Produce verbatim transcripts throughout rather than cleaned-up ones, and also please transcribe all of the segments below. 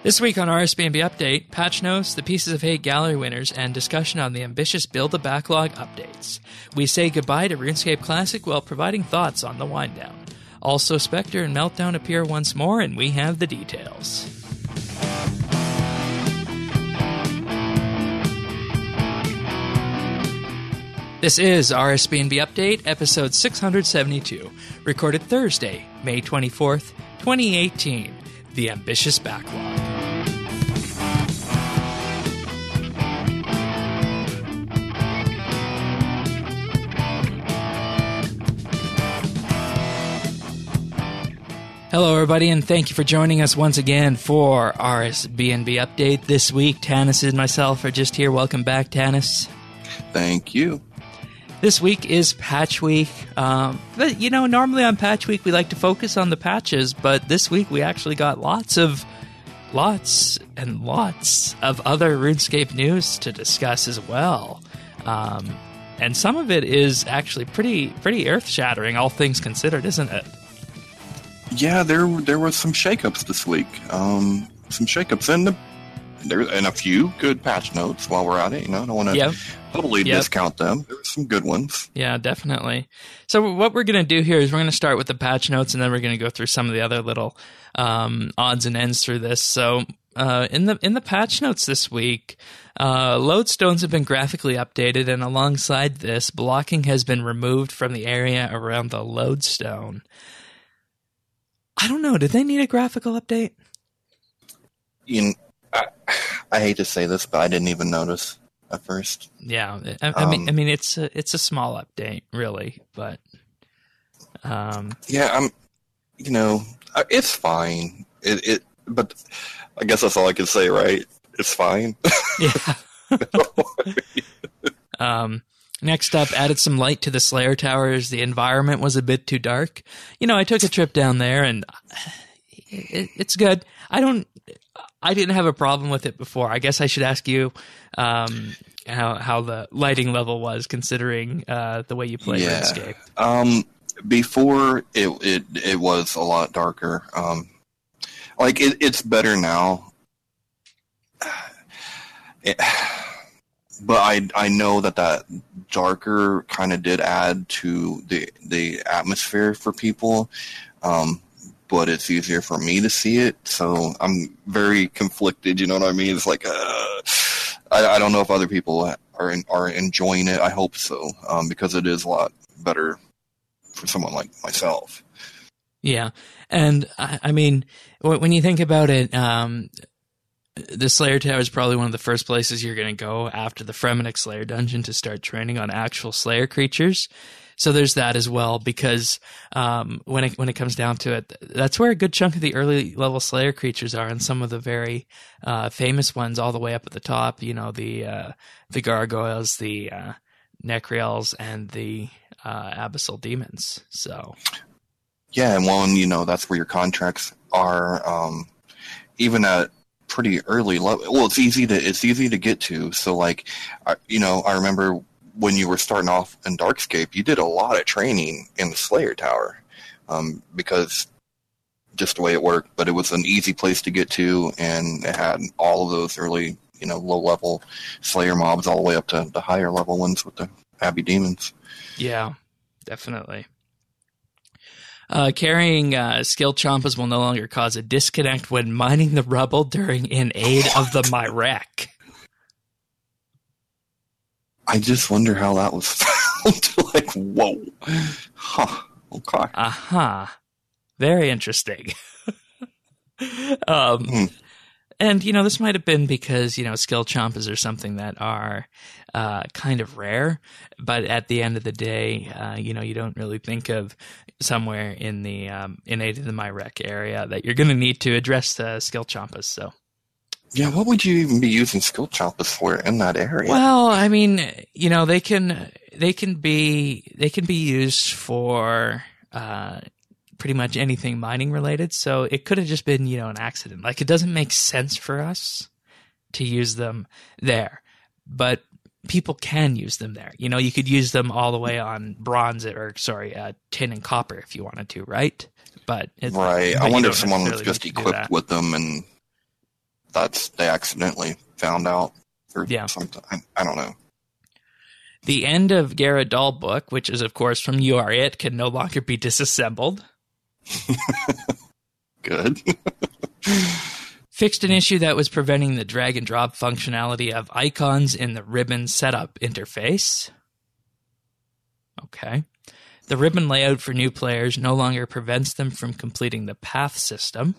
This week on R S B N B Update, patch notes, the Pieces of Hate gallery winners, and discussion on the ambitious Build a Backlog updates. We say goodbye to RuneScape Classic while providing thoughts on the wind down. Also, Spectre and Meltdown appear once more, and we have the details. This is R S B N B Update, episode six hundred seventy-two, recorded Thursday, May twenty-fourth, twenty eighteen. The Ambitious Backlog. Hello, everybody, and thank you for joining us once again for R S B N B Update. This week, Tanis and myself are just here. Welcome back, Tanis. Thank you. This week is Patch Week. Um, but, you know, normally on Patch Week we like to focus on the patches, but this week we actually got lots of, lots and lots of other RuneScape news to discuss as well. Um, and some of it is actually pretty, pretty earth-shattering, all things considered, isn't it? Yeah, there there was some shakeups this week. Um, some shakeups and the, there and a few good patch notes while we're at it. You know, I don't want to yep. totally yep. discount them. There were some good ones. Yeah, definitely. So what we're going to do here is we're going to start with the patch notes, and then we're going to go through some of the other little um, odds and ends through this. So uh, in the in the patch notes this week, uh, lodestones have been graphically updated, and alongside this, blocking has been removed from the area around the lodestone. I don't know. Did they need a graphical update? You know, I, I hate to say this, but I didn't even notice at first. Yeah, I, I um, mean, I mean, it's a, it's a small update, really, but um, yeah, I'm. You know, it's fine. It, it, but I guess that's all I can say, right? It's fine. Yeah. um. Next up, added some light to the Slayer Towers. The environment was a bit too dark. You know, I took a trip down there, and it, it's good. I don't, I didn't have a problem with it before. I guess I should ask you um, how how the lighting level was, considering uh, the way you play yeah. RuneScape. Um, before it it it was a lot darker. Um, like it, it's better now. It, But I I know that that darker kind of did add to the the atmosphere for people, um, but it's easier for me to see it, so I'm very conflicted. You know what I mean? It's like uh, I I don't know if other people are in, are enjoying it. I hope so, um, because it is a lot better for someone like myself. Yeah, and I, I mean, when you think about it. Um, The Slayer Tower is probably one of the first places you're going to go after the Fremennik Slayer dungeon to start training on actual Slayer creatures. So there's that as well, because um, when it when it comes down to it, that's where a good chunk of the early level Slayer creatures are, and some of the very uh, famous ones all the way up at the top. You know, the uh, the gargoyles, the uh, Necriels, and the uh, abyssal demons. So yeah, and one, you know, that's where your contracts are, um, even at pretty early level. Well, it's easy to it's easy to get to. So, like, I, you know, I remember when you were starting off in Darkscape, you did a lot of training in the Slayer Tower, um, because just the way it worked. But it was an easy place to get to, and it had all of those early, you know, low level Slayer mobs all the way up to the higher level ones with the Abbey demons. Yeah, definitely. Uh, carrying uh, skill champas will no longer cause a disconnect when mining the rubble during in aid of the Myrek. I just wonder how that was found. Like, whoa. Huh. Okay. Uh-huh. Very interesting. um, hmm. And, you know, this might have been because, you know, skill champas are something that are uh, kind of rare, but at the end of the day, uh, you know, you don't really think of somewhere in the um, in aid of the Myrek area that you're going to need to address the skill champas. So, yeah, what would you even be using skill champas for in that area? Well, I mean, you know, they can they can be they can be used for uh, pretty much anything mining related. So it could have just been, you know, an accident. Like, it doesn't make sense for us to use them there, but people can use them there. You know, you could use them all the way on bronze or sorry, uh, tin and copper if you wanted to, right? But it's, right. but I wonder if someone was just equipped with them and that's they accidentally found out or Yeah. something. I, I don't know. The end of Gyarados book, which is of course from You Are It, can no longer be disassembled. Good. Fixed an issue that was preventing the drag and drop functionality of icons in the ribbon setup interface. Okay. The ribbon layout for new players no longer prevents them from completing the path system.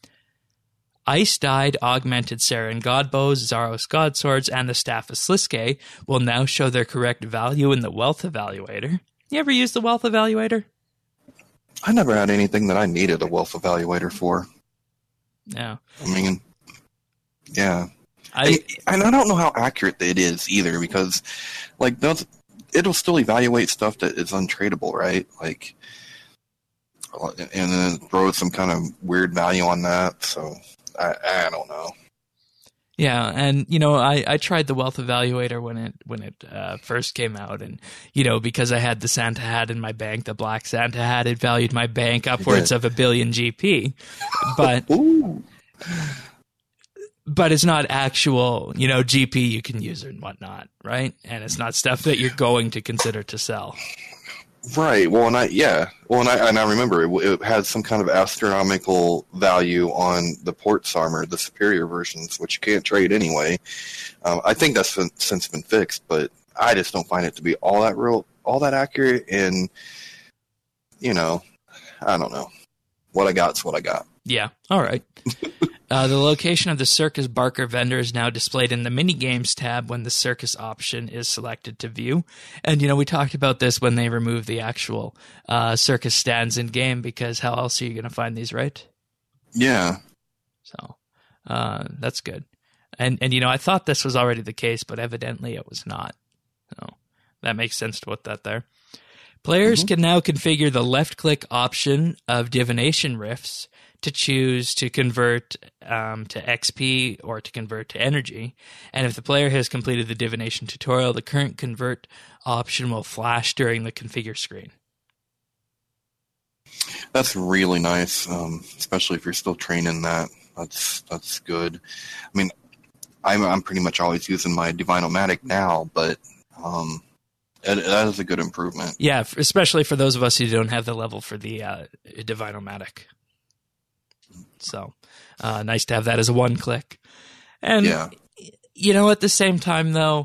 Ice-dyed augmented Saren Godbows, Zaros Godswords, and the Staff of Sliske will now show their correct value in the Wealth Evaluator. You ever use the Wealth Evaluator? I never had anything that I needed a Wealth Evaluator for. Yeah. I mean, yeah. I and, and I don't know how accurate it is either, because, like, those, it'll still evaluate stuff that is untradeable, right? Like, and then throw some kind of weird value on that, so I, I don't know. Yeah, and you know, I, I tried the Wealth Evaluator when it when it uh, first came out, and you know, because I had the Santa hat in my bank, the black Santa hat, it valued my bank upwards of a billion G P, but Ooh. but it's not actual, you know, G P you can use and whatnot, right? And it's not stuff that you're going to consider to sell. Right. Well, and I yeah. Well, and I and I remember it, it had some kind of astronomical value on the Ports armor, the superior versions, which you can't trade anyway. Um, I think that's been, since been fixed, but I just don't find it to be all that real, all that accurate. And you know, I don't know. What I got's what I got. Yeah. All right. Uh, the location of the Circus Barker vendor is now displayed in the Mini Games tab when the Circus option is selected to view. And, you know, we talked about this when they removed the actual uh, Circus stands in game, because how else are you going to find these, right? Yeah. So uh, that's good. And, and, you know, I thought this was already the case, but evidently it was not. So that makes sense to put that there. Players mm-hmm. can now configure the left-click option of Divination Rifts to choose to convert um, to X P or to convert to energy. And if the player has completed the divination tutorial, the current convert option will flash during the configure screen. That's really nice, um, especially if you're still training that. That's that's good. I mean, I'm, I'm pretty much always using my Divine-O-Matic now, but um, it, that is a good improvement. Yeah, especially for those of us who don't have the level for the uh, Divine-O-Matic. So uh, nice to have that as a one click. And, yeah. you know, at the same time, though,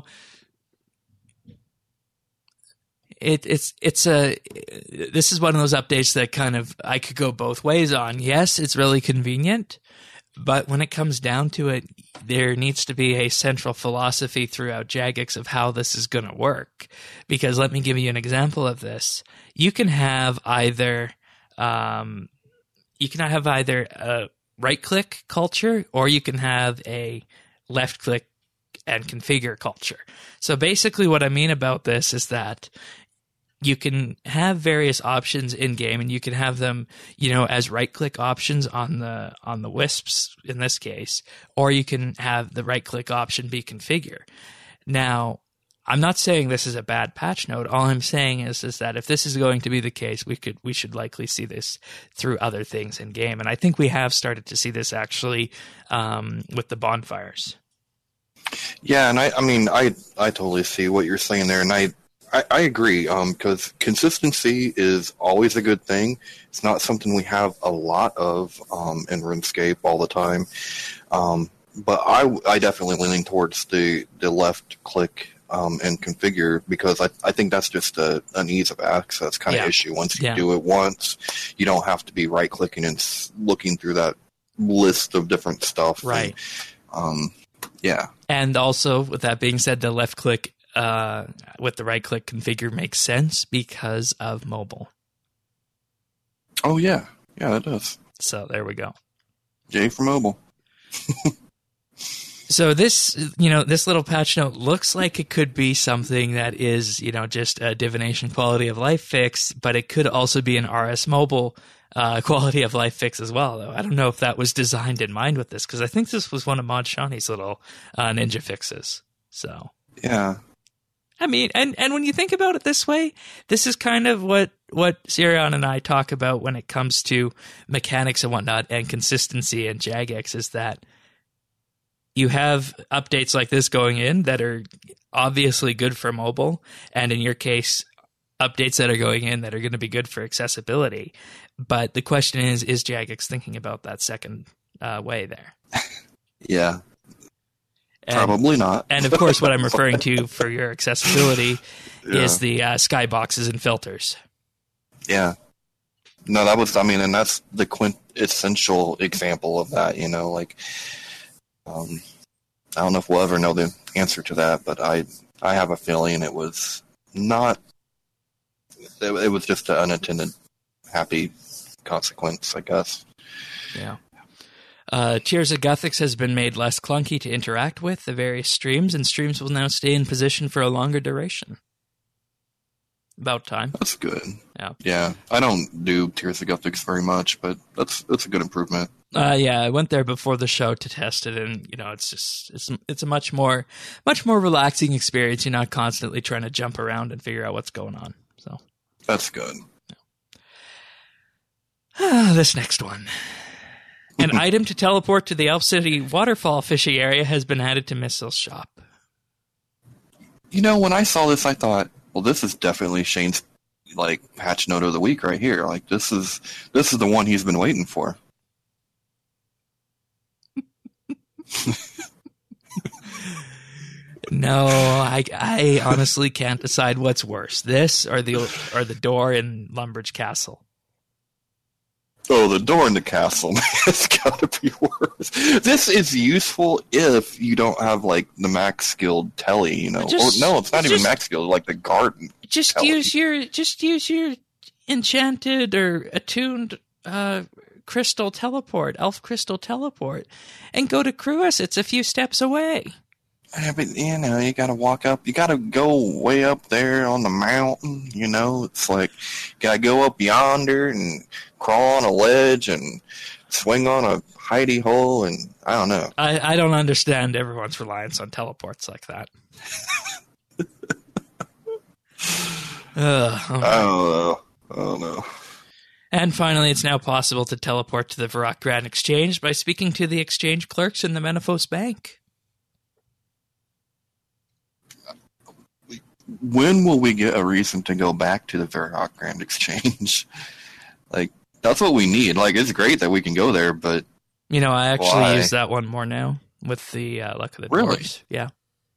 it, it's it's a this is one of those updates that kind of I could go both ways on. Yes, it's really convenient, but when it comes down to it, there needs to be a central philosophy throughout Jagex of how this is going to work. Because let me give you an example of this. You can have either... Um, You can have either a right-click culture or you can have a left-click and configure culture. So basically what I mean about this is that you can have various options in-game, and you can have them, you know, as right-click options on the on the Wisps in this case, or you can have the right-click option be configure. Now, I'm not saying this is a bad patch note. All I'm saying is, is that if this is going to be the case, we could we should likely see this through other things in game, and I think we have started to see this actually um, with the bonfires. Yeah, and I, I mean, I I totally see what you're saying there, and I I, I agree because um, consistency is always a good thing. It's not something we have a lot of um, in RuneScape all the time, um, but I I definitely leaning towards the the left click. Um, and configure, because I, I think that's just a, an ease of access kind of yeah. issue. Once you yeah. do it once, you don't have to be right clicking and s- looking through that list of different stuff. Right. And, um, yeah. And also, with that being said, the left click uh, with the right click configure makes sense because of mobile. Oh yeah, yeah, that does. So there we go. Yay for mobile. So this, you know, this little patch note looks like it could be something that is, you know, just a divination quality of life fix, but it could also be an R S Mobile uh, quality of life fix as well, though. I don't know if that was designed in mind with this, because I think this was one of Mod Shawnee's little uh, ninja fixes. So yeah. I mean, and, and when you think about it this way, this is kind of what, what Sirion and I talk about when it comes to mechanics and whatnot and consistency in Jagex, is that you have updates like this going in that are obviously good for mobile, and in your case, updates that are going in that are going to be good for accessibility. But the question is, is Jagex thinking about that second uh, way there? Yeah. And, Probably not. And of course, what I'm referring to for your accessibility Yeah. is the uh, skyboxes and filters. Yeah. No, that was, I mean, and that's the quintessential example of that, you know, like, um, I don't know if we'll ever know the answer to that, but I, I have a feeling it was not, it, it was just an unintended happy consequence, I guess. Yeah. Uh, Tears of Guthix has been made less clunky to interact with the various streams, and streams will now stay in position for a longer duration. About time. That's good. Yeah. Yeah. I don't do Tears of Guthix very much, but that's that's a good improvement. Uh, yeah, I went there before the show to test it, and you know, it's just it's it's a much more much more relaxing experience. You're not constantly trying to jump around and figure out what's going on. So that's good. Yeah. This next one. An item to teleport to the Elf City waterfall fishing area has been added to Missil's shop. You know, when I saw this, I thought, well, this is definitely Shane's like patch note of the week right here. Like this is this is the one he's been waiting for. No, I, I honestly can't decide what's worse, this or the or the door in Lumbridge Castle. Oh, the door in the castle, man, it's gotta be worse. This is useful if you don't have like the max skilled telly, you know. Just, or no, it's not just, even max skilled, like the garden. Just telly. use your just use your enchanted or attuned uh, crystal teleport, elf crystal teleport, and go to Cruis. It's a few steps away. Yeah, but you know, you gotta walk up. You gotta go way up there on the mountain. You know, it's like you gotta go up yonder and crawl on a ledge and swing on a hidey hole, and I don't know. I, I don't understand everyone's reliance on teleports like that. Ugh, oh. I don't know. I don't know. And finally, it's now possible to teleport to the Varrock Grand Exchange by speaking to the exchange clerks in the Menaphos Bank. When will we get a reason to go back to the Varrock Grand Exchange? Like, that's what we need. Like, it's great that we can go there, but you know, I actually why? use that one more now with the uh, Luck of the Really? Dwarves. Yeah.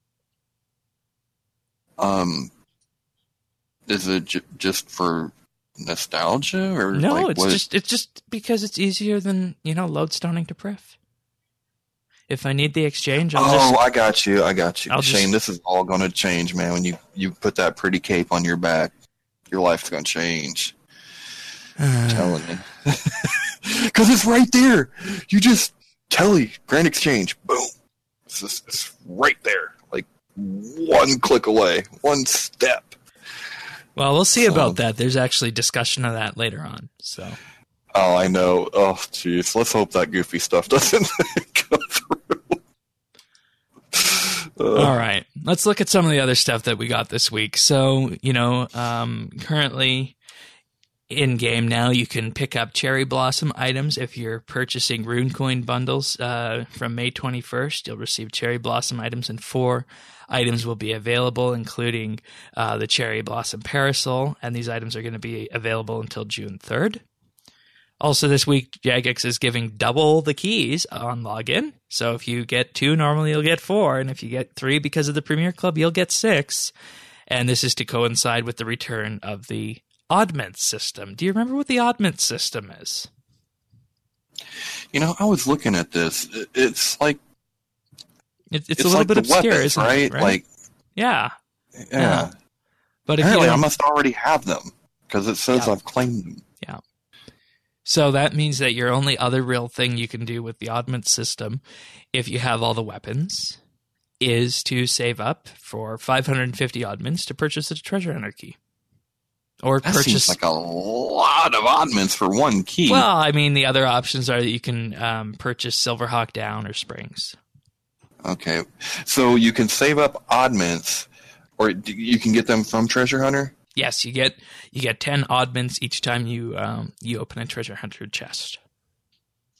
Um, is it j- just for nostalgia or No, like, it's what? just it's just because it's easier than, you know, lodestoning to Prif. If I need the exchange, I'll oh, just... I got you. I got you. I'll Shane, just- this is all going to change, man. When you, you put that pretty cape on your back, your life's going to change. I'm telling you. Because it's right there. You just, Telly, Grand Exchange, boom. It's, just, it's right there. Like, one click away. One step. Well, we'll see So- about that. There's actually discussion of that later on. So, Oh, I know. Oh, jeez. Let's hope that goofy stuff doesn't go through. Uh, all right, let's look at some of the other stuff that we got this week. So, you know, um, currently in game now, you can pick up Cherry Blossom items if you're purchasing Runecoin bundles. Uh, from May twenty-first, you'll receive Cherry Blossom items, and four items will be available, including uh, the Cherry Blossom Parasol, and these items are going to be available until June third. Also this week, Jagex is giving double the keys on login. So if you get two, normally you'll get four. And if you get three because of the Premier Club, you'll get six. And this is to coincide with the return of the Oddment system. Do you remember what the Oddment system is? You know, I was looking at this. It- It's like It, it's, it's a little like bit the obscure, weapons, isn't right? it? Right? Like, yeah. yeah. Yeah. But if you Apparently, I don't- must already have them because it says Yeah. I've claimed them. So that means that your only other real thing you can do with the Oddment system, if you have all the weapons, is to save up for five hundred fifty oddments to purchase a treasure hunter key. Or That purchase... seems like a lot of oddments for one key. Well, I mean, the other options are that you can um, purchase Silverhawk Down or Springs. Okay, so you can save up oddments, or d- you can get them from Treasure Hunter? Yes, you get you get ten oddments each time you um, you open a treasure hunter chest.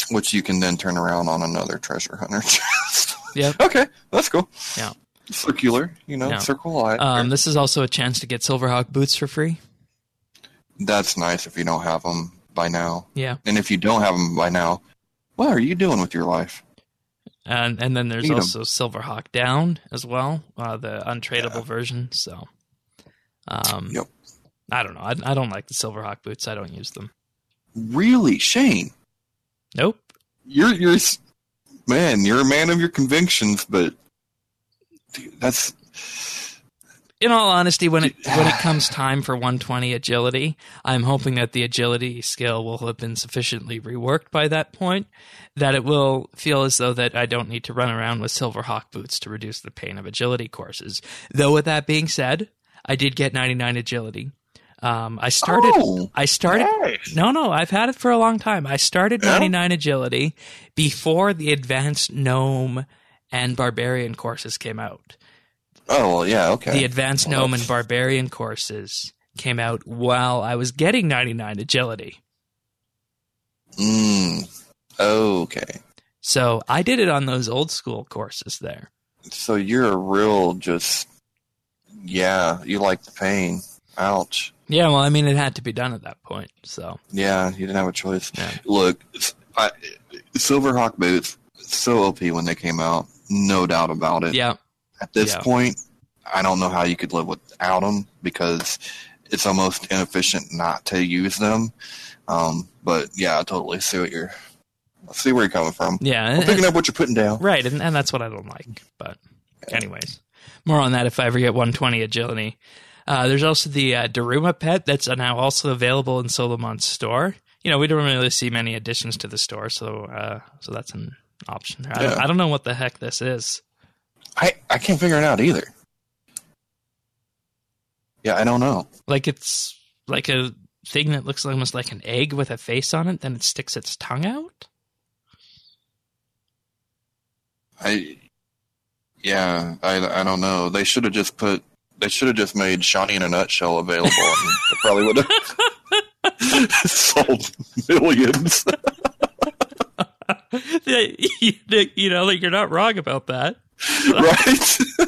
which you can then turn around on another treasure hunter chest. Yep. Okay, that's cool. Yeah. Circular, you know, Yeah. circle line. Um, this is also a chance to get Silverhawk boots for free. That's nice if you don't have them by now. Yeah. And if you don't have them by now, what are you doing with your life? And and then there's Eat 'em. also Silverhawk Down as well, uh, the untradeable Yeah. version. So, um, Yep. I don't know. I, I don't like the Silverhawk boots. I don't use them. Really, Shane? Nope. You're you're man. You're a man of your convictions, but dude, that's In all honesty, when it when it comes time for one twenty agility, I'm hoping that the agility skill will have been sufficiently reworked by that point, that it will feel as though that I don't need to run around with Silverhawk boots to reduce the pain of agility courses. Though with that being said, I did get ninety-nine agility. Um, I started. Oh, I started. nice. No, no, I've had it for a long time. I started Yeah? ninety-nine agility before the advanced gnome and barbarian courses came out. Oh well, yeah, okay. The advanced Well, gnome and barbarian courses came out while I was getting ninety-nine agility. Mm, okay. So I did it on those old school courses there. So you're a real just, yeah, you like the pain. Ouch. Yeah, well, I mean, it had to be done at that point. So Yeah, you didn't have a choice. Yeah. Look, I, Silverhawk boots, so O P when they came out, no doubt about it. yeah, At this Yeah. point, I don't know how you could live without them because it's almost inefficient not to use them. Um, but yeah, I totally see what you're, I see where you're coming from. yeah, I'm and- picking up what you're putting down. right, and, and that's what I don't like. But anyways, more on that if I ever get one twenty agility. Uh, there's also the uh, Daruma pet that's now also available in Solomon's store. You know, we don't really see many additions to the store, so uh, so that's an option there. I, don't, Yeah. I don't know what the heck this is. I, I can't figure it out either. Yeah, I don't know. Like it's like a thing that looks almost like an egg with a face on it, then it sticks its tongue out. I, yeah, I, I don't know. They should have just put, they should have just made Shawnee in a Nutshell available. and it probably would have sold millions. Yeah, you, you know, like you're not wrong about that. Right?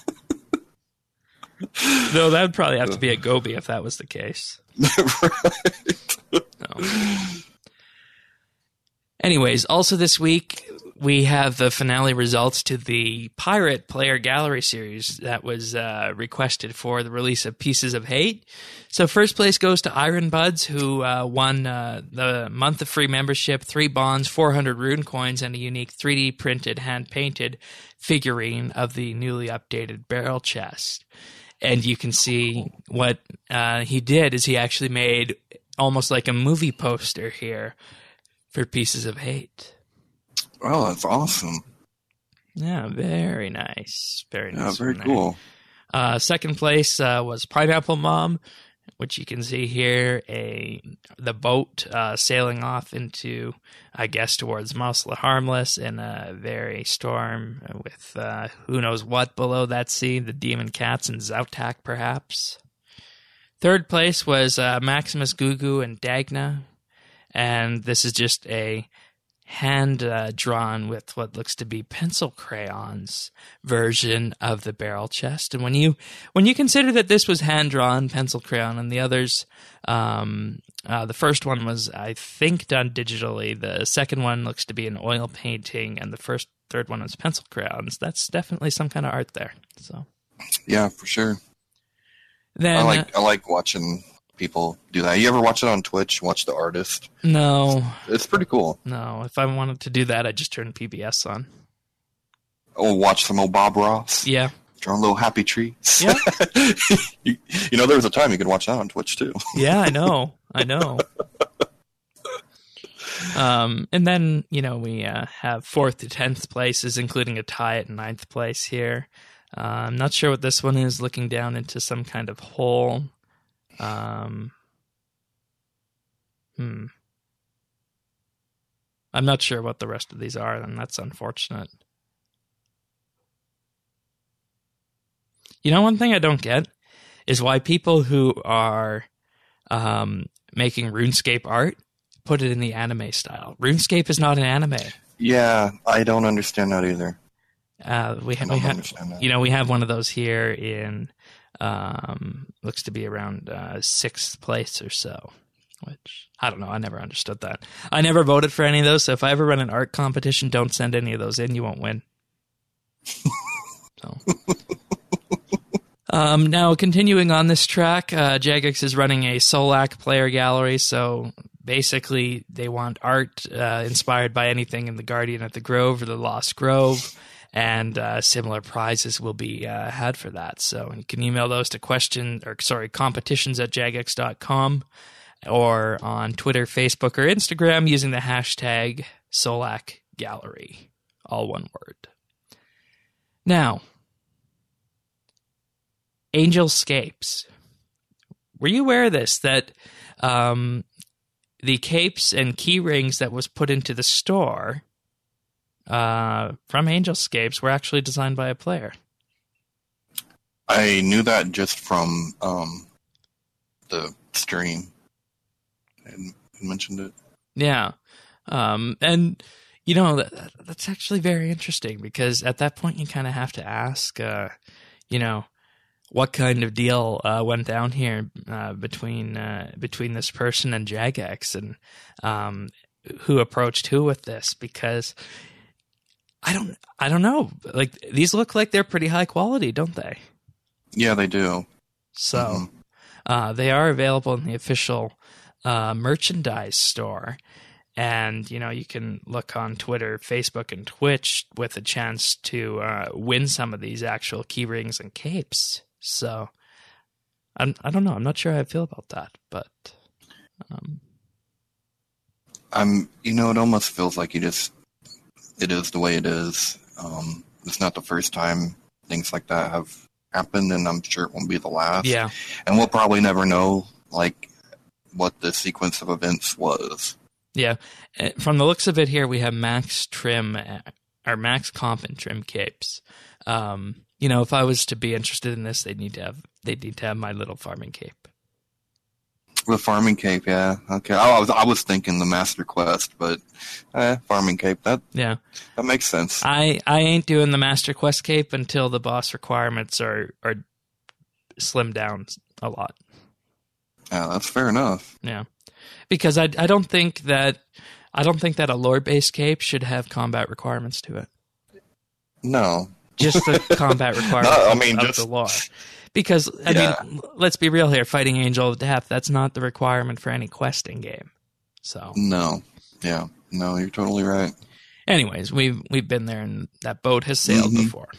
Though that would probably have to be a Gobi if that was the case. Right. No. Anyways, also this week we have the finale results to the Pirate Player Gallery series that was uh, requested for the release of Pieces of Hate. So first place goes to Iron Buds, who uh, won uh, the month of free membership, three bonds, four hundred rune coins, and a unique three D printed, hand-painted figurine of the newly updated barrel chest. And you can see what uh, he did is he actually made almost like a movie poster here for Pieces of Hate. Oh, that's awesome. Yeah, very nice. Very Yeah, nice. very one there. cool. Uh, second place uh, was Pineapple Mom, which you can see here, a the boat uh, sailing off into, I guess, towards Mosla Harmless in a very storm with uh, who knows what below that sea, the demon cats and Zautak, perhaps. Third place was uh, Maximus Gugu and Dagna, and this is just a hand uh, drawn with what looks to be pencil crayons version of the barrel chest. And when you when you consider that this was hand drawn pencil crayon and the others, um, uh, the first one was I think done digitally. The second one looks to be an oil painting, and the first third one was pencil crayons. That's definitely some kind of art there. So Yeah, for sure. then I like I like watching people do that. You ever watch it on Twitch? Watch the artist. uh, no, It's pretty cool. no. If I wanted to do that, I'd just turn P B S on. Oh, watch some old Bob Ross. Yeah. Drawing little happy trees. Yeah. you, you know, there was a time you could watch that on Twitch too. Yeah, I know. I know. Um, and then, you know, we uh, have fourth to tenth places, including a tie at ninth place here. Uh, I'm not sure what this one is, looking down into some kind of hole. Um, hmm. I'm not sure what the rest of these are, and that's unfortunate. You know, one thing I don't get is why people who are um, making RuneScape art put it in the anime style. RuneScape is not an anime. Yeah, I don't understand that either. Uh, we have, we have, you know, we have one of those here in, um, looks to be around uh, sixth place or so, which I don't know. I never understood that. I never voted for any of those. So if I ever run an art competition, don't send any of those in. You won't win. So. Um, now, continuing on this track, uh, Jagex is running a Solak player gallery, so basically they want art uh, inspired by anything in the Guardian of the Grove or the Lost Grove, and uh, similar prizes will be uh, had for that. So you can email those to question, or sorry, competitions at jagex dot com, or on Twitter, Facebook, or Instagram using the hashtag Solak Gallery, all one word. Now, Angelscapes. Were you aware of this? That um, the capes and key rings that was put into the store uh, from Angelscapes were actually designed by a player? I knew that just from um, the stream. I mentioned it. Yeah. Um, and, you know, that, that's actually very interesting because at that point you kind of have to ask, uh, you know, what kind of deal uh, went down here uh, between uh, between this person and Jagex, and um, who approached who with this? Because I don't, I don't know. Like, these look like they're pretty high quality, don't they? Yeah, they do. So mm-hmm. uh, they are available in the official uh, merchandise store. And, you know, you can look on Twitter, Facebook, and Twitch with a chance to uh, win some of these actual key rings and capes. So, I'm, I don't know. I'm not sure how I feel about that, but... Um, I'm, you know, it almost feels like you just, it is the way it is. Um, it's not the first time things like that have happened, and I'm sure it won't be the last. Yeah. And we'll probably never know, like, what the sequence of events was. Yeah. From the looks of it here, we have max trim, or max comp and trim capes. Um, you know, if I was to be interested in this, they'd need to have, they'd need to have my little farming cape. The farming cape, yeah. Okay. I was I was thinking the Master Quest, but eh, farming cape, that yeah. that makes sense. I, I ain't doing the Master Quest cape until the boss requirements are, are slimmed down a lot. Yeah, that's fair enough. Yeah. Because I, I don't think that I don't think that a lore-based cape should have combat requirements to it. No. Just the combat requirements no, I of, mean, of just, the lore. Because, I yeah. mean, let's be real here, fighting Angel of Death, that's not the requirement for any questing game. So No. Yeah. No, you're totally right. Anyways, we've we've been there and that boat has sailed mm-hmm. before.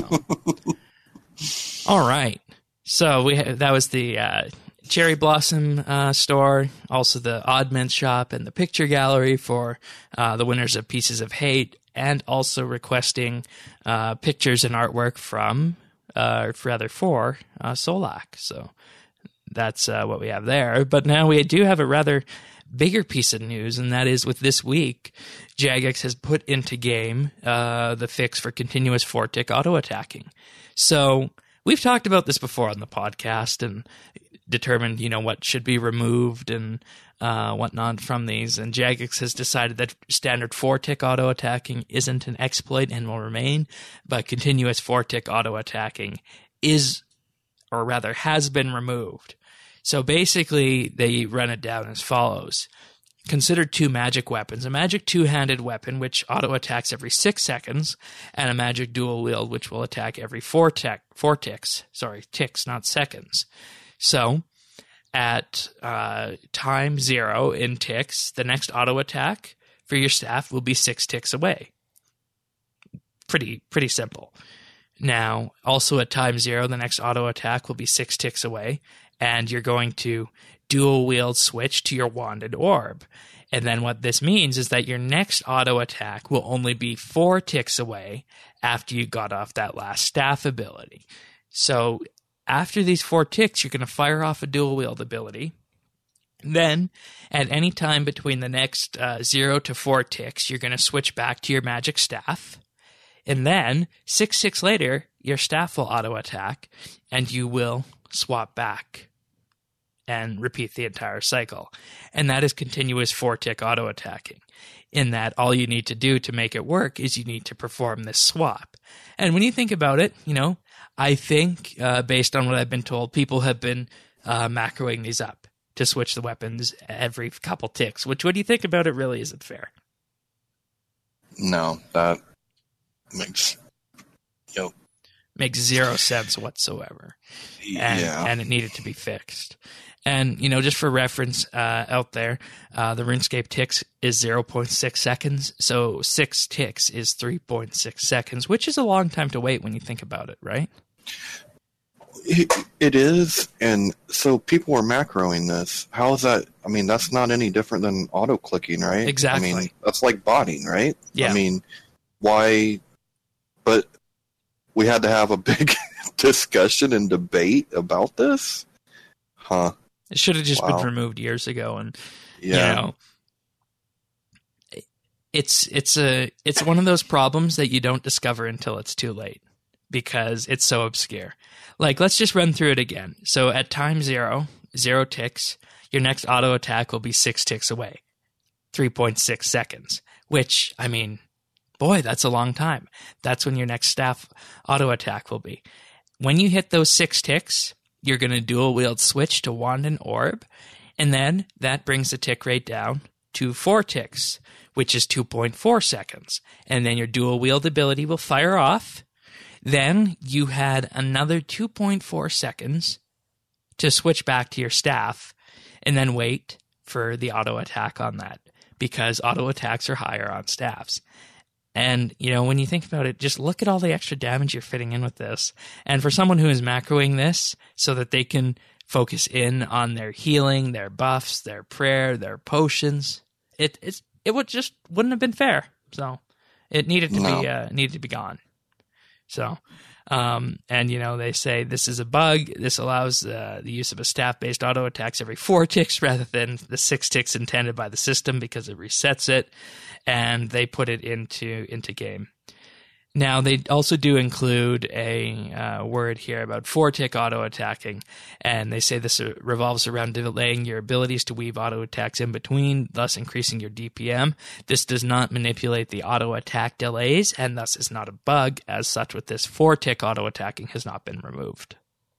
So. All right. So we ha- that was the uh, Cherry Blossom uh, store, also the Oddment shop and the picture gallery for uh, the winners of Pieces of Hate, and also requesting uh, pictures and artwork from, uh, or rather for, uh, Solak. So that's uh, what we have there. But now we do have a rather bigger piece of news, and that is with this week, Jagex has put into game uh, the fix for continuous four-tick auto-attacking. So we've talked about this before on the podcast and determined, you know, what should be removed and uh, whatnot from these. And Jagex has decided that standard four-tick auto-attacking isn't an exploit and will remain, but continuous four-tick auto-attacking is, or rather has been removed. So basically, they run it down as follows. Consider two magic weapons. A magic two-handed weapon, which auto-attacks every six seconds, and a magic dual-wield, which will attack every four, tick, four ticks. Sorry, ticks, not seconds. So, at uh, time zero in ticks, the next auto-attack for your staff will be six ticks away. Pretty, pretty simple. Now, also at time zero, the next auto-attack will be six ticks away, and you're going to dual-wield switch to your Wanded Orb. And then what this means is that your next auto-attack will only be four ticks away after you got off that last staff ability. So after these four ticks, you're going to fire off a dual-wield ability. Then, at any time between the next uh, zero to four ticks, you're going to switch back to your magic staff. And then, six ticks later, your staff will auto-attack, and you will swap back and repeat the entire cycle. And that is continuous four-tick auto-attacking, in that all you need to do to make it work is you need to perform this swap. And when you think about it, you know, I think, uh, based on what I've been told, people have been uh, macroing these up to switch the weapons every couple ticks, which, when you think about it, really isn't fair. No, that makes, you know, makes zero sense whatsoever. And, yeah. and it needed to be fixed. And, you know, just for reference uh, out there, uh, the RuneScape ticks is zero point six seconds. So six ticks is three point six seconds, which is a long time to wait when you think about it, right? It, it is. And so people were macroing this. How is that? I mean, that's not any different than auto-clicking, right? Exactly. I mean, that's like botting, right? Yeah. I mean, why? But we had to have a big discussion and debate about this? Huh. It should have just Wow. been removed years ago. And, Yeah. you know, it's, it's a, it's one of those problems that you don't discover until it's too late because it's so obscure. Like, let's just run through it again. So at time zero, zero ticks, your next auto attack will be six ticks away, three point six seconds, which, I mean, boy, that's a long time. That's when your next staff auto attack will be. When you hit those six ticks, you're going to dual wield switch to wand and orb, and then that brings the tick rate down to four ticks, which is two point four seconds. And then your dual wield ability will fire off. Then you had another two point four seconds to switch back to your staff, and then wait for the auto attack on that, because auto attacks are higher on staffs. And, you know, when you think about it, just look at all the extra damage you're fitting in with this. And for someone who is macroing this so that they can focus in on their healing, their buffs, their prayer, their potions, it it's, it would just wouldn't have been fair. So it needed to No. be uh, needed to be gone. So, um, and, you know, they say this is a bug. This allows uh, the use of a staff-based auto attacks every four ticks rather than the six ticks intended by the system, because it resets it. And they put it into into game. Now, they also do include a uh, word here about four-tick auto-attacking, and they say this revolves around delaying your abilities to weave auto-attacks in between, thus increasing your D P M. This does not manipulate the auto-attack delays, and thus is not a bug. As such, with this, four-tick auto-attacking has not been removed.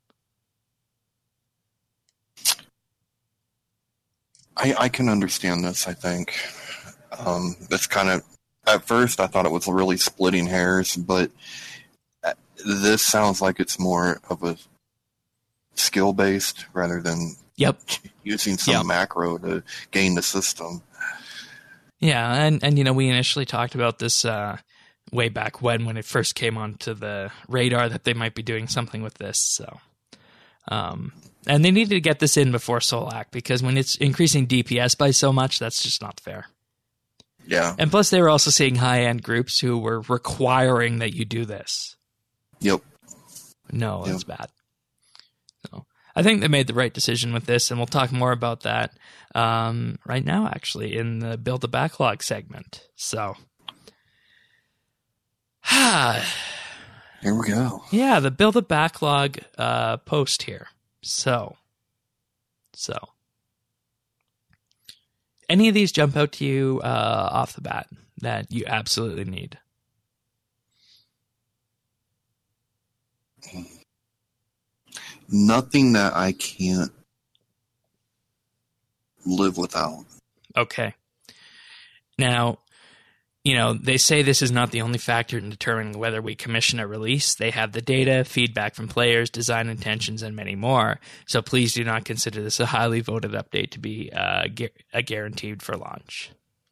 I, I can understand this, I think. Um, that's kind of, at first I thought it was really splitting hairs, but this sounds like it's more of a skill-based rather than Yep. using some Yep. macro to gain the system. Yeah, and, and you know, we initially talked about this uh, way back when, when it first came onto the radar that they might be doing something with this. So, um, and they needed to get this in before Solak, because when it's increasing D P S by so much, that's just not fair. Yeah. And plus, they were also seeing high-end groups who were requiring that you do this. Yep. No, Yep. that's bad. So I think they made the right decision with this, and we'll talk more about that um, right now, actually, in the Build a Backlog segment. So, Here we go. yeah, the Build a Backlog uh, post here. So, so. Any of these jump out to you uh, off the bat that you absolutely need? Nothing that I can't live without. Okay. Now, you know, they say this is not the only factor in determining whether we commission a release. They have the data, feedback from players, design intentions, and many more. So please do not consider this a highly voted update to be uh, gu- a guaranteed for launch.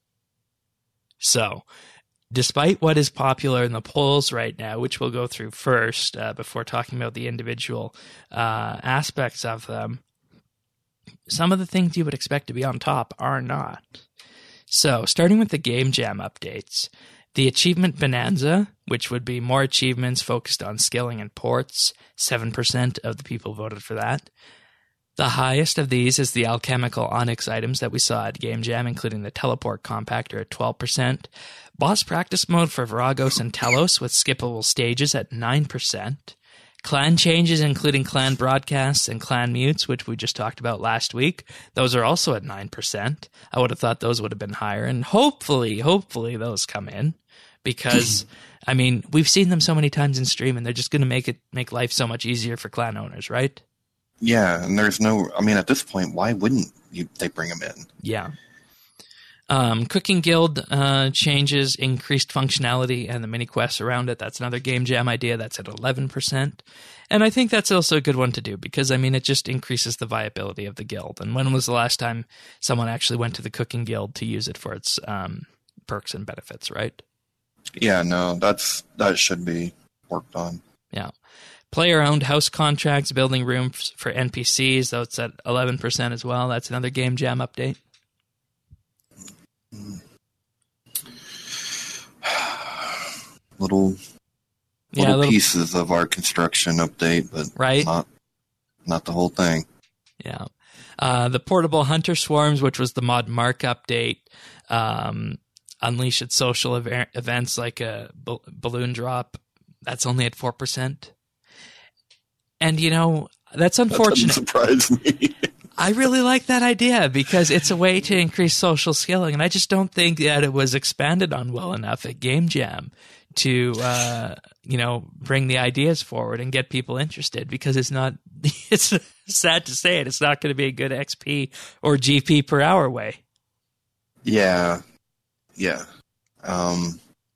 So, despite what is popular in the polls right now, which we'll go through first uh, before talking about the individual uh, aspects of them, some of the things you would expect to be on top are not. So, starting with the Game Jam updates, the Achievement Bonanza, which would be more achievements focused on skilling and ports, seven percent of the people voted for that. The highest of these is the alchemical onyx items that we saw at Game Jam, including the teleport compactor at twelve percent, boss practice mode for Varagos and Telos with skippable stages at nine percent, Clan changes, including clan broadcasts and clan mutes, which we just talked about last week. Those are also at nine percent. I would have thought those would have been higher. And hopefully, hopefully those come in because, I mean, we've seen them so many times in stream and they're just going to make it make life so much easier for clan owners, right? Yeah, and there's no, I mean, at this point, why wouldn't you, they bring them in? Yeah. Um, Cooking Guild uh, changes, increased functionality, and the mini quests around it. That's another Game Jam idea. That's at eleven percent. And I think that's also a good one to do because, I mean, it just increases the viability of the guild. And when was the last time someone actually went to the Cooking Guild to use it for its um, perks and benefits, right? Yeah, no, that's that should be worked on. Yeah. Player-owned house contracts, building rooms for N P Cs. That's at eleven percent as well. That's another Game Jam update. Little, yeah, little little pieces of our construction update, but right? not, not the whole thing. Yeah. Uh, the Portable Hunter Swarms, which was the Mod Mark update, um, Unleash its social ev- events like a b- balloon drop. That's only at four percent. And, you know, that's unfortunate. That doesn't surprise me. I really like that idea because it's a way to increase social skilling, and I just don't think that it was expanded on well enough at Game Jam to, uh, you know, bring the ideas forward and get people interested because it's not, it's sad to say it, it's not going to be a good X P or G P per hour way. Yeah. Yeah. Um,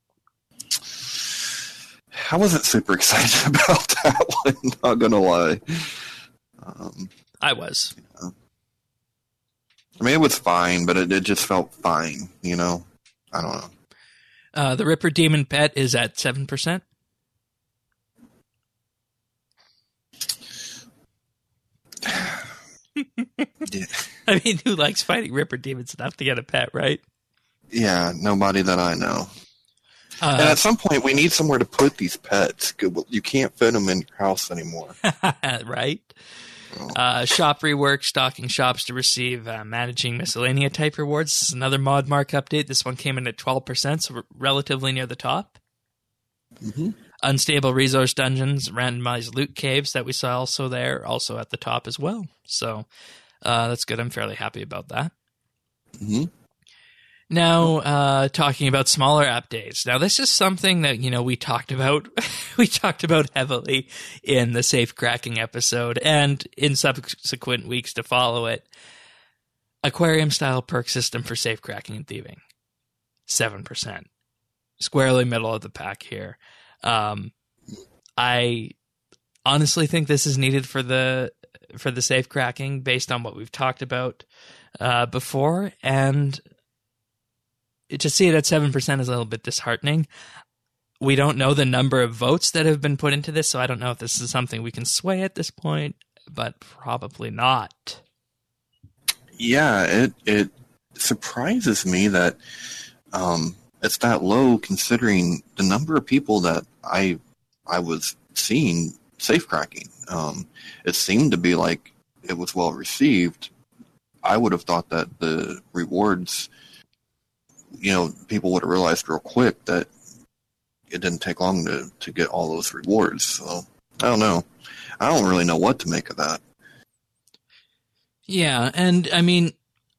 I wasn't super excited about that one, not going to lie. Um, I was. Yeah. I mean, it was fine, but it, it just felt fine, you know? I don't know. Uh, the Ripper Demon Pet is at seven percent. Yeah. I mean, who likes fighting Ripper Demons enough to get a pet, right? Yeah, nobody that I know. Uh, and at some point, we need somewhere to put these pets. You can't fit them in your house anymore. Right? Uh, shop rework, stocking shops to receive uh, managing miscellanea type rewards. This is another Mod Mark update. This one came in at twelve percent, so we're relatively near the top. Mm-hmm. Unstable resource dungeons, randomized loot caves that we saw also there, also at the top as well. So uh, that's good. I'm fairly happy about that. Mm-hmm. Now, uh, talking about smaller updates. Now, this is something that, you know, we talked about, we talked about heavily in the safe cracking episode and in subsequent weeks to follow it. Aquarium style perk system for safe cracking and thieving. seven percent. Squarely middle of the pack here. Um, I honestly think this is needed for the, for the safe cracking based on what we've talked about, uh, before, and to see it at seven percent is a little bit disheartening. We don't know the number of votes that have been put into this, so I don't know if this is something we can sway at this point, but probably not. Yeah, it it surprises me that um, it's that low considering the number of people that I I was seeing safe cracking. Um, it seemed to be like it was well received. I would have thought that the rewards, you know, people would have realized real quick that it didn't take long to, to get all those rewards. So, I don't know. I don't really know what to make of that. Yeah, and I mean,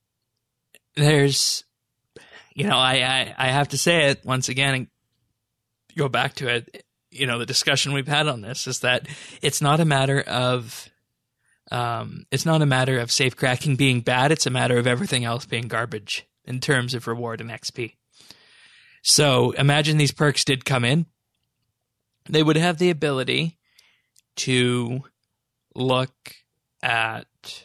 there's, you know, I, I, I have to say it once again and go back to it. You know, the discussion we've had on this is that it's not a matter of, um, it's not a matter of safe cracking being bad. It's a matter of everything else being garbage in terms of reward and X P. So imagine these perks did come in. They would have the ability to look at,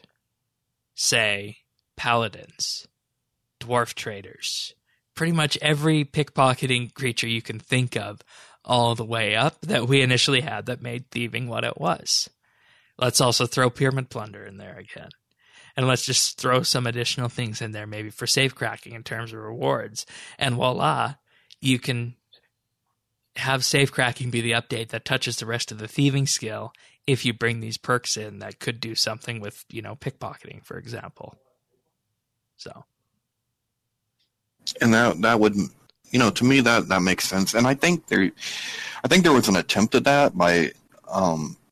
say, paladins, dwarf traders, pretty much every pickpocketing creature you can think of all the way up that we initially had that made thieving what it was. Let's also throw pyramid plunder in there again. And let's just throw some additional things in there, maybe for safe cracking in terms of rewards. And voila, you can have safe cracking be the update that touches the rest of the thieving skill if you bring these perks in that could do something with, you know, pickpocketing, for example. So. And that that would, you know, to me that, that makes sense. And I think there, I think there was an attempt at that by um,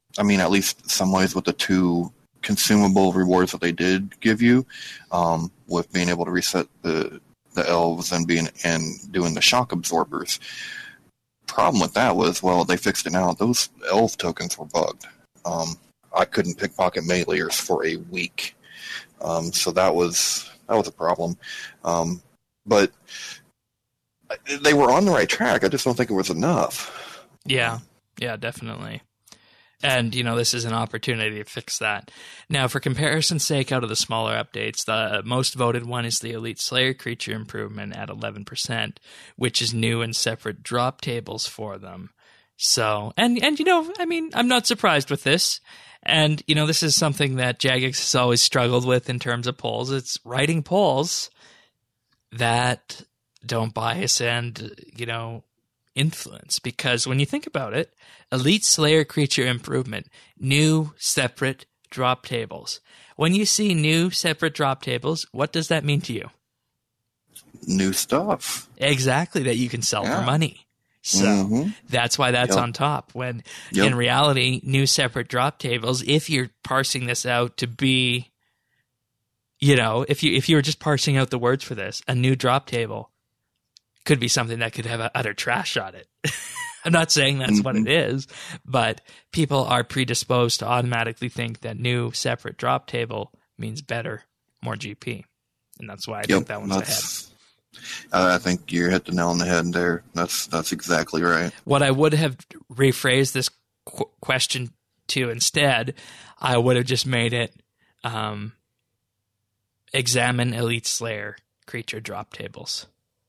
I mean, at least some ways with the two consumable rewards that they did give you, um, with being able to reset the the elves and being and doing the shock absorbers. Problem with that was, well, they fixed it now. Those elf tokens were bugged. Um, I couldn't pickpocket meleeers for a week, um, so that was that was a problem. Um, but they were on the right track. I just don't think it was enough. Yeah, yeah, definitely. And, you know, this is an opportunity to fix that. Now, for comparison's sake, out of the smaller updates, the most voted one is the Elite Slayer creature improvement at eleven percent, which is new and separate drop tables for them. So, and, and you know, I mean, I'm not surprised with this. And, you know, this is something that Jagex has always struggled with in terms of polls. It's writing polls that don't bias and, you know, influence. Because when you think about it, Elite Slayer creature improvement, new separate drop tables. When you see new separate drop tables, what does that mean to you? New stuff. Exactly, that you can sell Yeah. for money. So Mm-hmm. that's why that's Yep. on top. When Yep. in reality, new separate drop tables, if you're parsing this out to be, you know, if you if you were just parsing out the words for this, a new drop table could be something that could have a utter trash on it. I'm not saying that's Mm-hmm. what it is, but people are predisposed to automatically think that new separate drop table means better, more G P. And that's why I Yep. think that one's ahead. That's, I think you hit the nail on the head there. That's that's exactly right. What I would have rephrased this qu- question to instead, I would have just made it um, examine Elite Slayer creature drop tables.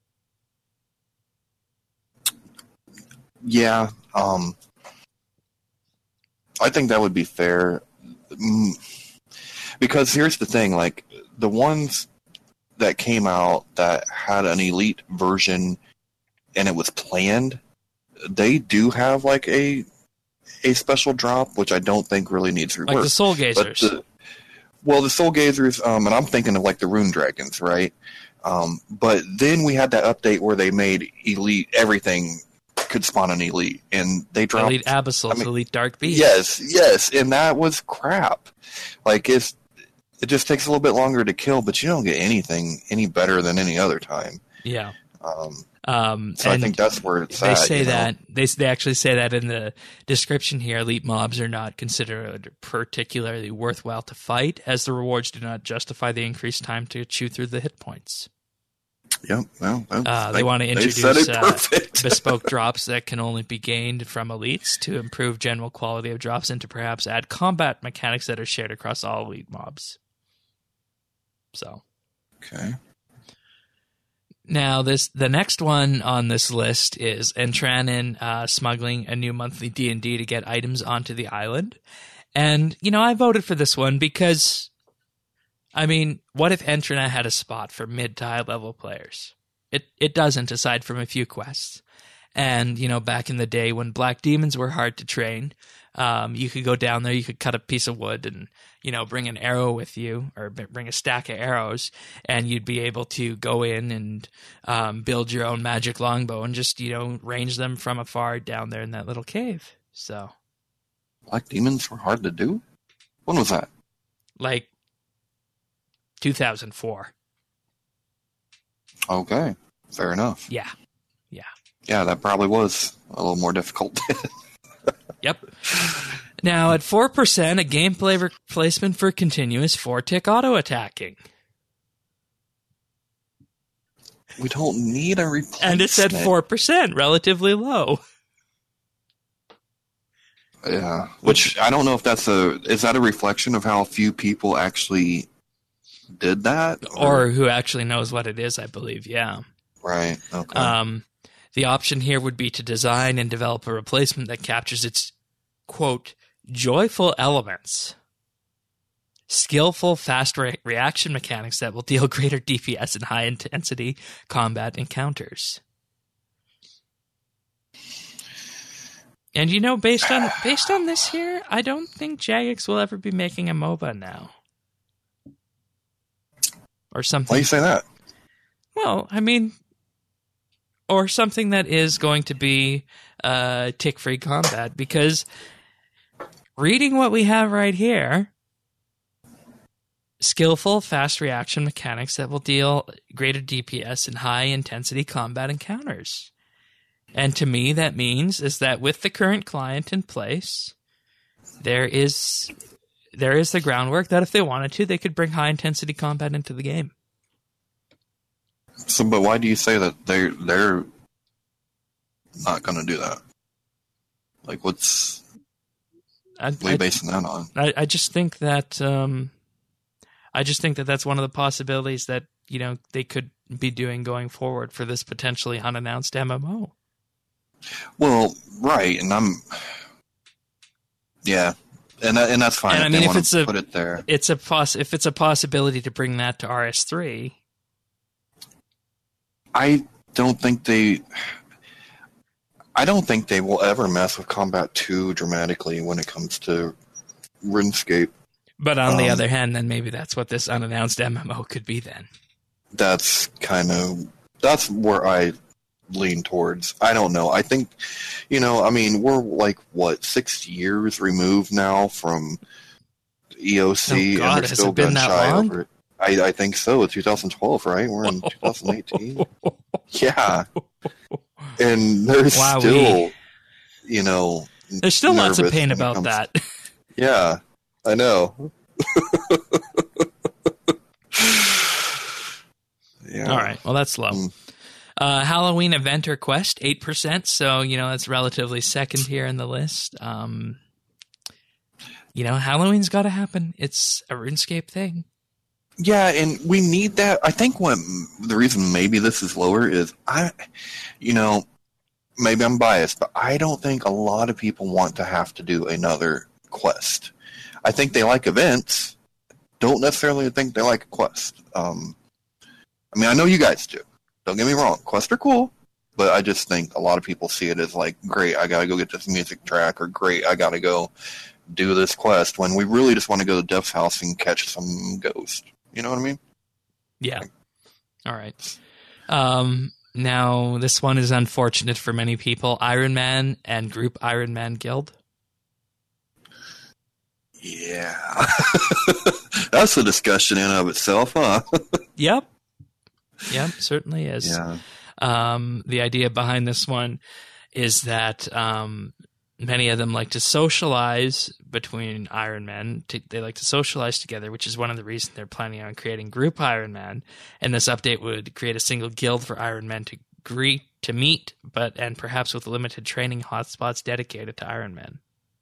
Yeah, um, I think that would be fair. Mm, because here's the thing, like, the ones that came out that had an elite version and it was planned, they do have, like, a a special drop, which I don't think really needs rework. Like the Soul But Gazers. the, well, the Soul Gazers, um, and I'm thinking of, like, the Rune Dragons, right? Um, but then we had that update where they made elite, everything could spawn an elite, and they dropped Elite Abyssals, I mean, Elite Dark Beast. Yes, yes, and that was crap. Like, it's it just takes a little bit longer to kill, but you don't get anything any better than any other time. Yeah. Um, Um, so I and think that's where it's they at. say you know? that they they actually say that in the description here. Elite mobs are not considered particularly worthwhile to fight, as the rewards do not justify the increased time to chew through the hit points. Yep. Well, well, Uh, they want to they said introduce it uh, perfect. bespoke drops that can only be gained from elites to improve general quality of drops, and to perhaps add combat mechanics that are shared across all elite mobs. So Okay. now this the next one on this list is Entranin uh, smuggling a new monthly D and D to get items onto the island. And, you know, I voted for this one because, I mean, what if Entrana had a spot for mid to high level players? It it doesn't, aside from a few quests. And, you know, back in the day when Black Demons were hard to train, um, you could go down there, you could cut a piece of wood and, you know, bring an arrow with you, or b- bring a stack of arrows, and you'd be able to go in and um, build your own magic longbow and just, you know, range them from afar down there in that little cave. So, Black demons were hard to do. When was that? like, two thousand four. Okay. Fair enough. Yeah. Yeah. Yeah, that probably was a little more difficult. Yep. Now, at four percent, a gameplay replacement for continuous four-tick auto-attacking. We don't need a replacement. And it's at four percent, relatively low. Yeah. Which, I don't know if that's a... Is that a reflection of how few people actually did that? Or who actually knows what it is, I believe, yeah. Right. Okay. Um, the option here would be to design and develop a replacement that captures its, quote, joyful elements. Skillful, fast re- reaction mechanics that will deal greater D P S in high-intensity combat encounters. And, you know, based on based on this here, I don't think Jagex will ever be making a MOBA now. Or something. Why do you say that? Well, I mean, or something that is going to be uh, tick-free combat, because reading what we have right here, skillful, fast reaction mechanics that will deal greater D P S in high-intensity combat encounters. And to me, that means is that with the current client in place, there is there is the groundwork that if they wanted to, they could bring high-intensity combat into the game. So, but why do you say that they're they're not going to do that? Like, what's I, what are you basing that on? I, I just think that um, I just think that that's one of the possibilities that you know they could be doing going forward for this potentially unannounced M M O. Well, right, and I'm yeah, and that, and that's fine. And if I mean, they if want it's to a put it there, it's a poss if it's a possibility to bring that to R S three. I don't think they. I don't think they will ever mess with Combat two dramatically when it comes to RuneScape. But on um, the other hand, then maybe that's what this unannounced M M O could be then. That's kind of, that's where I lean towards. I don't know. I think, you know, I mean, we're like, what, six years removed now from E O C, oh God, and they're has still it been gun that shy long? over it. I, I think so. It's two thousand twelve, right? We're in two thousand eighteen. Yeah. And there's wow, still, we, you know, there's still lots of pain about comes, that. Yeah, I know. Yeah. All right. Well, that's low. Mm. Uh, Halloween event or quest, eight percent. So, you know, that's relatively second here in the list. Um, you know, Halloween's got to happen. It's a RuneScape thing. Yeah, and we need that. I think what the reason maybe this is lower is I, you know, maybe I'm biased, but I don't think a lot of people want to have to do another quest. I think they like events. Don't necessarily think they like a quest. Um, I mean, I know you guys do. Don't get me wrong. Quests are cool, but I just think a lot of people see it as like, great, I gotta go get this music track, or great, I gotta go do this quest, when we really just want to go to Death's house and catch some ghost. You know what I mean? Yeah. All right. Um, now, this one is unfortunate for many people. Iron Man and Group Iron Man Guild. Yeah. That's a discussion in of itself, huh? Yep. Yep, certainly is. Yeah. Um, the idea behind this one is that um, many of them like to socialize between Iron Man. To, they like to socialize together, which is one of the reasons they're planning on creating Group Iron Man. And this update would create a single guild for Iron Man to greet, to meet, but and perhaps with limited training hotspots dedicated to Iron Man.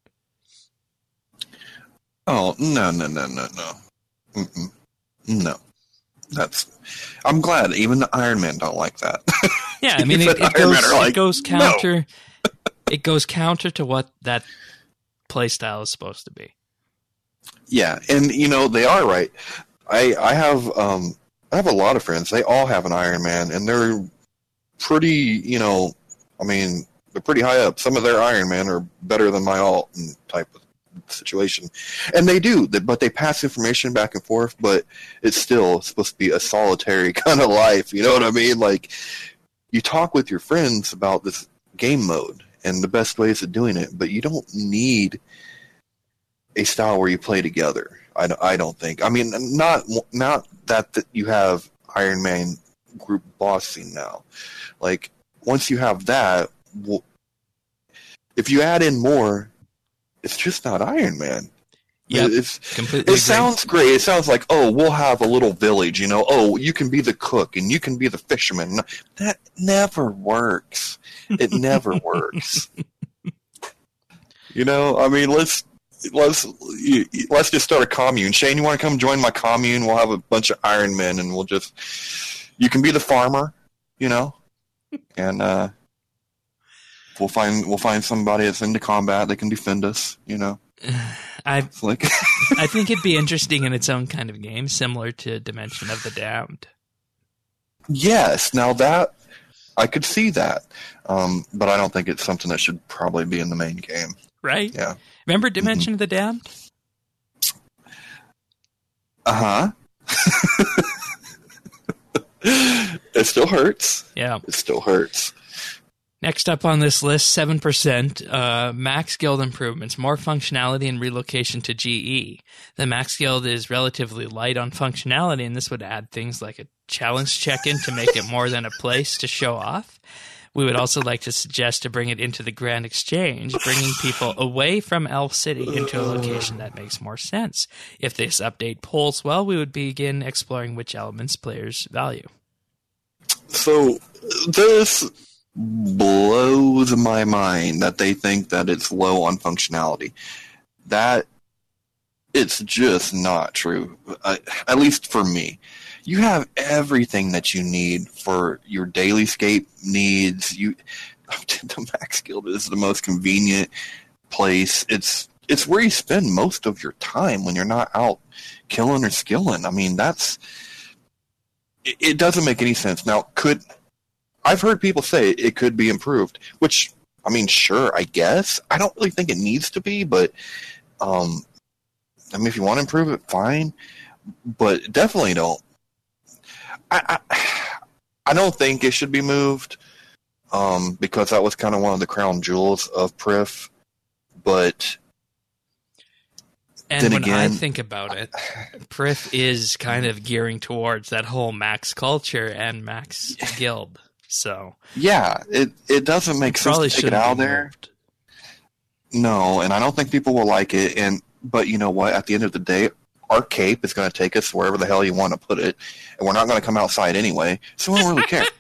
Oh, no, no, no, no, no. Mm-mm. No. That's. I'm glad even the Iron Man don't like that. Yeah, I mean, it, it, goes, like, it goes counter. No. It goes counter to what that playstyle is supposed to be. Yeah, and you know they are right. I I have um I have a lot of friends. They all have an Iron Man, and they're pretty. You know, I mean, they're pretty high up. Some of their Iron Man are better than my alt type of situation, and they do. But they pass information back and forth. But it's still supposed to be a solitary kind of life. You know what I mean? Like you talk with your friends about this game mode and the best ways of doing it, but you don't need a style where you play together. I, I don't think. I mean, not not that, that you have Iron Man group bossing now. Like, once you have that, well, if you add in more, it's just not Iron Man. Yeah, it's completely. It sounds great. It sounds like, oh, we'll have a little village, you know. Oh, you can be the cook and you can be the fisherman. That never works. It never works. You know, I mean, let's let's let's just start a commune. Shane, you want to come join my commune? We'll have a bunch of Iron Men, and we'll just. You can be the farmer, you know, and uh, we'll find we'll find somebody that's into combat that can defend us, you know. I like I think it'd be interesting in its own kind of game, similar to Dimension of the Damned. Yes, now that I could see that, um, but I don't think it's something that should probably be in the main game. Right? Yeah. Remember Dimension mm-hmm. of the Damned? Uh huh. It still hurts. Yeah. It still hurts. Next up on this list, seven percent, uh, Max Guild improvements, more functionality and relocation to G E. The Max Guild is relatively light on functionality, and this would add things like a challenge check-in to make it more than a place to show off. We would also like to suggest to bring it into the Grand Exchange, bringing people away from Elf City into a location that makes more sense. If this update polls well, we would begin exploring which elements players value. So, this blows my mind that they think that it's low on functionality. That it's just not true, uh, at least for me. You have everything that you need for your daily scape needs. You, the Max Guild is the most convenient place. It's it's where you spend most of your time when you're not out killing or skilling. I mean, that's it, it doesn't make any sense. Now, could I've heard people say it could be improved, which, I mean, sure, I guess. I don't really think it needs to be, but um, I mean, if you want to improve it, fine. But definitely don't. I, I, I don't think it should be moved um, because that was kind of one of the crown jewels of Prif. But and then when again, I think about it, Prif is kind of gearing towards that whole Max culture and Max Guild. So yeah, it it doesn't make sense to take it out of there. Moved. No, and I don't think people will like it. And but you know what? At the end of the day, our cape is going to take us wherever the hell you want to put it, and we're not going to come outside anyway, so we don't really care.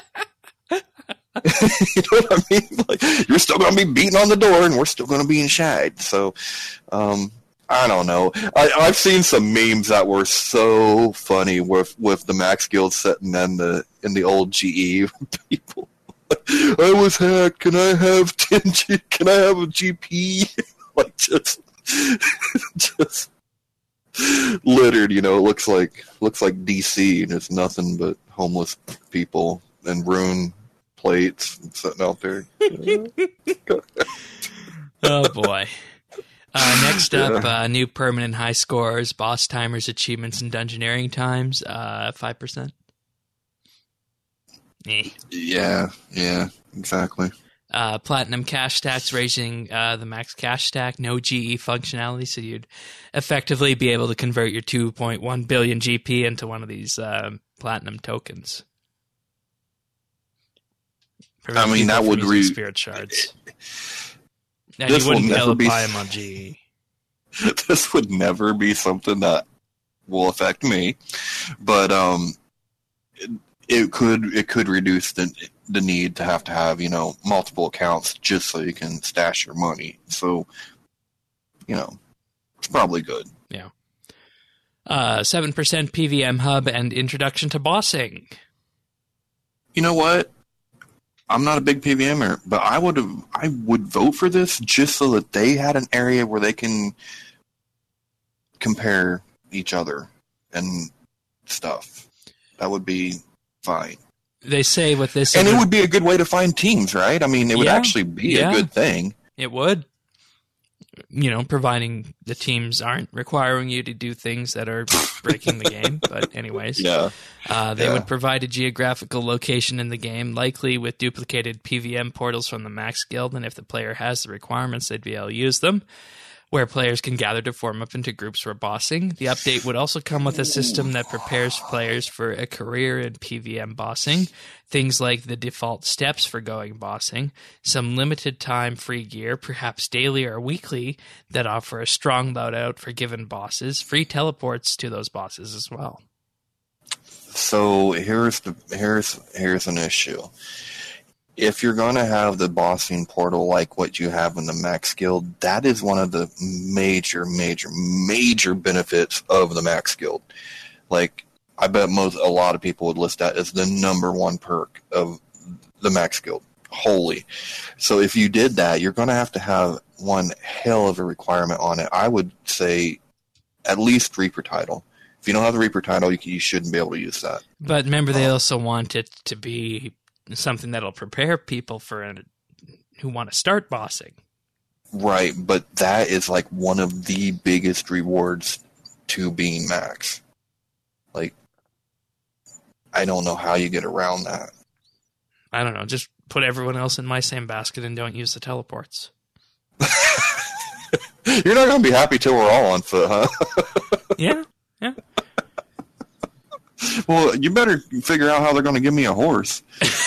You know what I mean? Like, you're still going to be beating on the door, and we're still going to be in shag. So, um, I don't know. I, I've seen some memes that were so funny with with the Max Guild sitting in the in the old G E people. I was hacked. Can I have ten G? Can I have a G P? Like just, just. littered, you know. It looks like looks like D C, and it's nothing but homeless people and rune plates sitting out there. Oh boy! Uh, next up, yeah. uh, new permanent high scores, boss timers, achievements, and dungeoneering times. Uh, five percent. Eh. Yeah, yeah, exactly. Uh, platinum cash stacks, raising uh, the max cash stack, no G E functionality, so you'd effectively be able to convert your two point one billion G P into one of these uh, platinum tokens. I mean, that would re- spirit shards. And you wouldn't be able to buy them on G E. This would never be something that will affect me, but um, it, it could it could reduce the the need to have to have, you know, multiple accounts just so you can stash your money. So, you know, it's probably good. Yeah. Uh, seven percent P V M hub and introduction to bossing. You know what? I'm not a big P V M'er, but I would have, I would vote for this just so that they had an area where they can compare each other and stuff. That would be fine. They say with this... And it would be a good way to find teams, right? I mean, it would yeah, actually be yeah. a good thing. It would. You know, providing the teams aren't requiring you to do things that are breaking the game. But anyways, yeah. Uh, they yeah. would provide a geographical location in the game, likely with duplicated P V M portals from the Max Guild. And if the player has the requirements, they'd be able to use them, where players can gather to form up into groups for bossing. The update would also come with a system that prepares players for a career in P V M bossing, things like the default steps for going bossing, some limited time free gear, perhaps daily or weekly, that offer a strong loadout for given bosses, free teleports to those bosses as well. So here's the here's here's an issue. If you're going to have the bossing portal like what you have in the Max Guild, that is one of the major, major, major benefits of the Max Guild. Like, I bet most a lot of people would list that as the number one perk of the Max Guild. Holy. So if you did that, you're going to have to have one hell of a requirement on it. I would say at least Reaper title. If you don't have the Reaper title, you, you shouldn't be able to use that. But remember, they um, also want it to be something that'll prepare people for a, who want to start bossing. Right, but that is like one of the biggest rewards to being Max. Like, I don't know how you get around that. I don't know. Just put everyone else in my same basket and don't use the teleports. You're not going to be happy till we're all on foot, huh? Yeah, yeah. Well, you better figure out how they're going to give me a horse.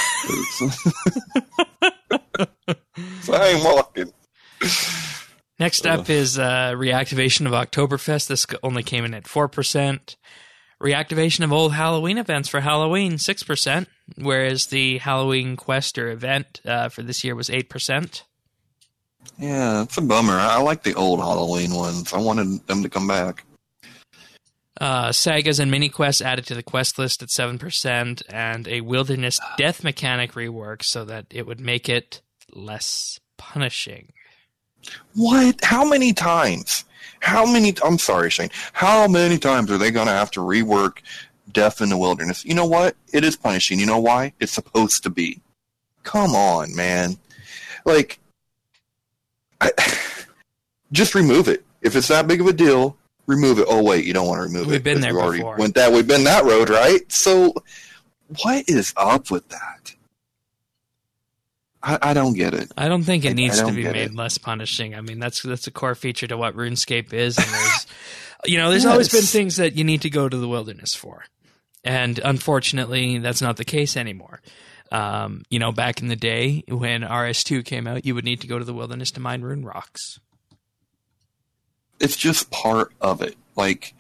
So I ain't walking. Next up uh. is uh, reactivation of Oktoberfest. This only came in at four percent. Reactivation of old Halloween events for Halloween, six percent, whereas the Halloween Quest or event uh, for this year was eight percent. Yeah, it's a bummer. I like the old Halloween ones. I wanted them to come back. Uh, sagas and mini quests added to the quest list at seven percent, and a wilderness death mechanic rework so that it would make it less punishing. What? How many times? How many? I'm sorry, Shane. How many times are they going to have to rework death in the wilderness? You know what? It is punishing. You know why? It's supposed to be. Come on, man. Like, I, just remove it. If it's that big of a deal, remove it. Oh, wait, you don't want to remove We've it. We've been there we already before. Went that, we've been that road, right? So, what is up with that? I, I don't get it. I don't think it I, needs I to be made it. less punishing. I mean, that's that's a core feature to what RuneScape is. And there's, you know, there's yes. always been things that you need to go to the wilderness for. And unfortunately, that's not the case anymore. Um, you know, back in the day when R S two came out, you would need to go to the wilderness to mine rune rocks. It's just part of it. Like,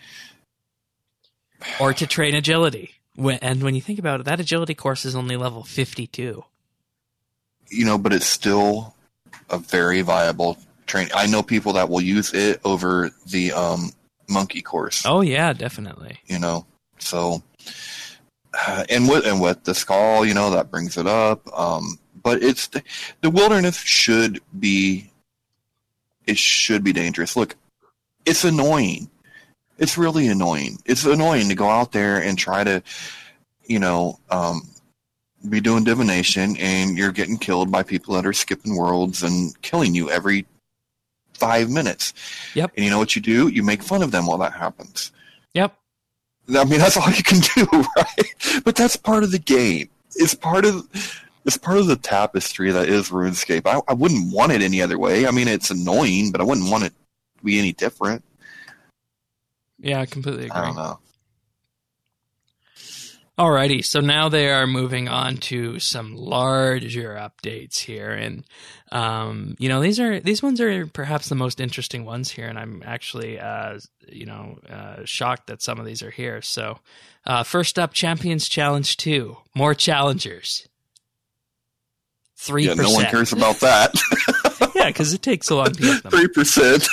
or to train agility. When, and when you think about it, that agility course is only level fifty-two. You know, but it's still a very viable train. I know people that will use it over the um, monkey course. Oh yeah, definitely. You know, so uh, and with and with the skull, you know, that brings it up. Um, but it's the, the wilderness should be. It should be dangerous. Look, it's annoying. It's really annoying. It's annoying to go out there and try to, you know, um, be doing divination, and you're getting killed by people that are skipping worlds and killing you every five minutes. Yep. And you know what you do? You make fun of them while that happens. Yep. I mean, that's all you can do, right? But that's part of the game. It's part of it's part of the tapestry that is RuneScape. I, I wouldn't want it any other way. I mean, it's annoying, but I wouldn't want it to be any different. Yeah, I completely agree. I don't know. Alrighty, so now they are moving on to some larger updates here, and um, you know these are these ones are perhaps the most interesting ones here, and I'm actually uh, you know uh, shocked that some of these are here. So, uh, first up, Champions Challenge two, more challengers, three Yeah, percent. no one cares about that. Yeah, because it takes a lot to get them. Three percent.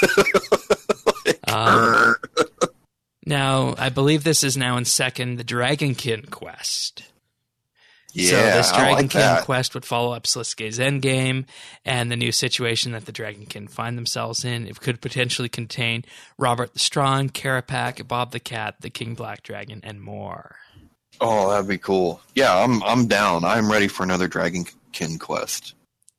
Um, now, I believe this is now in second, the Dragonkin quest. Yeah, so this I like Dragonkin that. quest would follow up Sliske's endgame and the new situation that the Dragonkin find themselves in. It could potentially contain Robert the Strong, Carapac, Bob the Cat, the King Black Dragon, and more. Oh, that'd be cool. Yeah, I'm I'm down. I'm ready for another Dragonkin quest.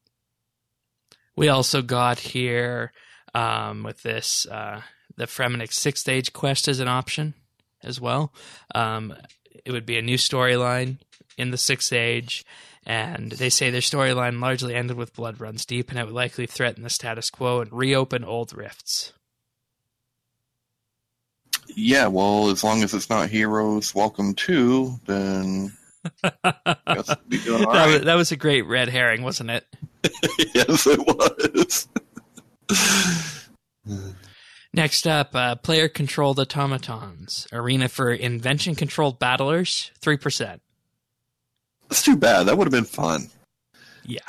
We also got here um, with this uh, the Fremennik sixth Age quest as an option as well. Um, it would be a new storyline in the Sixth Age, and they say their storyline largely ended with Blood Runs Deep, and it would likely threaten the status quo and reopen old rifts. Yeah, well, as long as it's not Heroes Welcome to, then I guess it'll be doing all that, right. was, that was a great red herring, wasn't it? Yes, it was. Next up, uh, player-controlled automatons. Arena for invention-controlled battlers, three percent. That's too bad. That would have been fun. Yeah.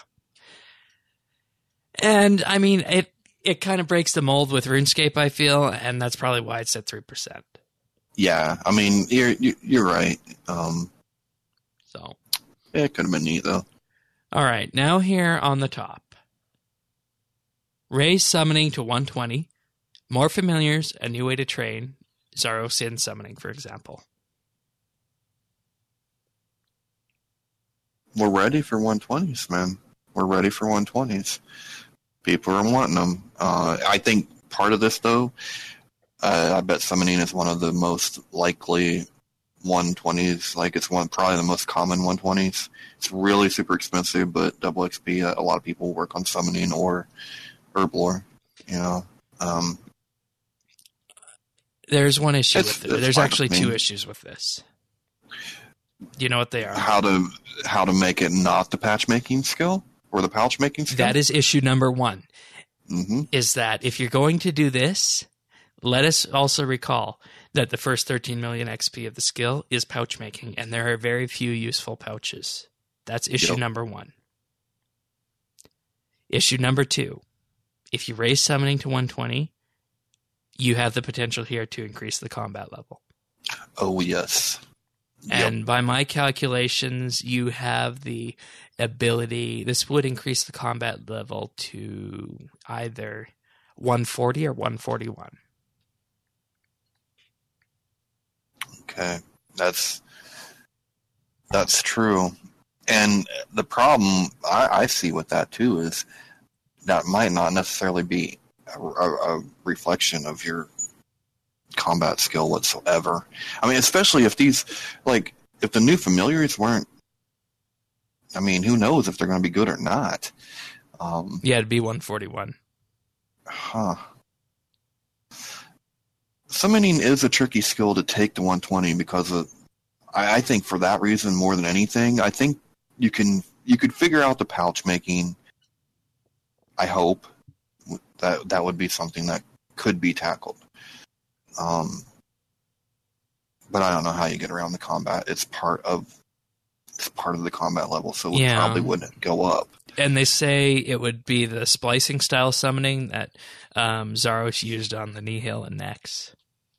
And, I mean, it it kind of breaks the mold with RuneScape, I feel, and that's probably why it's at three percent. Yeah, I mean, you're you're right. Um, So, yeah, it could have been neat, though. all right, now here on the top. Raise summoning to one twenty. More familiars, a new way to train. Zaro Sin summoning, for example. We're ready for one twenties, man. We're ready for one twenties. People are wanting them. Uh, I think part of this, though, uh, I bet summoning is one of the most likely one twenties. Like it's one probably the most common one twenties. It's really super expensive, but double X P. A lot of people work on summoning or herblore. You know, um, there's one issue it's, with it. it's There's fine actually with me. two issues with this. Do you know what they are? How to how to make it not the patch making skill or the pouch making skill. That is issue number one. Mm-hmm. Is that if you're going to do this, let us also recall that the first thirteen million X P of the skill is pouch making, and there are very few useful pouches. That's issue Yep. number one. Issue number two, if you raise summoning to one twenty, you have the potential here to increase the combat level. Oh yes. And Yep. by my calculations, you have the ability, this would increase the combat level to either one forty or one forty-one. Okay, that's that's true. And the problem I, I see with that too is that might not necessarily be a, a, a reflection of your combat skill whatsoever. I mean, especially if these, like, if the new familiars weren't, I mean, who knows if they're going to be good or not. Um, Yeah, it'd be one forty-one. huh. Summoning is a tricky skill to take to one twenty because of, I, I think for that reason more than anything, I think you can you could figure out the pouch making. I hope that that would be something that could be tackled. Um, but I don't know how you get around the combat. It's part of it's part of the combat level, so it Yeah. probably wouldn't go up. And they say it would be the splicing style summoning that um, Zaros used on the Nihil and Nex.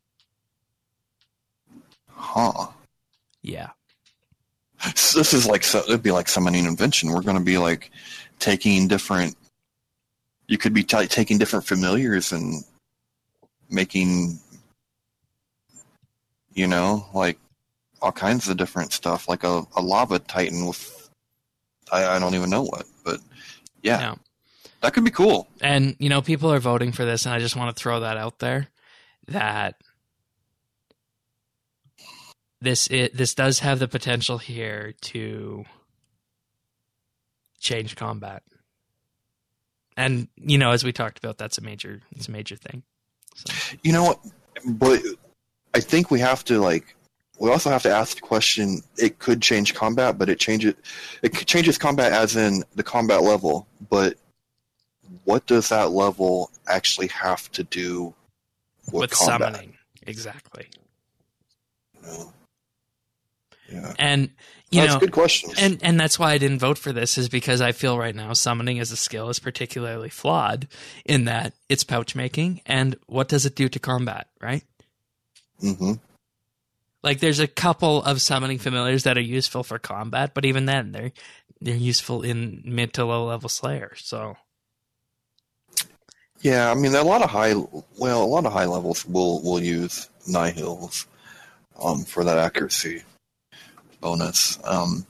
Huh. Yeah. So this is like, so it'd be like summoning invention. We're going to be like taking different, you could be t- taking different familiars and making, you know, like all kinds of different stuff, like a, a lava titan with, I, I don't even know what, but yeah, Yeah. that could be cool. And, you know, people are voting for this, and I just want to throw that out there, that this it, this does have the potential here to change combat. And, you know, as we talked about, that's a major it's a major thing. So. You know what, but I think we have to, like, we also have to ask the question, it could change combat, but it changes it changes combat as in the combat level, but what does that level actually have to do with, With combat? summoning. Exactly. You know? Yeah. And, you That's know, good questions. and, and that's why I didn't vote for this, is because I feel right now summoning as a skill is particularly flawed in that it's pouch making, and what does it do to combat, right? Mm-hmm. Like, there's a couple of summoning familiars that are useful for combat, but even then, they're they're useful in mid to low level Slayer. So, Yeah, I mean, a lot of high, well, a lot of high levels will will use Nihils um, for that accuracy bonus, um,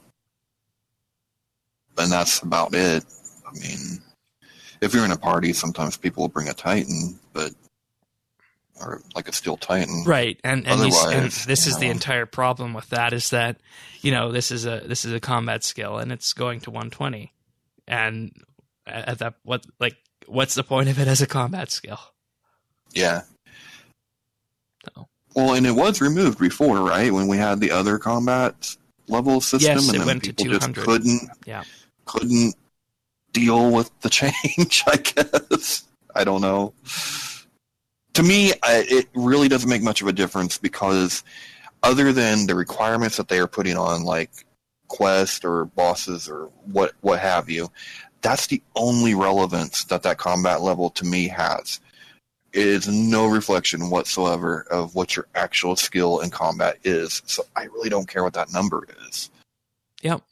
and that's about it. I mean, if you're in a party, sometimes people will bring a Titan, but or like a Steel Titan, right, and and, you, s- and Otherwise, this you is the know. entire problem with that, is that, you know, this is a this is a combat skill, and it's going to one twenty, and at that, what like what's the point of it as a combat skill? Yeah. So. Well, and it was removed before, right? When we had the other combat level system, Yes, and it then went to people just two hundred. couldn't, Yeah. couldn't deal with the change. I guess I don't know. To me, I, it really doesn't make much of a difference because, other than the requirements that they are putting on, like quest or bosses or what what have you, that's the only relevance that that combat level to me has. It is no reflection whatsoever of what your actual skill in combat is. So I really don't care what that number is. Yep.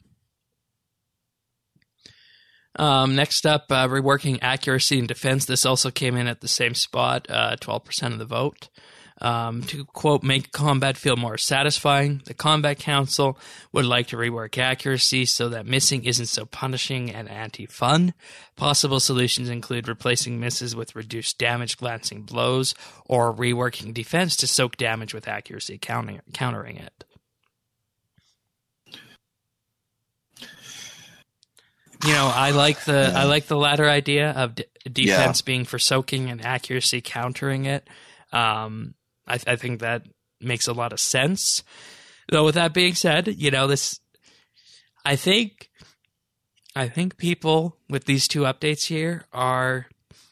Um, next up, uh, reworking accuracy and defense. This also came in at the same spot, uh, twelve percent of the vote. Um, to quote, make combat feel more satisfying. The Combat Council would like to rework accuracy so that missing isn't so punishing and anti-fun. Possible solutions include replacing misses with reduced damage glancing blows, or reworking defense to soak damage with accuracy, counter- countering it. you know, I like the Yeah. I like the latter idea of d- defense Yeah. being for soaking and accuracy countering it. Um, I, th- I think that makes a lot of sense. Though, with that being said, you know, this, I think, I think people with these two updates here are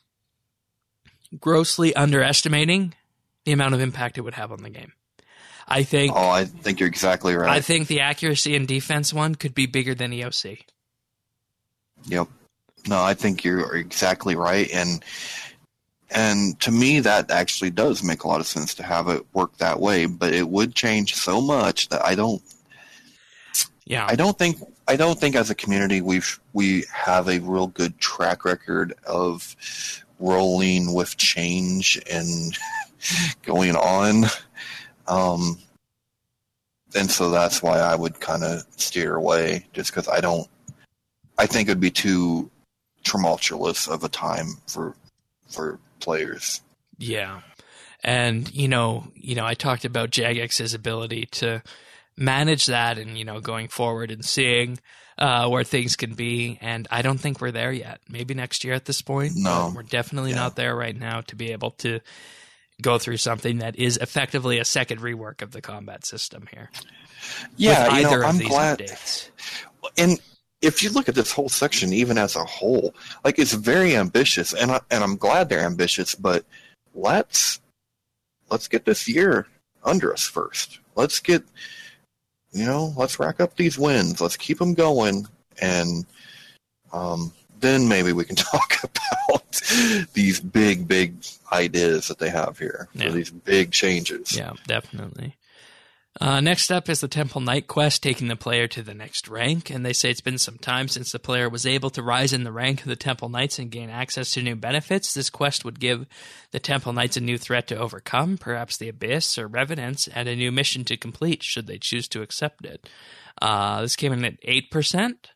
grossly underestimating the amount of impact it would have on the game. I think. Oh, I think you're exactly right. I think the accuracy and defense one could be bigger than E O C. Yep. No, I think you're exactly right, and and to me that actually does make a lot of sense to have it work that way. But it would change so much that I don't. Yeah. I don't think. I don't think as a community we've we have a real good track record of rolling with change and going on. Um, and so that's why I would kind of steer away, just because I don't. I think it would be too tumultuous of a time for for players. Yeah. And, you know, you know, I talked about Jagex's ability to manage that and, you know, going forward and seeing uh, where things can be. And I don't think we're there yet. Maybe next year at this point. No. But we're definitely Yeah. not there right now to be able to go through something that is effectively a second rework of the combat system here. Yeah, with you either know, of I'm these glad. updates. And if you look at this whole section, even as a whole, like it's very ambitious, and I, and I'm glad they're ambitious. But let's let's get this year under us first. Let's get, you know, let's rack up these wins. Let's keep them going, and um, then maybe we can talk about these big, big ideas that they have here for Yeah. these big changes. Yeah, definitely. Uh, next up is the Temple Knight quest, taking the player to the next rank, and they say it's been some time since the player was able to rise in the rank of the Temple Knights and gain access to new benefits. This quest would give the Temple Knights a new threat to overcome, perhaps the Abyss or Revenants, and a new mission to complete, should they choose to accept it. Uh, this came in at eight percent.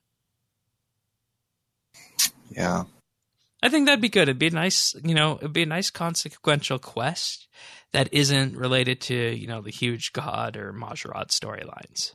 Yeah. I think that'd be good. It'd be a nice, you know, it'd be a nice consequential quest that isn't related to, you know, the huge God or Majorat storylines.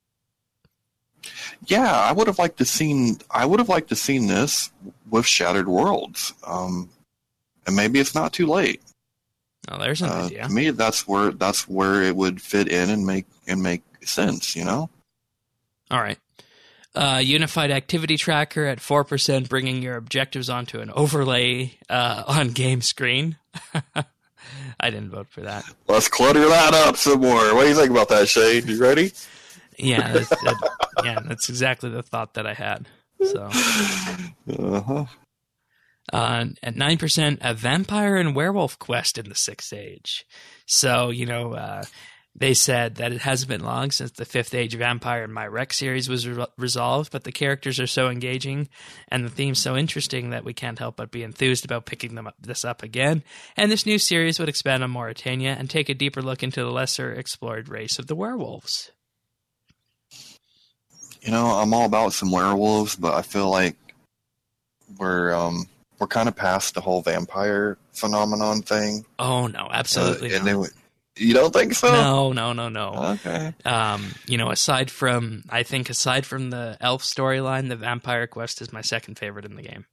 Yeah, I would have liked to seen. I would have liked to seen this with Shattered Worlds, um, and maybe it's not too late. Oh, there's an Uh, idea. to me, that's where that's where it would fit in and make and make sense. You know. All right. Uh, unified activity tracker at four percent, bringing your objectives onto an overlay uh, on game screen. I didn't vote for that. Let's clutter that up some more. What do you think about that, Shane? You ready? Yeah, that's, that, yeah, that's exactly the thought that I had. So, Uh-huh. uh, at nine percent, a vampire and werewolf quest in the Sixth Age. So, you know, uh, they said that it hasn't been long since the Fifth Age Vampire and My Rec series was re- resolved, but the characters are so engaging and the theme's so interesting that we can't help but be enthused about picking them up, this up again. And this new series would expand on Mauritania and take a deeper look into the lesser explored race of the werewolves. You know, I'm all about some werewolves, but I feel like we're um we're kind of past the whole vampire phenomenon thing. Oh, no, absolutely Uh, and not. then we, you don't think so? No, no, no, no. Okay. Um, you know, aside from, I think aside from the elf storyline, the vampire quest is my second favorite in the game.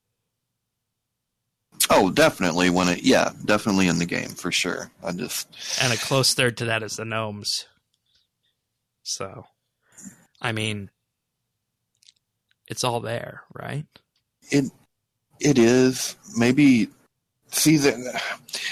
Oh, definitely when it yeah, definitely in the game for sure. I just And a close third to that is the gnomes. So, I mean, it's all there, right? it it is maybe see that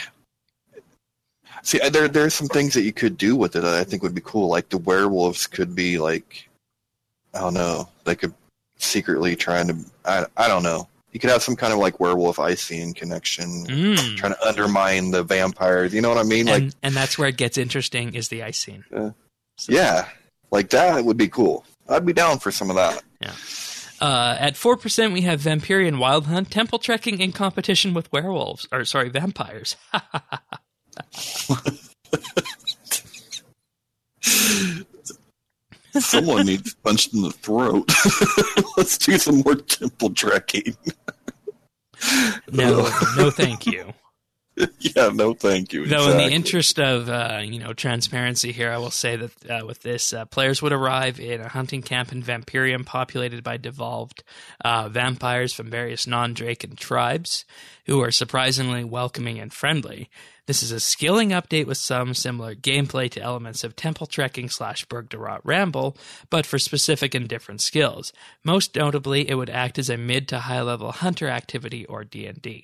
see there there's some things that you could do with it that I think would be cool. Like the werewolves could be like I don't know, they could secretly trying to I I don't know. You could have some kind of like werewolf Icene connection, Mm. trying to undermine the vampires. You know what I mean? Like And, and that's where it gets interesting is the ice scene. Uh, So, yeah, like that would be cool. I'd be down for some of that. yeah. Uh, at four percent, we have Vampirian Wild Hunt, temple trekking in competition with werewolves. Or, sorry, vampires. Someone needs punched in the throat. Let's do some more temple trekking. No, no thank you. Yeah, no thank you. Though exactly. in the interest of, uh, you know, transparency here, I will say that uh, with this, uh, players would arrive in a hunting camp in Vampirium populated by devolved uh, vampires from various non-Draken tribes who are surprisingly welcoming and friendly. This is a skilling update with some similar gameplay to elements of Temple Trekking slash Burg de Rot Ramble, but for specific and different skills. Most notably, it would act as a mid to high level hunter activity or D and D.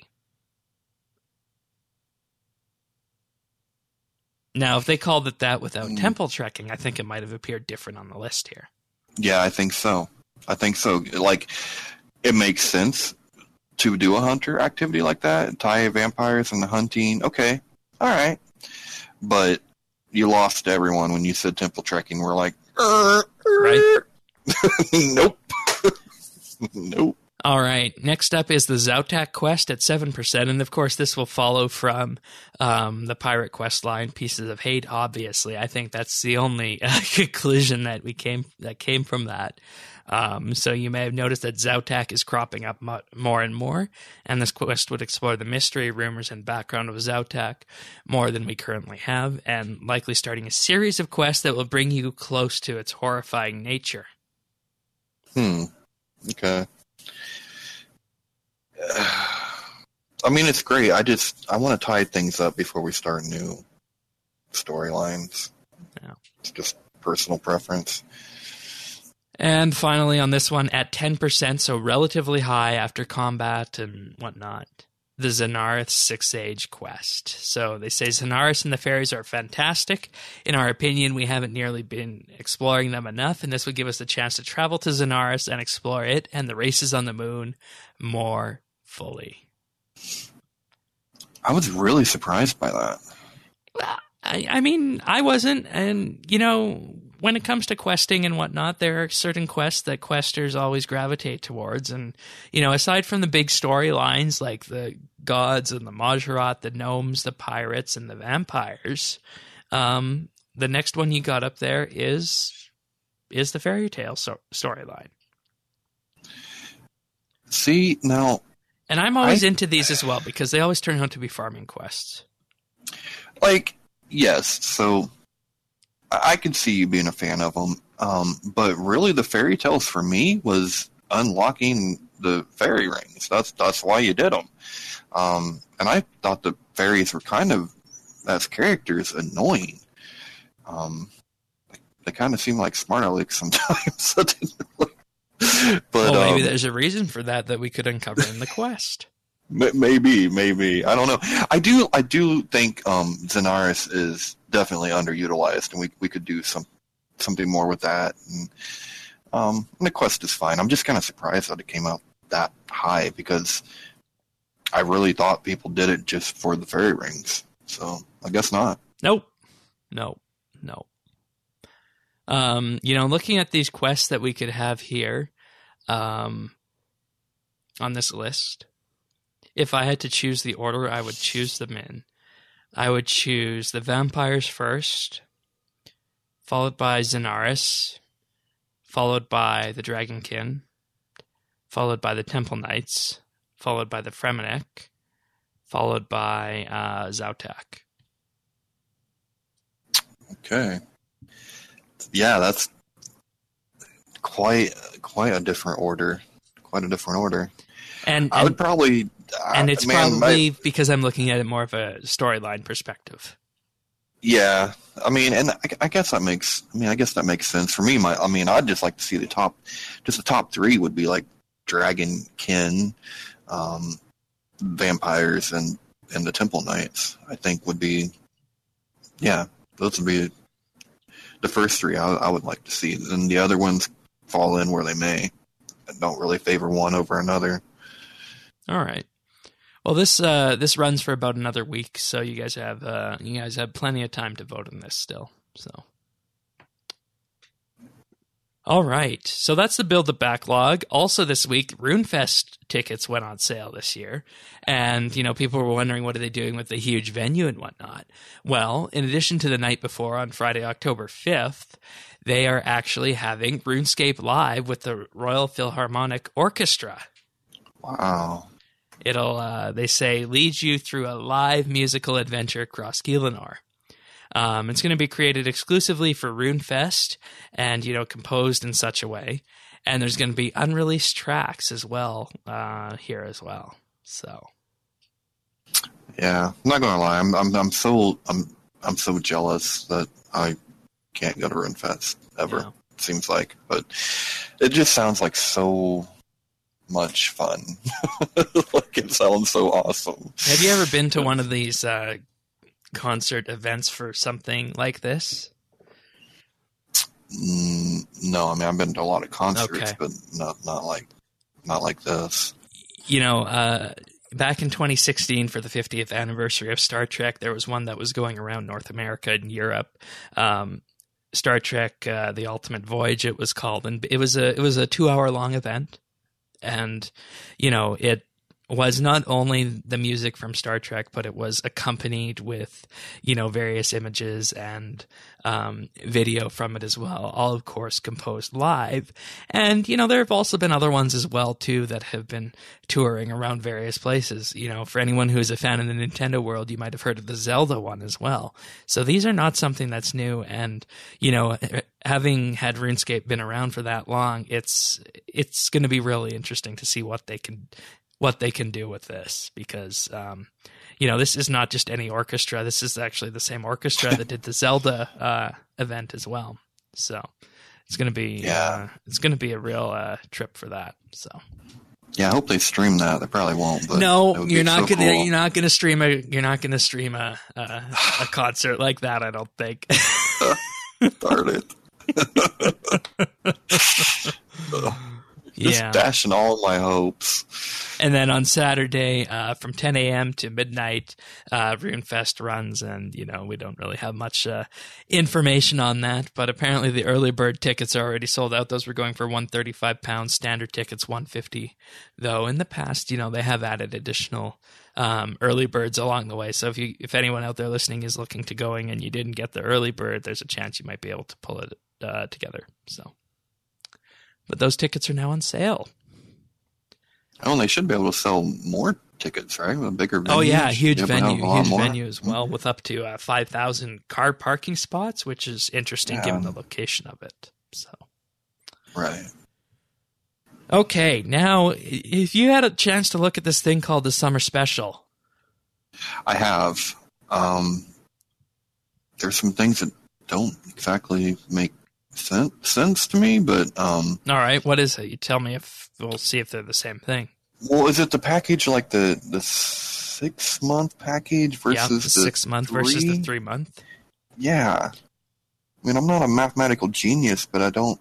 Now, if they called it that without mm. Temple Trekking, I think it might have appeared different on the list here. Yeah, I think so. I think so. Like, it makes sense to do a hunter activity like that, tie vampires and the hunting. Okay, all right. But you lost everyone when you said Temple Trekking. We're like, right? Nope. Nope. All right, next up is the Zautak quest at seven percent, and of course this will follow from um, the Pirate quest line, Pieces of Hate, obviously. I think that's the only uh, conclusion that we came that came from that. Um, so you may have noticed that Zautak is cropping up mo- more and more, and this quest would explore the mystery, rumors, and background of Zautak more than we currently have, and likely starting a series of quests that will bring you close to its horrifying nature. Hmm, okay. I mean, it's great. I just I want to tie things up before we start new storylines. Yeah. It's just personal preference. And finally, on this one, at ten percent, so relatively high after combat and whatnot, the Zanareth Six Age quest. So they say Zanareth and the fairies are fantastic. In our opinion, we haven't nearly been exploring them enough, and this would give us the chance to travel to Zanareth and explore it and the races on the moon more fully. I was really surprised by that. Well, I, I mean, I wasn't, and, you know, when it comes to questing and whatnot, there are certain quests that questers always gravitate towards, and, you know, aside from the big storylines like the gods and the Majorot, the gnomes, the pirates, and the vampires, um, the next one you got up there is is the fairy tale so- storyline. See, now... And I'm always I, into these as well, because they always turn out to be farming quests. Like, yes, so I, I could see you being a fan of them, um, but really the fairy tales for me was unlocking the fairy rings. That's that's why you did them. Um, and I thought the fairies were kind of, as characters, annoying. Um, they kind of seem like smart alecks sometimes. But, well, maybe um, there's a reason for that that we could uncover in the quest. Maybe, maybe. I don't know. I do I do think um, Zanareth is definitely underutilized, and we we could do some something more with that. And, um, and the quest is fine. I'm just kind of surprised that it came out that high, because I really thought people did it just for the fairy rings. So I guess not. Nope. Nope. Nope. Um, you know, looking at these quests that we could have here um, on this list, if I had to choose the order, I would choose them in. I would choose the vampires first, followed by Zanareth, followed by the Dragonkin, followed by the Temple Knights, followed by the Fremennik, followed by uh, Zautak. Okay. Yeah, that's quite quite a different order. Quite a different order. And, I and would probably, and it's man, probably my, because I'm looking at it more of a storyline perspective. Yeah, I mean, and I, I guess that makes. I mean, I guess that makes sense for me. My, I mean, I'd just like to see the top. Just the top three would be like Dragonkin, um, vampires, and and the Temple Knights. I think would be. Yeah, those would be the first three I, I would like to see. And the other ones fall in where they may. I don't really favor one over another. All right. Well, this uh, this runs for about another week, so you guys have uh, you guys have plenty of time to vote on this still. So, all right. So that's the build the backlog. Also, this week, RuneFest tickets went on sale this year, and you know people were wondering what are they doing with the huge venue and whatnot. Well, in addition to the night before on Friday, October fifth, they are actually having RuneScape Live with the Royal Philharmonic Orchestra. Wow. It'll, uh, they say, lead you through a live musical adventure across Gielinor. Um, it's going to be created exclusively for RuneFest and, you know, composed in such a way. And there's going to be unreleased tracks as well uh, here as well. So, yeah, I'm not gonna lie, I'm I'm I'm so I'm I'm so jealous that I can't go to RuneFest ever. Yeah. It seems like, but it just sounds like so much fun. Like it sounds so awesome. Have you ever been to one of these uh, concert events for something like this? Mm, no, I mean I've been to a lot of concerts, Okay. but not not like not like this. You know, uh, back in twenty sixteen for the fiftieth anniversary of Star Trek, there was one that was going around North America and Europe. Um, Star Trek: uh, The Ultimate Voyage, it was called, and it was a it was a two hour long event, and you know it was not only the music from Star Trek, but it was accompanied with, you know, various images and um, video from it as well. All, of course, composed live. And, you know, there have also been other ones as well, too, that have been touring around various places. You know, for anyone who is a fan of the Nintendo world, you might have heard of the Zelda one as well. So these are not something that's new. And, you know, having had RuneScape been around for that long, it's it's going to be really interesting to see what they can what they can do with this, because, um, you know, this is not just any orchestra. This is actually the same orchestra that did the Zelda uh, event as well. So it's going to be, Yeah. uh, it's going to be a real uh, trip for that. So Yeah, I hope they stream that. They probably won't. But no, that would you're be not so gonna, cool. you're not gonna stream a, you're not gonna stream a, a, a concert like that. I don't think. Darn it. Just Yeah. dashing all my hopes. And then on Saturday, uh, from ten a.m. to midnight, uh, RuneFest runs, and, you know, we don't really have much uh, information on that, but apparently the early bird tickets are already sold out. Those were going for one hundred thirty-five pounds, standard tickets one hundred fifty, though in the past, you know, they have added additional um, early birds along the way. So if you, if anyone out there listening is looking to going and you didn't get the early bird, there's a chance you might be able to pull it uh, together. So, but those tickets are now on sale. Oh, they should be able to sell more tickets, right? A bigger venue. Oh yeah, huge Be able to have venue, a lot huge more. venue as well, with up to uh, five thousand car parking spots, which is interesting Yeah. given the location of it. So, Right. okay, now if you had a chance to look at this thing called the Summer Special, I have. Um, there's some things that don't exactly make sense, sense to me, but um, all right, what is it? You tell me if we'll see if they're the same thing. well, is it the package like the the six month package versus yeah, the, the six month versus the three? three month. Yeah. I mean, I'm not a mathematical genius, but I don't.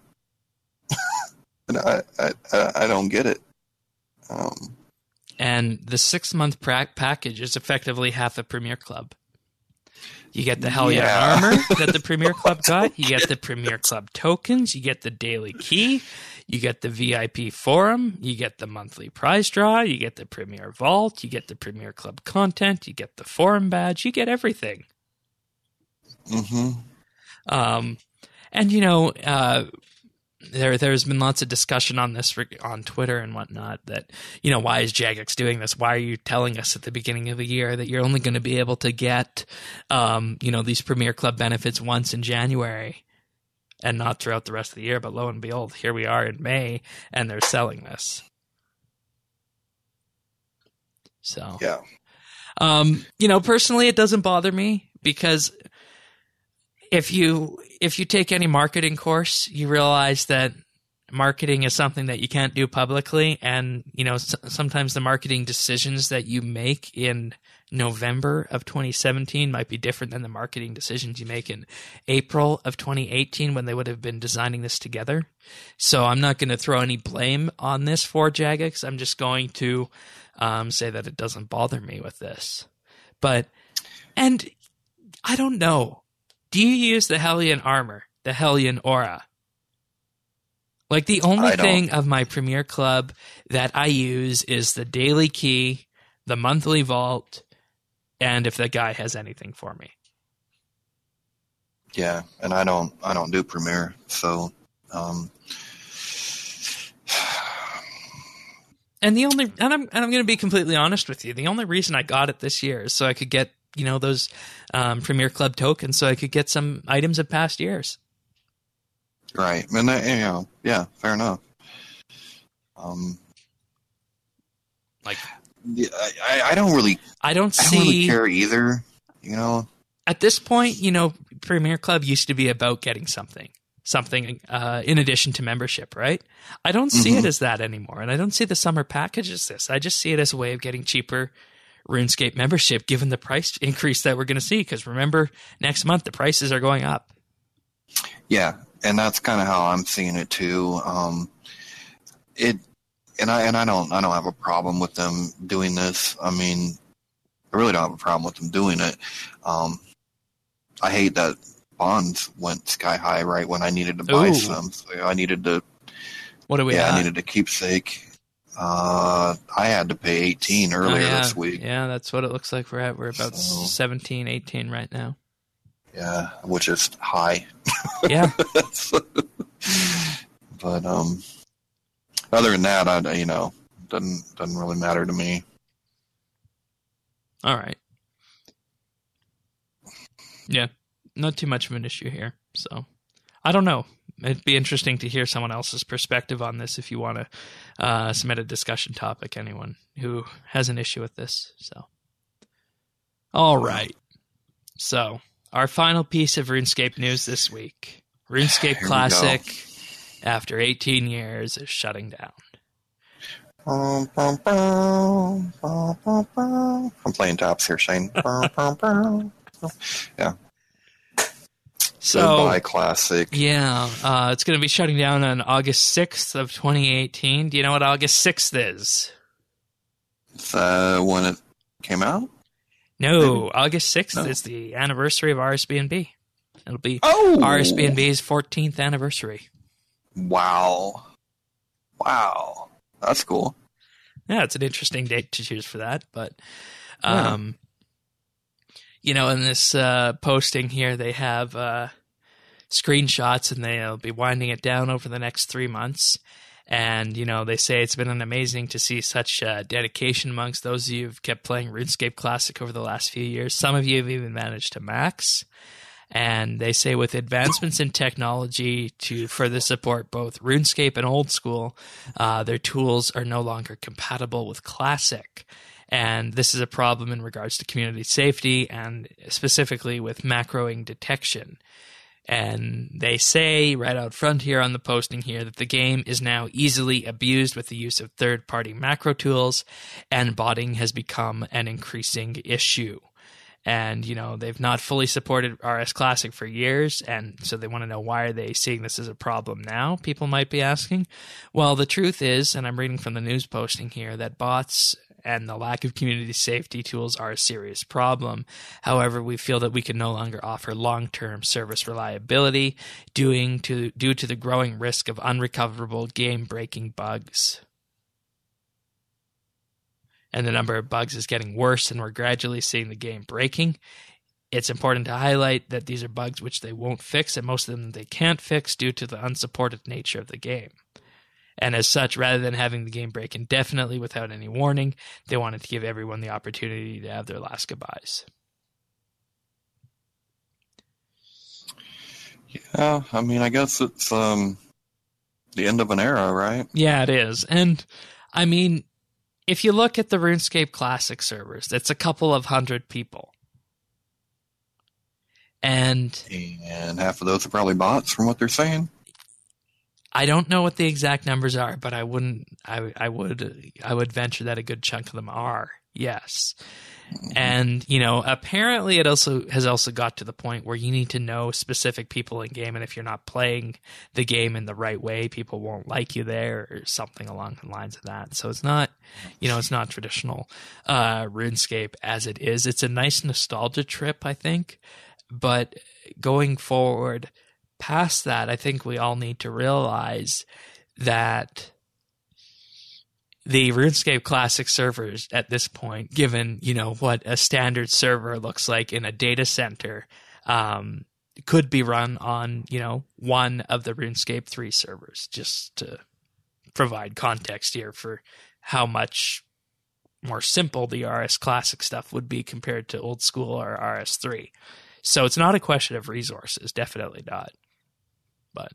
I, I I I don't get it. Um, And the six month pra- package is effectively half a Premier Club. You get the Hellion Yeah. armor that the Premier Club got. You get the Premier Club tokens. You get the daily key. You get the V I P forum. You get the monthly prize draw. You get the Premier Vault. You get the Premier Club content. You get the forum badge. You get everything. hmm Um, and you know, uh, there there's been lots of discussion on this re- on Twitter and whatnot. That, you know, why is Jagex doing this? Why are you telling us at the beginning of the year that you're only going to be able to get, um, you know, these Premier Club benefits once in January and not throughout the rest of the year? But lo and behold, here we are in May, and they're selling this. So Yeah. Um, you know, personally, it doesn't bother me, because if you if you take any marketing course, you realize that marketing is something that you can't do publicly, and you know, s- sometimes the marketing decisions that you make in November of twenty seventeen might be different than the marketing decisions you make in April of twenty eighteen, when they would have been designing this together. So I'm not going to throw any blame on this for Jagex. I'm just going to um, say that it doesn't bother me with this. But, and I don't know. Do you use the Hellion armor, the Hellion aura? Like, the only I don't. thing of my Premier Club that I use is the daily key, the monthly vault, and if the guy has anything for me. Yeah, and I don't I don't do Premiere, so um, And the only, and I'm, and I'm going to be completely honest with you, the only reason I got it this year is so I could get, you know, those um, Premier Club tokens, so I could get some items of past years. Right, and that, you know, yeah, fair enough. Um, like, yeah, I, I don't really, I don't see, I don't really care either. You know, at this point, you know, Premier Club used to be about getting something. Something uh, in addition to membership, right? I don't see mm-hmm. it as that anymore. And I don't see the summer package as this. I just see it as a way of getting cheaper RuneScape membership given the price increase that we're going to see. Because remember, next month the prices are going up. Yeah, and that's kind of how I'm seeing it too. Um, it and I and I don't I don't have a problem with them doing this. I mean, I really don't have a problem with them doing it. Um, I hate that bonds went sky high right when I needed to buy Ooh. some. So I needed to. What do we? Yeah, at? I needed a keepsake. Uh, I had to pay eighteen earlier oh, yeah. this week. Yeah, that's what it looks like we're at. We're about So, seventeen, eighteen right now. Yeah, which is high. Yeah. But um, other than that, I you know doesn't doesn't really matter to me. All right. Yeah, not too much of an issue here. So, I don't know. It'd be interesting to hear someone else's perspective on this if you want to uh, submit a discussion topic, anyone who has an issue with this. So, all right. So, our final piece of RuneScape news this week. RuneScape Here Classic, after eighteen years, is shutting down. Bum, bum, bum, bum, bum, bum. I'm playing tops here, Shane. Bum, bum, bum. Yeah. So, Goodbye, Classic. Yeah, uh, it's going to be shutting down on August sixth of twenty eighteen. Do you know what August sixth is? It's uh, when it came out? No, Maybe. August sixth No. is the anniversary of R S B N B. It'll be Oh! R S B N B's fourteenth anniversary. Wow. Wow. That's cool. Yeah, it's an interesting date to choose for that. But, um, yeah. you know, in this uh, posting here, they have uh, screenshots, and they'll be winding it down over the next three months. And, you know, they say it's been an amazing to see such uh, dedication amongst those of you who've kept playing RuneScape Classic over the last few years. Some of you have even managed to max. And they say with advancements in technology to further support both RuneScape and Old School, uh, their tools are no longer compatible with Classic. And this is a problem in regards to community safety and specifically with macroing detection. And they say right out front here on the posting here that the game is now easily abused with the use of third-party macro tools, and botting has become an increasing issue. And, you know, they've not fully supported R S Classic for years, and so they want to know, why are they seeing this as a problem now, people might be asking. Well, the truth is, and I'm reading from the news posting here, that bots and the lack of community safety tools are a serious problem. However, we feel that we can no longer offer long-term service reliability due to, due to the growing risk of unrecoverable game-breaking bugs. And the number of bugs is getting worse, and we're gradually seeing the game breaking. It's important to highlight that these are bugs which they won't fix, and most of them they can't fix due to the unsupported nature of the game. And as such, rather than having the game break indefinitely without any warning, they wanted to give everyone the opportunity to have their last goodbyes. Yeah, I mean, I guess it's um the end of an era, right? Yeah, it is. And, I mean, if you look at the RuneScape Classic servers, it's a couple of hundred people. And And half of those are probably bots from what they're saying. I don't know what the exact numbers are, but I wouldn't. I I would I would venture that a good chunk of them are. Yes, mm-hmm. And you know, apparently it also has also got to the point where you need to know specific people in game, and if you're not playing the game in the right way, people won't like you there, or something along the lines of that. So it's not, you know, it's not traditional uh, RuneScape as it is. It's a nice nostalgia trip, I think, but going forward. Past that, I think we all need to realize that the RuneScape Classic servers at this point, given, you know, what a standard server looks like in a data center, um, could be run on, you know, one of the RuneScape three servers, just to provide context here for how much more simple the R S Classic stuff would be compared to old school or R S three. So it's not a question of resources, definitely not. But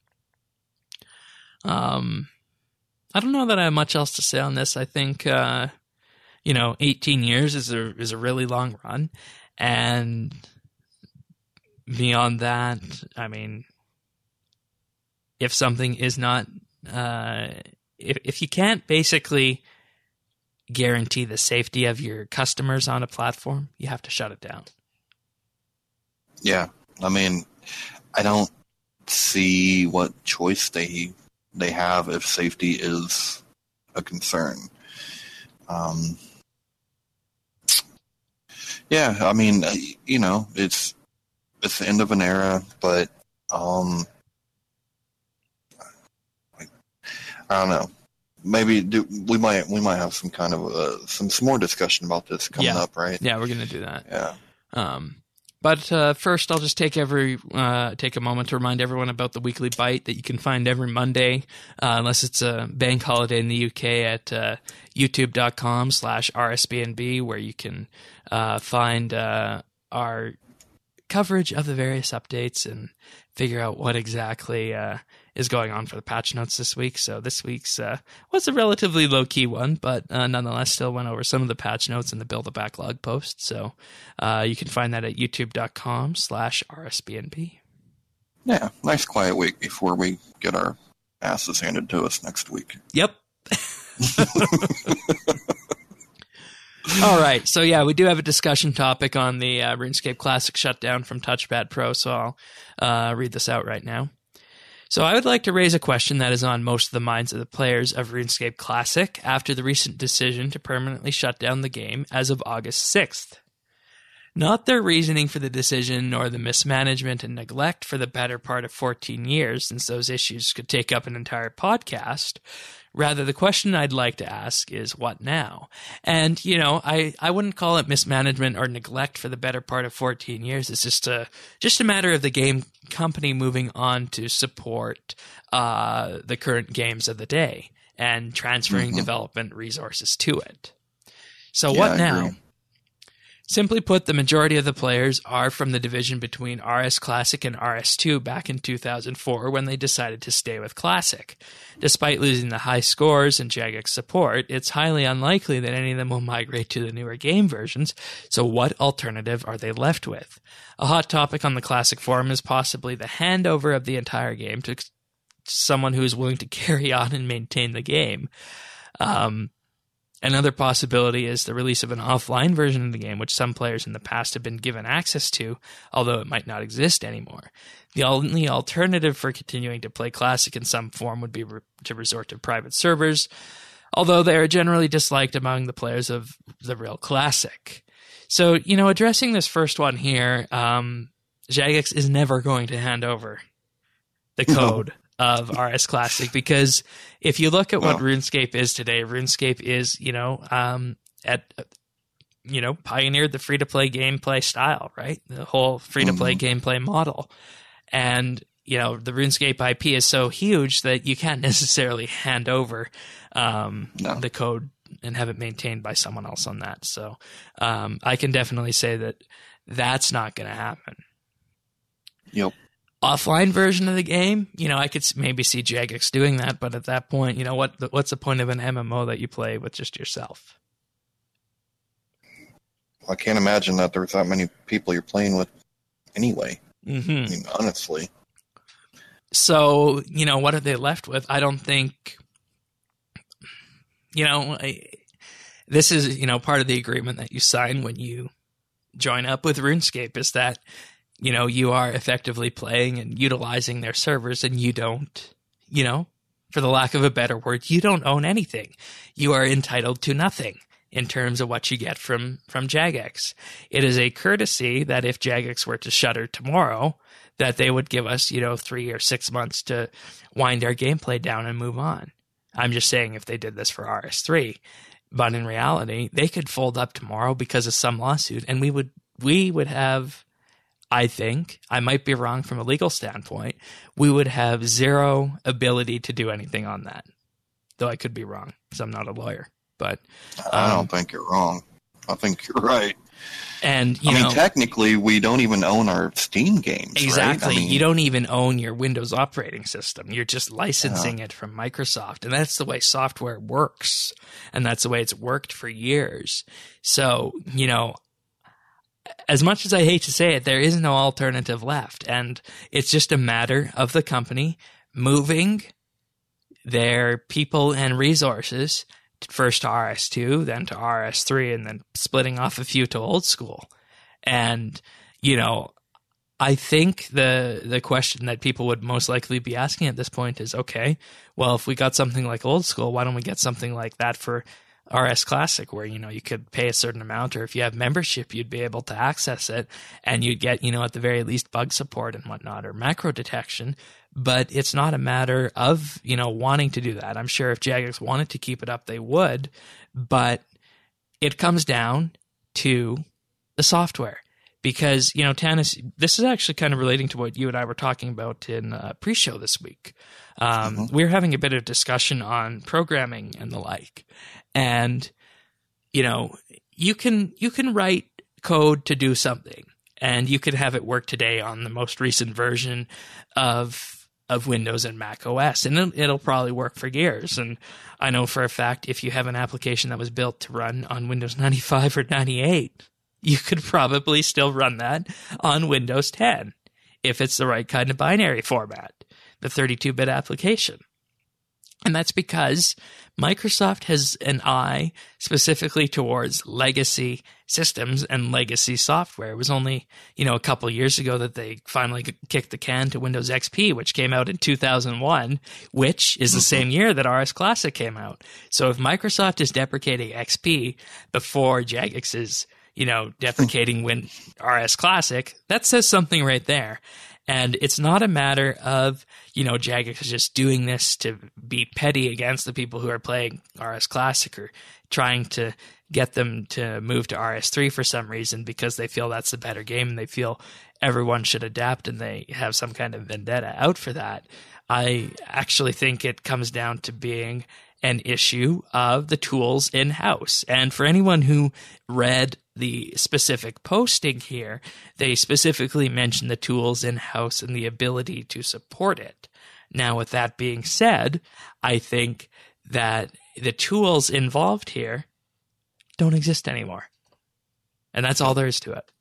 um, I don't know that I have much else to say on this. I think uh, you know, eighteen years is a is a really long run, and beyond that, I mean, if something is not, uh, if if you can't basically guarantee the safety of your customers on a platform, you have to shut it down. Yeah, I mean, I don't see what choice they they have if safety is a concern. Um, yeah, I mean, you know, it's it's the end of an era, but um, I don't know. Maybe do, we might we might have some kind of uh, some, some more discussion about this coming yeah. up, right? Yeah, we're gonna do that. Yeah. Um, but uh, first, I'll just take every uh, take a moment to remind everyone about the Weekly Bite that you can find every Monday, uh, unless it's a bank holiday in the U K, at uh, youtube dot com slash R S B N B, where you can uh, find uh, our coverage of the various updates and figure out what exactly uh, is going on for the patch notes this week. So this week's uh, was a relatively low-key one, but uh, nonetheless still went over some of the patch notes and the build a backlog post. So uh, you can find that at youtube dot com slash R S B N B. Yeah, nice quiet week before we get our asses handed to us next week. Yep. All right, so yeah, we do have a discussion topic on the uh, RuneScape Classic shutdown from Touchpad Pro, so I'll uh, read this out right now. So I would like to raise a question that is on most of the minds of the players of RuneScape Classic after the recent decision to permanently shut down the game as of August sixth. Not their reasoning for the decision, nor the mismanagement and neglect for the better part of fourteen years, since those issues could take up an entire podcast. Rather, the question I'd like to ask is, what now? And, you know, I, I wouldn't call it mismanagement or neglect for the better part of fourteen years. It's just a, just a matter of the game company moving on to support uh, the current games of the day and transferring mm-hmm. development resources to it. So yeah, what I now? Agree. Simply put, the majority of the players are from the division between R S Classic and R S two back in two thousand four when they decided to stay with Classic. Despite losing the high scores and Jagex support, it's highly unlikely that any of them will migrate to the newer game versions, so what alternative are they left with? A hot topic on the Classic forum is possibly the handover of the entire game to someone who is willing to carry on and maintain the game. Um... Another possibility is the release of an offline version of the game, which some players in the past have been given access to, although it might not exist anymore. The only alternative for continuing to play Classic in some form would be re- to resort to private servers, although they are generally disliked among the players of the real Classic. So, you know, addressing this first one here, um, Jagex is never going to hand over the code of R S Classic, because if you look at what oh. RuneScape is today, RuneScape is, you know, um, at, you know, pioneered the free-to-play gameplay style, right? The whole free-to-play mm-hmm. gameplay model. And, you know, the RuneScape I P is so huge that you can't necessarily hand over um, no. the code and have it maintained by someone else on that. So um, I can definitely say that that's not going to happen. Yep. Offline version of the game, you know, I could maybe see Jagex doing that, but at that point, you know, what? what's the point of an M M O that you play with just yourself? I can't imagine that there's that many people you're playing with anyway. Mm-hmm. I mean, honestly. So, you know, what are they left with? I don't think, you know, I, this is, you know, part of the agreement that you sign when you join up with RuneScape is that, you know, you are effectively playing and utilizing their servers, and you don't, you know, for the lack of a better word, you don't own anything. You are entitled to nothing in terms of what you get from, from Jagex. It is a courtesy that if Jagex were to shutter tomorrow, that they would give us, you know, three or six months to wind our gameplay down and move on. I'm just saying if they did this for R S three, but in reality, they could fold up tomorrow because of some lawsuit, and we would, we would have, I think, I might be wrong from a legal standpoint, we would have zero ability to do anything on that, though I could be wrong. because I'm not a lawyer. But um, I don't think you're wrong. I think you're right. And you I mean, know, technically, we don't even own our Steam games. exactly. Right? I mean, you don't even own your Windows operating system. You're just licensing yeah. it from Microsoft, and that's the way software works, and that's the way it's worked for years. So, you know, as much as I hate to say it, there is no alternative left, and it's just a matter of the company moving their people and resources first to R S two, then to R S three, and then splitting off a few to old school. And, you know, I think the the question that people would most likely be asking at this point is, okay, well, if we got something like old school, why don't we get something like that for R S Classic, where, you know, you could pay a certain amount, or if you have membership, you'd be able to access it, and you'd get, you know, at the very least bug support and whatnot, or macro detection. But it's not a matter of, you know, wanting to do that. I'm sure if Jagex wanted to keep it up, they would, but it comes down to the software. Because, you know, Tanis, this is actually kind of relating to what you and I were talking about in uh, pre-show this week. Um, mm-hmm. We were having a bit of discussion on programming and the like. And, you know, you can you can write code to do something, and you could have it work today on the most recent version of of Windows and Mac O S, and it'll, it'll probably work for years. And I know for a fact, if you have an application that was built to run on Windows ninety-five or ninety-eight, you could probably still run that on Windows ten if it's the right kind of binary format, the thirty-two bit application. And that's because Microsoft has an eye specifically towards legacy systems and legacy software. It was only, you know, a couple years ago that they finally kicked the can to Windows X P, which came out in two thousand one, which is the same year that R S Classic came out. So if Microsoft is deprecating X P before Jagex is, you know, deprecating Win R S Classic, that says something right there. And it's not a matter of, you know, Jagex is just doing this to be petty against the people who are playing R S Classic, or trying to get them to move to R S three for some reason because they feel that's the better game and they feel everyone should adapt, and they have some kind of vendetta out for that. I actually think it comes down to being an issue of the tools in-house. And for anyone who read the specific posting here, they specifically mentioned the tools in-house and the ability to support it. Now, with that being said, I think that the tools involved here don't exist anymore. And that's all there is to it.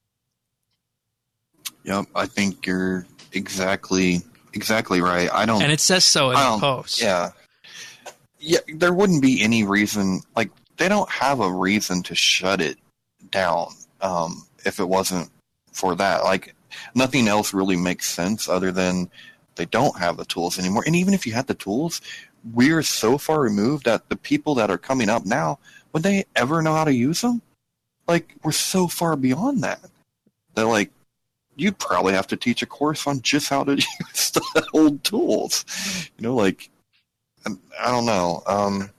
Yep, I think you're exactly exactly right. I don't, and it says so in the post. Yeah. Yeah, there wouldn't be any reason, like, they don't have a reason to shut it down um, if it wasn't for that. Like, nothing else really makes sense other than they don't have the tools anymore. And even if you had the tools, we're so far removed that the people that are coming up now, would they ever know how to use them? Like, we're so far beyond that. That, like, you'd probably have to teach a course on just how to use the old tools. You know, like, I don't know. Um,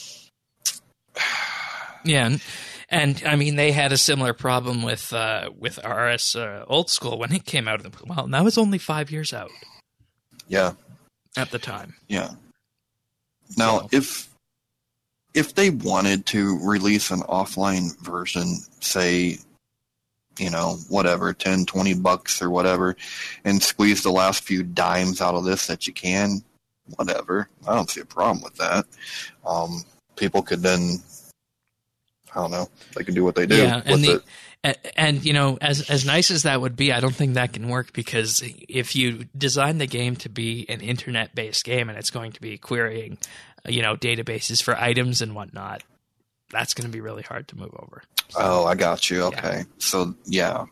yeah, and, and I mean, they had a similar problem with uh, with R S uh, Old School when it came out. Well, that was only five years out. Yeah, at the time. Yeah. Now, so. if if they wanted to release an offline version, say, you know, whatever, ten, twenty bucks or whatever, and squeeze the last few dimes out of this that you can, whatever. I don't see a problem with that. Um, people could then, I don't know, they could do what they do yeah, with and the, it. And, and, you know, as as nice as that would be, I don't think that can work, because if you design the game to be an internet-based game and it's going to be querying, you know, databases for items and whatnot, that's going to be really hard to move over. So, oh, I got you. Okay. Yeah. So, yeah.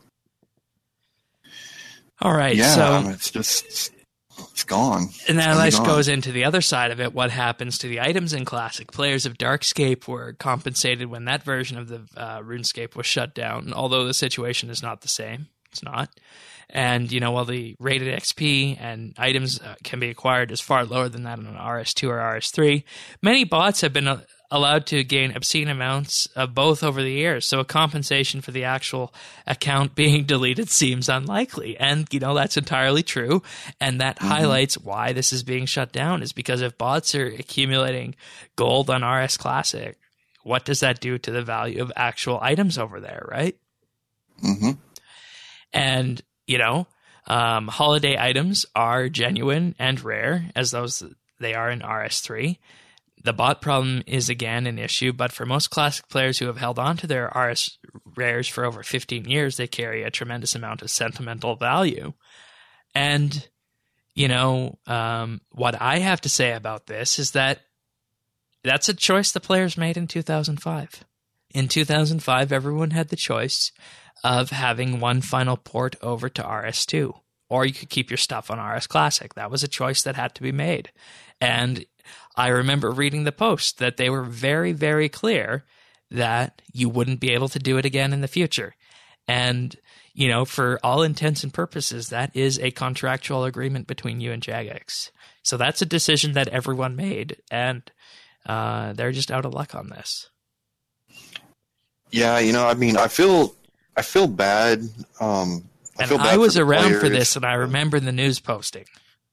All right. Yeah, so, I mean, it's just... It's gone. And that nice goes into the other side of it. What happens to the items in Classic? Players of Darkscape were compensated when that version of the uh, RuneScape was shut down, although the situation is not the same. It's not. And, you know, while the rated X P and items uh, can be acquired is far lower than that on an R S two or R S three, many bots have been uh, allowed to gain obscene amounts of both over the years. So a compensation for the actual account being deleted seems unlikely. And, you know, that's entirely true. And that mm-hmm. highlights why this is being shut down, is because if bots are accumulating gold on R S Classic, what does that do to the value of actual items over there, right? Mm-hmm. And, you know, um, holiday items are genuine and rare, as those they are in R S three. The bot problem is again an issue, but for most Classic players who have held on to their R S rares for over fifteen years, they carry a tremendous amount of sentimental value. And, you know, um, what I have to say about this is that that's a choice the players made in two thousand five. In two thousand five, everyone had the choice of having one final port over to R S two, or you could keep your stuff on R S Classic. That was a choice that had to be made. And I remember reading the post that they were very, very clear that you wouldn't be able to do it again in the future. And, you know, for all intents and purposes, that is a contractual agreement between you and Jagex. So that's a decision that everyone made, and uh, they're just out of luck on this. Yeah, you know, I mean, I feel, I feel bad. Um, I and feel bad I was for around players. for this, and I remember the news posting.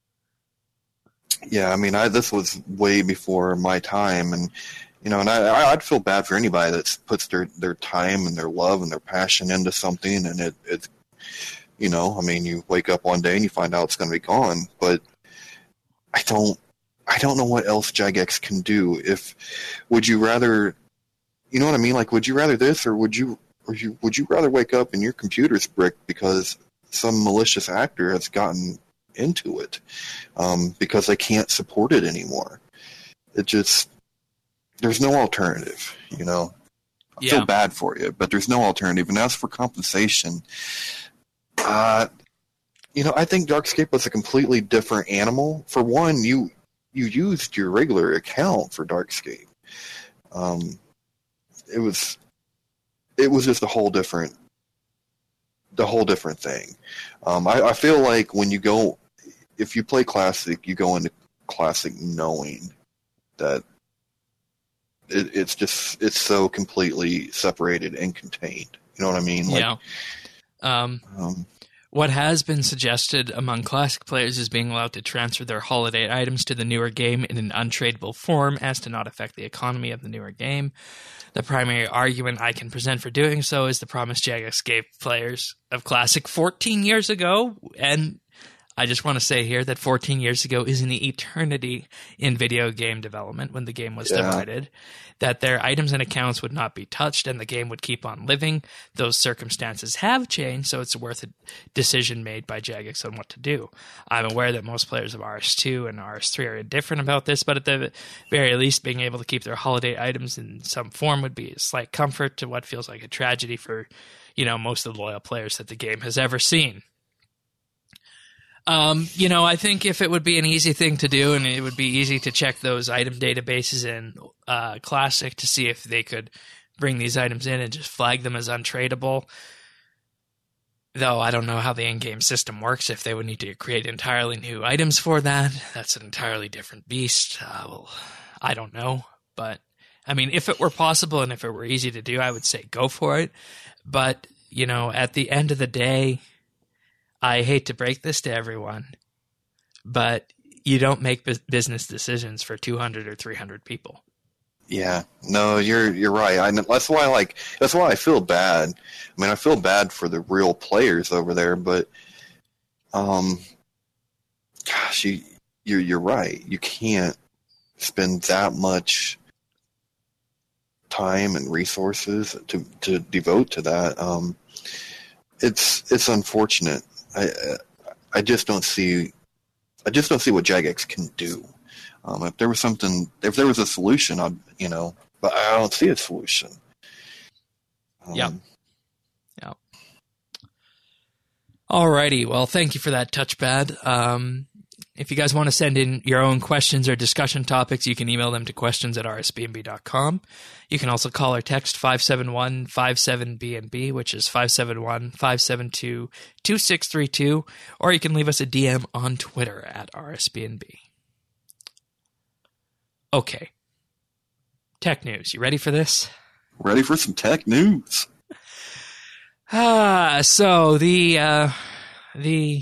Yeah, I mean, I, this was way before my time, and you know, and I, I'd feel bad for anybody that puts their, their time and their love and their passion into something, and it, it, you know, I mean, you wake up one day and you find out it's going to be gone. But I don't, I don't know what else Jagex can do. If would you rather, you know what I mean? Like, would you rather this, or would you, or you, would you rather wake up and your computer's bricked because some malicious actor has gotten into it um, because they can't support it anymore? It just, there's no alternative, you know. I yeah. feel bad for you, but there's no alternative. And as for compensation, uh, you know, I think Darkscape was a completely different animal. For one, you you used your regular account for Darkscape. Um, it was it was just a whole different, the whole different thing. Um, I, I feel like when you go, if you play Classic, you go into Classic knowing that it, it's just, it's so completely separated and contained. You know what I mean? Like, yeah. Um, um, what has been suggested among Classic players is being allowed to transfer their holiday items to the newer game in an untradeable form as to not affect the economy of the newer game. The primary argument I can present for doing so is the promise Jagex gave players of Classic fourteen years ago, and I just want to say here that fourteen years ago is an eternity in video game development when the game was yeah. divided, that their items and accounts would not be touched and the game would keep on living. Those circumstances have changed, so it's worth a decision made by Jagex on what to do. I'm aware that most players of R S two and R S three are indifferent about this, but at the very least, being able to keep their holiday items in some form would be a slight comfort to what feels like a tragedy for, you know, most of the loyal players that the game has ever seen. Um, you know, I think if it would be an easy thing to do and it would be easy to check those item databases in uh, Classic to see if they could bring these items in and just flag them as untradeable. Though I don't know how the in-game system works, if they would need to create entirely new items for that. That's an entirely different beast. Uh, well, I don't know. But, I mean, if it were possible and if it were easy to do, I would say go for it. But, you know, at the end of the day, I hate to break this to everyone, but you don't make bu- business decisions for two hundred or three hundred people. Yeah, no, you're you're right. I, that's why, like, that's why I feel bad. I mean, I feel bad for the real players over there, but, um, gosh, you you're you're right. You can't spend that much time and resources to to devote to that. Um, it's it's unfortunate. I I just don't see I just don't see what Jagex can do. Um, if there was something, if there was a solution, I'd, you know, but I don't see a solution. Um, yeah. Yeah. Alrighty. Well, thank you for that, Touchpad. Um, if you guys want to send in your own questions or discussion topics, you can email them to questions at r s b n b dot com. You can also call or text five seven one five seven B N B, which is five seven one five seven two two six three two, or you can leave us a D M on Twitter at R S B N B. Okay. Tech news. You ready for this? Ready for some tech news? Ah, so the uh, the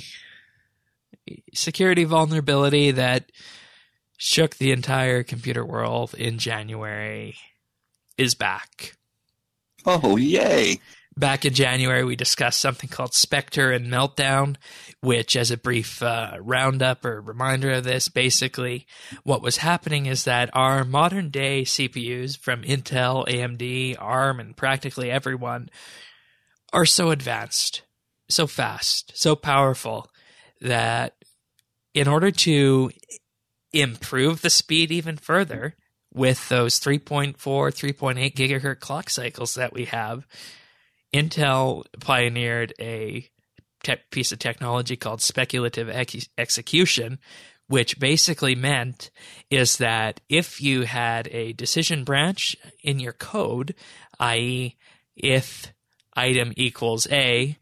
security vulnerability that shook the entire computer world in January is back. Oh, yay. Back in January, we discussed something called Spectre and Meltdown, which, as a brief uh, roundup or reminder of this, basically what was happening is that our modern-day C P Us from Intel, A M D, ARM, and practically everyone are so advanced, so fast, so powerful that in order to improve the speed even further with those three point four, three point eight gigahertz clock cycles that we have, Intel pioneered a te- piece of technology called speculative ex- execution, which basically meant is that if you had a decision branch in your code, that is if item equals A,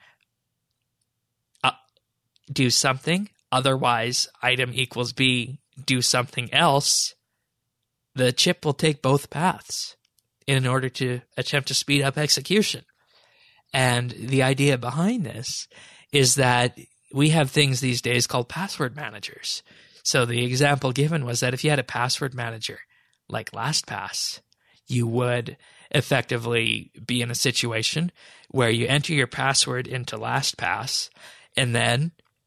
uh, do something, otherwise item equals B, do something else, the chip will take both paths in order to attempt to speed up execution. And the idea behind this is that we have things these days called password managers. So the example given was that if you had a password manager like LastPass, you would effectively be in a situation where you enter your password into LastPass and then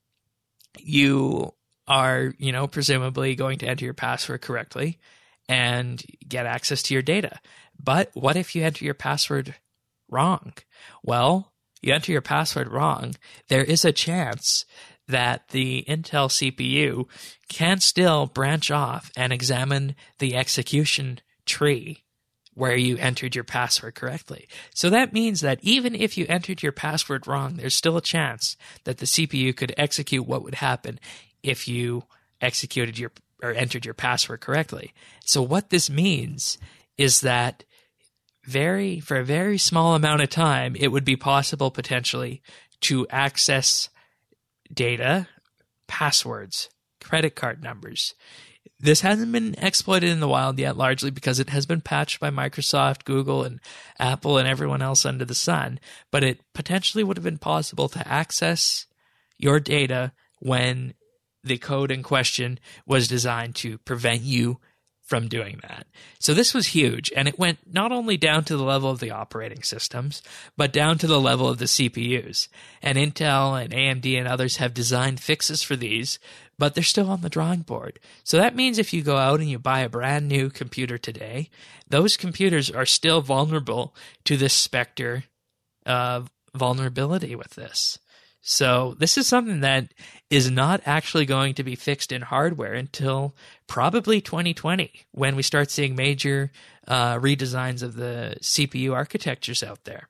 you are, you know, presumably going to enter your password correctly and get access to your data. But what if you enter your password wrong? Well, you enter your password wrong, there is a chance that the Intel C P U can still branch off and examine the execution tree where you entered your password correctly. So that means that even if you entered your password wrong, there's still a chance that the C P U could execute what would happen if you executed your or entered your password correctly. So what this means is that very for a very small amount of time, it would be possible potentially to access data, passwords, credit card numbers. This hasn't been exploited in the wild yet, largely because it has been patched by Microsoft, Google, and Apple, and everyone else under the sun. But it potentially would have been possible to access your data when the code in question was designed to prevent you from doing that. So this was huge, and it went not only down to the level of the operating systems, but down to the level of the C P Us. And Intel and A M D and others have designed fixes for these, but they're still on the drawing board. So that means if you go out and you buy a brand new computer today, those computers are still vulnerable to this Spectre uh, vulnerability with this. So this is something that is not actually going to be fixed in hardware until probably twenty twenty, when we start seeing major uh, redesigns of the C P U architectures out there.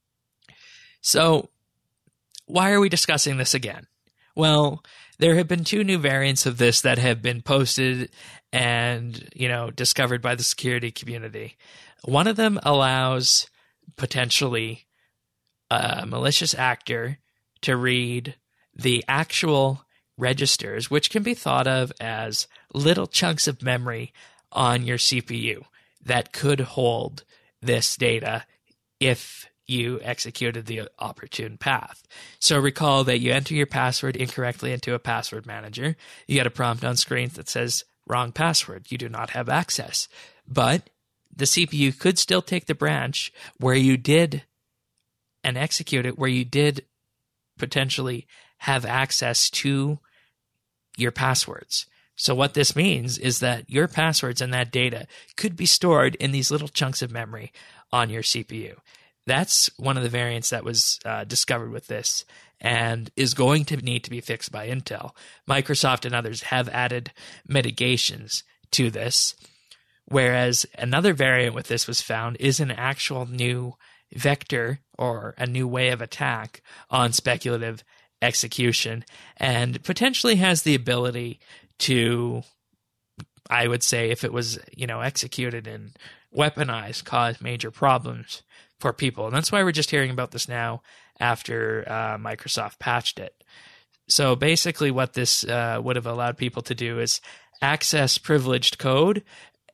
So why are we discussing this again? Well, there have been two new variants of this that have been posted and, you know, discovered by the security community. One of them allows potentially a malicious actor to read the actual registers, which can be thought of as little chunks of memory on your C P U that could hold this data if you executed the opportune path. So recall that you enter your password incorrectly into a password manager. You get a prompt on screen that says, wrong password, you do not have access. But the C P U could still take the branch where you did and execute it, where you did potentially have access to your passwords. So what this means is that your passwords and that data could be stored in these little chunks of memory on your C P U. That's one of the variants that was uh, discovered with this and is going to need to be fixed by Intel. Microsoft and others have added mitigations to this, whereas another variant with this was found is an actual new vector or a new way of attack on speculative execution, and potentially has the ability to, I would say, if it was, you know, executed and weaponized, cause major problems for people. And that's why we're just hearing about this now after uh, Microsoft patched it. So basically what this uh, would have allowed people to do is access privileged code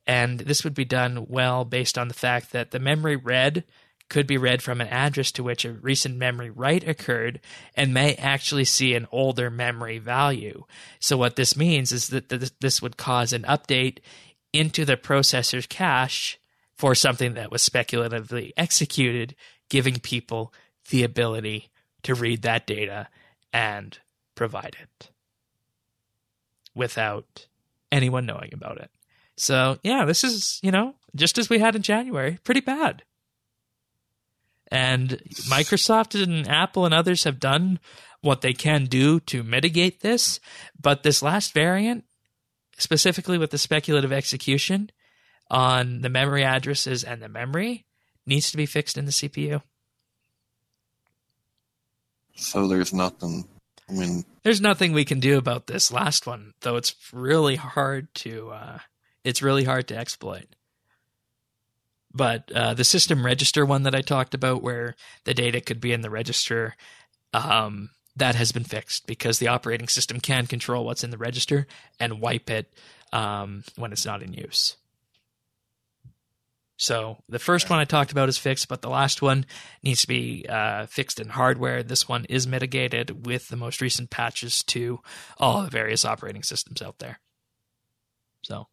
And this would be done well based on the fact that the memory read could be read from an address to which a recent memory write occurred and may actually see an older memory value. So what this means is that this would cause an update into the processor's cache for something that was speculatively executed, giving people the ability to read that data and provide it without anyone knowing about it. So, yeah, this is, you know, just as we had in January, pretty bad. And Microsoft and Apple and others have done what they can do to mitigate this. But this last variant, specifically with the speculative execution on the memory addresses and the memory, needs to be fixed in the C P U. So there's nothing, I mean... There's nothing we can do about this last one, though it's really hard to, uh, it's really hard to exploit. But uh, the system register one that I talked about, where the data could be in the register, um, that has been fixed because the operating system can control what's in the register and wipe it um, when it's not in use. So the first one I talked about is fixed, but the last one needs to be uh, fixed in hardware. This one is mitigated with the most recent patches to all the various operating systems out there. So...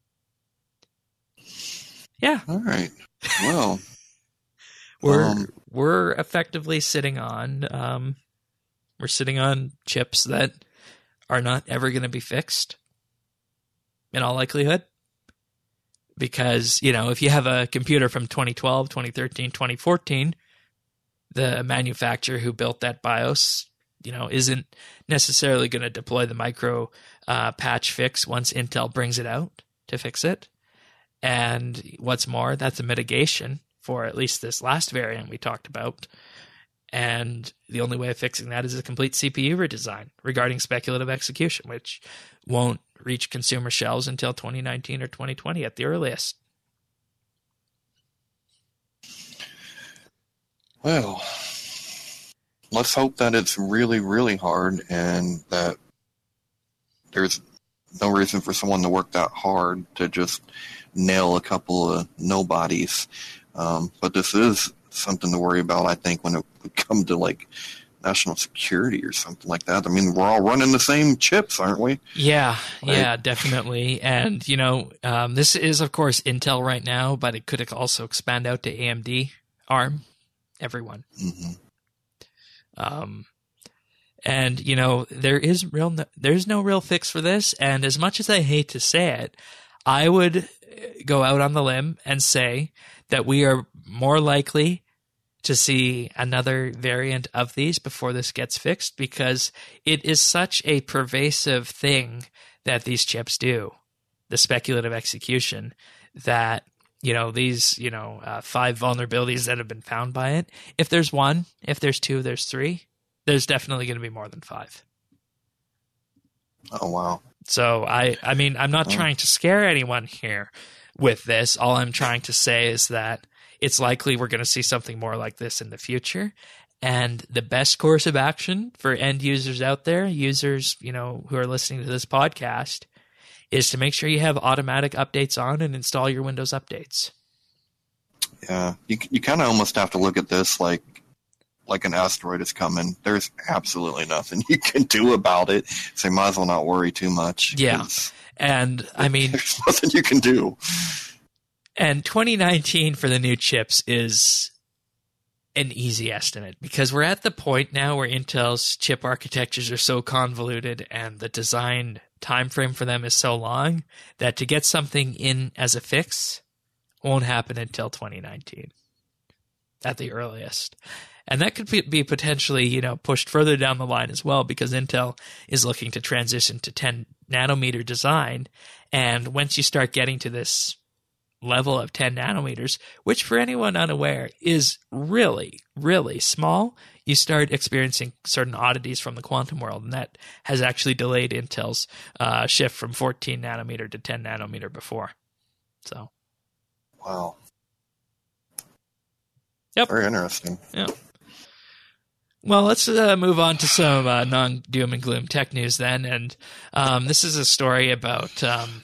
yeah. All right. Well, we're um, we're effectively sitting on um, we're sitting on chips that are not ever going to be fixed, in all likelihood. Because, you know, if you have a computer from twenty twelve, twenty thirteen, twenty fourteen, the manufacturer who built that BIOS, you know, isn't necessarily going to deploy the micro uh, patch fix once Intel brings it out to fix it. And what's more, that's a mitigation for at least this last variant we talked about. And the only way of fixing that is a complete C P U redesign regarding speculative execution, which won't reach consumer shelves until twenty nineteen or twenty twenty at the earliest. Well, let's hope that it's really, really hard and that there's no reason for someone to work that hard to just nail a couple of nobodies. Um, but this is something to worry about, I think, when it would come to, like, national security or something like that. I mean, we're all running the same chips, aren't we? Yeah, right? yeah, definitely. And, you know, um, this is, of course, Intel right now, but it could also expand out to A M D, ARM, everyone. Mm-hmm. Um, and, you know, there is real, no, there's no real fix for this. And as much as I hate to say it, I would go out on the limb and say that we are more likely to see another variant of these before this gets fixed, because it is such a pervasive thing that these chips do, the speculative execution, that, you know, these, you know, uh, five vulnerabilities that have been found by it, if there's one, if there's two, there's three, there's definitely going to be more than five. Oh, wow. So, I, I mean, I'm not oh. trying to scare anyone here with this. All I'm trying to say is that it's likely we're going to see something more like this in the future. And the best course of action for end users out there, users, you know, who are listening to this podcast, is to make sure you have automatic updates on and install your Windows updates. Yeah, you you kind of almost have to look at this like like an asteroid is coming. There's absolutely nothing you can do about it, so you might as well not worry too much. Yeah, and I mean, there's nothing you can do. And twenty nineteen for the new chips is an easy estimate, because we're at the point now where Intel's chip architectures are so convoluted and the design time frame for them is so long that to get something in as a fix won't happen until twenty nineteen at the earliest. And that could be potentially, you know, pushed further down the line as well, because Intel is looking to transition to ten nanometer design. And once you start getting to this level of ten nanometers, which for anyone unaware is really, really small, you start experiencing certain oddities from the quantum world. And that has actually delayed Intel's uh, shift from fourteen nanometer to ten nanometer before. So. Wow. Yep. Very interesting. Yeah. Well, let's uh, move on to some uh, non-doom and gloom tech news then. And um, this is a story about um,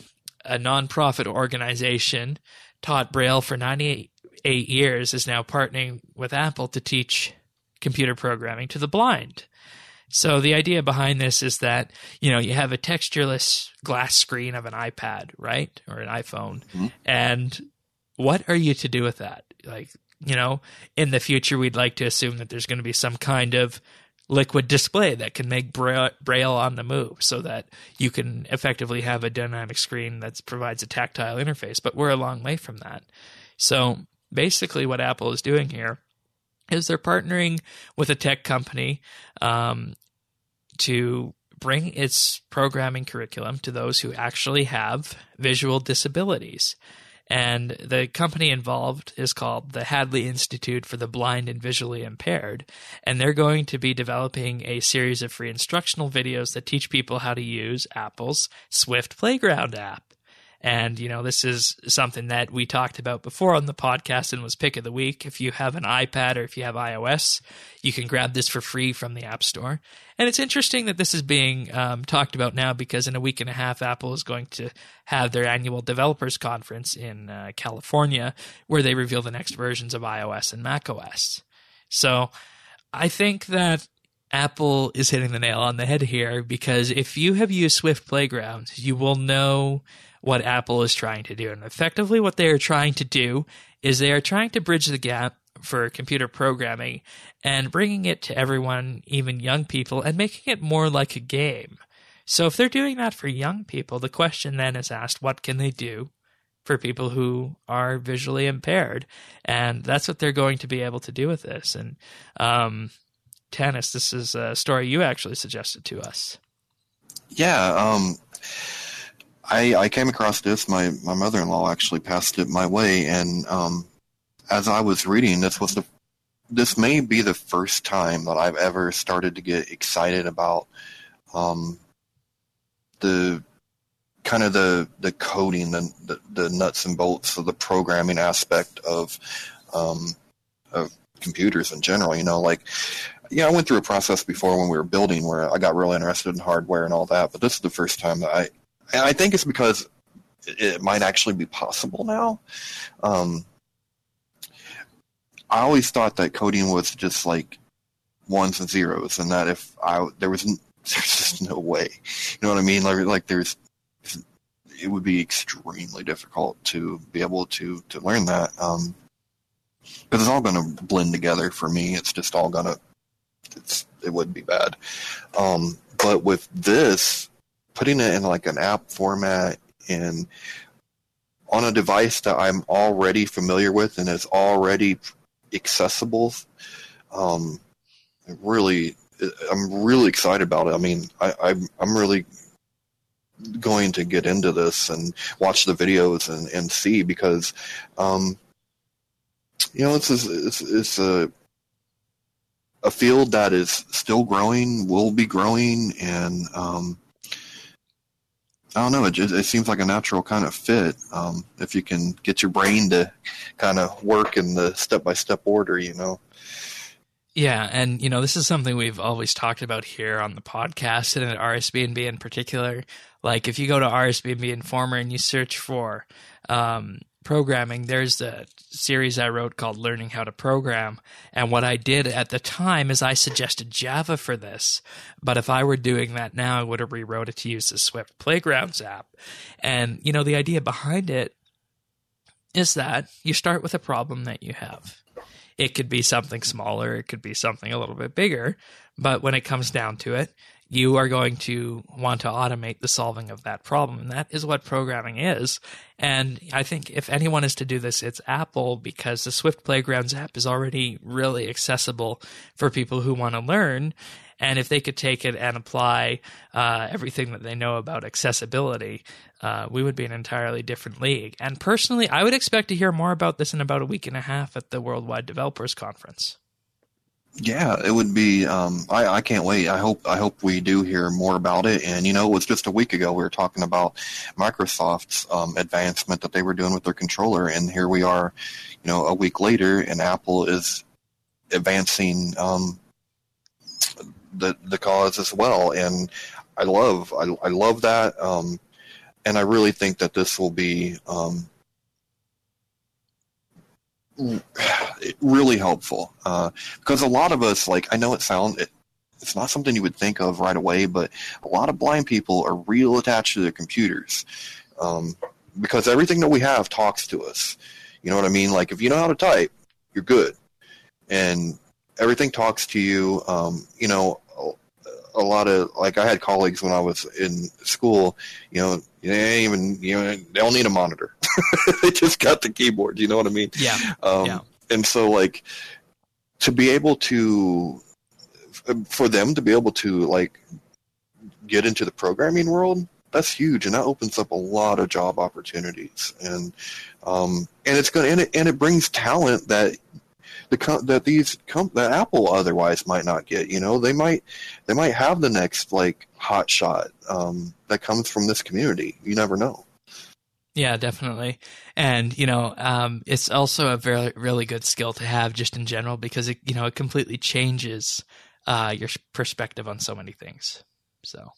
a nonprofit organization, taught Braille for ninety-eight years, is now partnering with Apple to teach computer programming to the blind. So the idea behind this is that, you know, you have a textureless glass screen of an iPad, right? Or an iPhone. Mm-hmm. And what are you to do with that? Like, you know, in the future, we'd like to assume that there's going to be some kind of liquid display that can make Braille, Braille on the move so that you can effectively have a dynamic screen that provides a tactile interface. But we're a long way from that. So basically what Apple is doing here is they're partnering with a tech company um, to bring its programming curriculum to those who actually have visual disabilities. And the company involved is called the Hadley Institute for the Blind and Visually Impaired. And they're going to be developing a series of free instructional videos that teach people how to use Apple's Swift Playground app. And, you know, this is something that we talked about before on the podcast and was pick of the week. If you have an iPad or if you have iOS, you can grab this for free from the App Store. And it's interesting that this is being um, talked about now because in a week and a half, Apple is going to have their annual developers conference in uh, California where they reveal the next versions of iOS and macOS. So I think that Apple is hitting the nail on the head here because if you have used Swift Playground, you will know what Apple is trying to do. And effectively what they are trying to do is they are trying to bridge the gap for computer programming and bringing it to everyone, even young people, and making it more like a game. So if they're doing that for young people, the question then is asked, what can they do for people who are visually impaired? And that's what they're going to be able to do with this. And um, Tanis, this is a story you actually suggested to us. Yeah, um... I, I came across this. My, my mother-in-law actually passed it my way, and um, as I was reading, this was the this may be the first time that I've ever started to get excited about um, the kind of the the coding, the, the the nuts and bolts of the programming aspect of um, of computers in general. You know, like yeah, I went through a process before when we were building where I got really interested in hardware and all that, but this is the first time that I. And I think it's because it might actually be possible now. Um, I always thought that coding was just like ones and zeros, and that if I there was there's just no way, you know what I mean? Like, like there's it would be extremely difficult to be able to to learn that because um, it's all going to blend together for me. It's just all gonna it's it would be bad. Um, but with this. Putting it in like an app format and on a device that I'm already familiar with and is already accessible, um, really, I'm really excited about it. I mean, I, I'm, I'm really going to get into this and watch the videos and, and see because, um, you know, it's, it's, it's a, a field that is still growing, will be growing, and, um, I don't know. It just it seems like a natural kind of fit um, if you can get your brain to kind of work in the step-by-step order, you know. Yeah, and you know this is something we've always talked about here on the podcast and at R S B N B in particular. Like if you go to R S B N B Informer and you search for um, programming, there's a series I wrote called Learning How to Program. And what I did at the time is I suggested Java for this. But if I were doing that now, I would have rewrote it to use the Swift Playgrounds app. And, you know, the idea behind it is that you start with a problem that you have. It could be something smaller. It could be something a little bit bigger. But when it comes down to it, you are going to want to automate the solving of that problem. And that is what programming is. And I think if anyone is to do this, it's Apple, because the Swift Playgrounds app is already really accessible for people who want to learn. And if they could take it and apply uh, everything that they know about accessibility, uh, we would be an entirely different league. And personally, I would expect to hear more about this in about a week and a half at the Worldwide Developers Conference. Yeah, it would be. Um, I, I can't wait. I hope. I hope we do hear more about it. And you know, it was just a week ago we were talking about Microsoft's um, advancement that they were doing with their controller, and here we are, you know, a week later, and Apple is advancing um, the the cause as well. And I love. I, I love that. Um, and I really think that this will be um, really helpful uh, because a lot of us, like, I know it sounds it, it's not something you would think of right away, but a lot of blind people are real attached to their computers um, because everything that we have talks to us. You know what I mean? Like, if you know how to type, you're good, and everything talks to you. Um, you know, a lot of, like, I had colleagues when I was in school, you know, they ain't even, you know, they don't need a monitor. They just got the keyboard, you know what I mean? Yeah. Um, yeah. And so, like, to be able to, for them to be able to, like, get into the programming world, that's huge, and that opens up a lot of job opportunities. And um, and it's going and it, and it brings talent that the that these that Apple otherwise might not get. You know, they might they might have the next, like, hot shot um, that comes from this community. You never know. Yeah, definitely. And, you know, um, it's also a very, really good skill to have just in general because, it, you know, it completely changes uh, your perspective on so many things. So,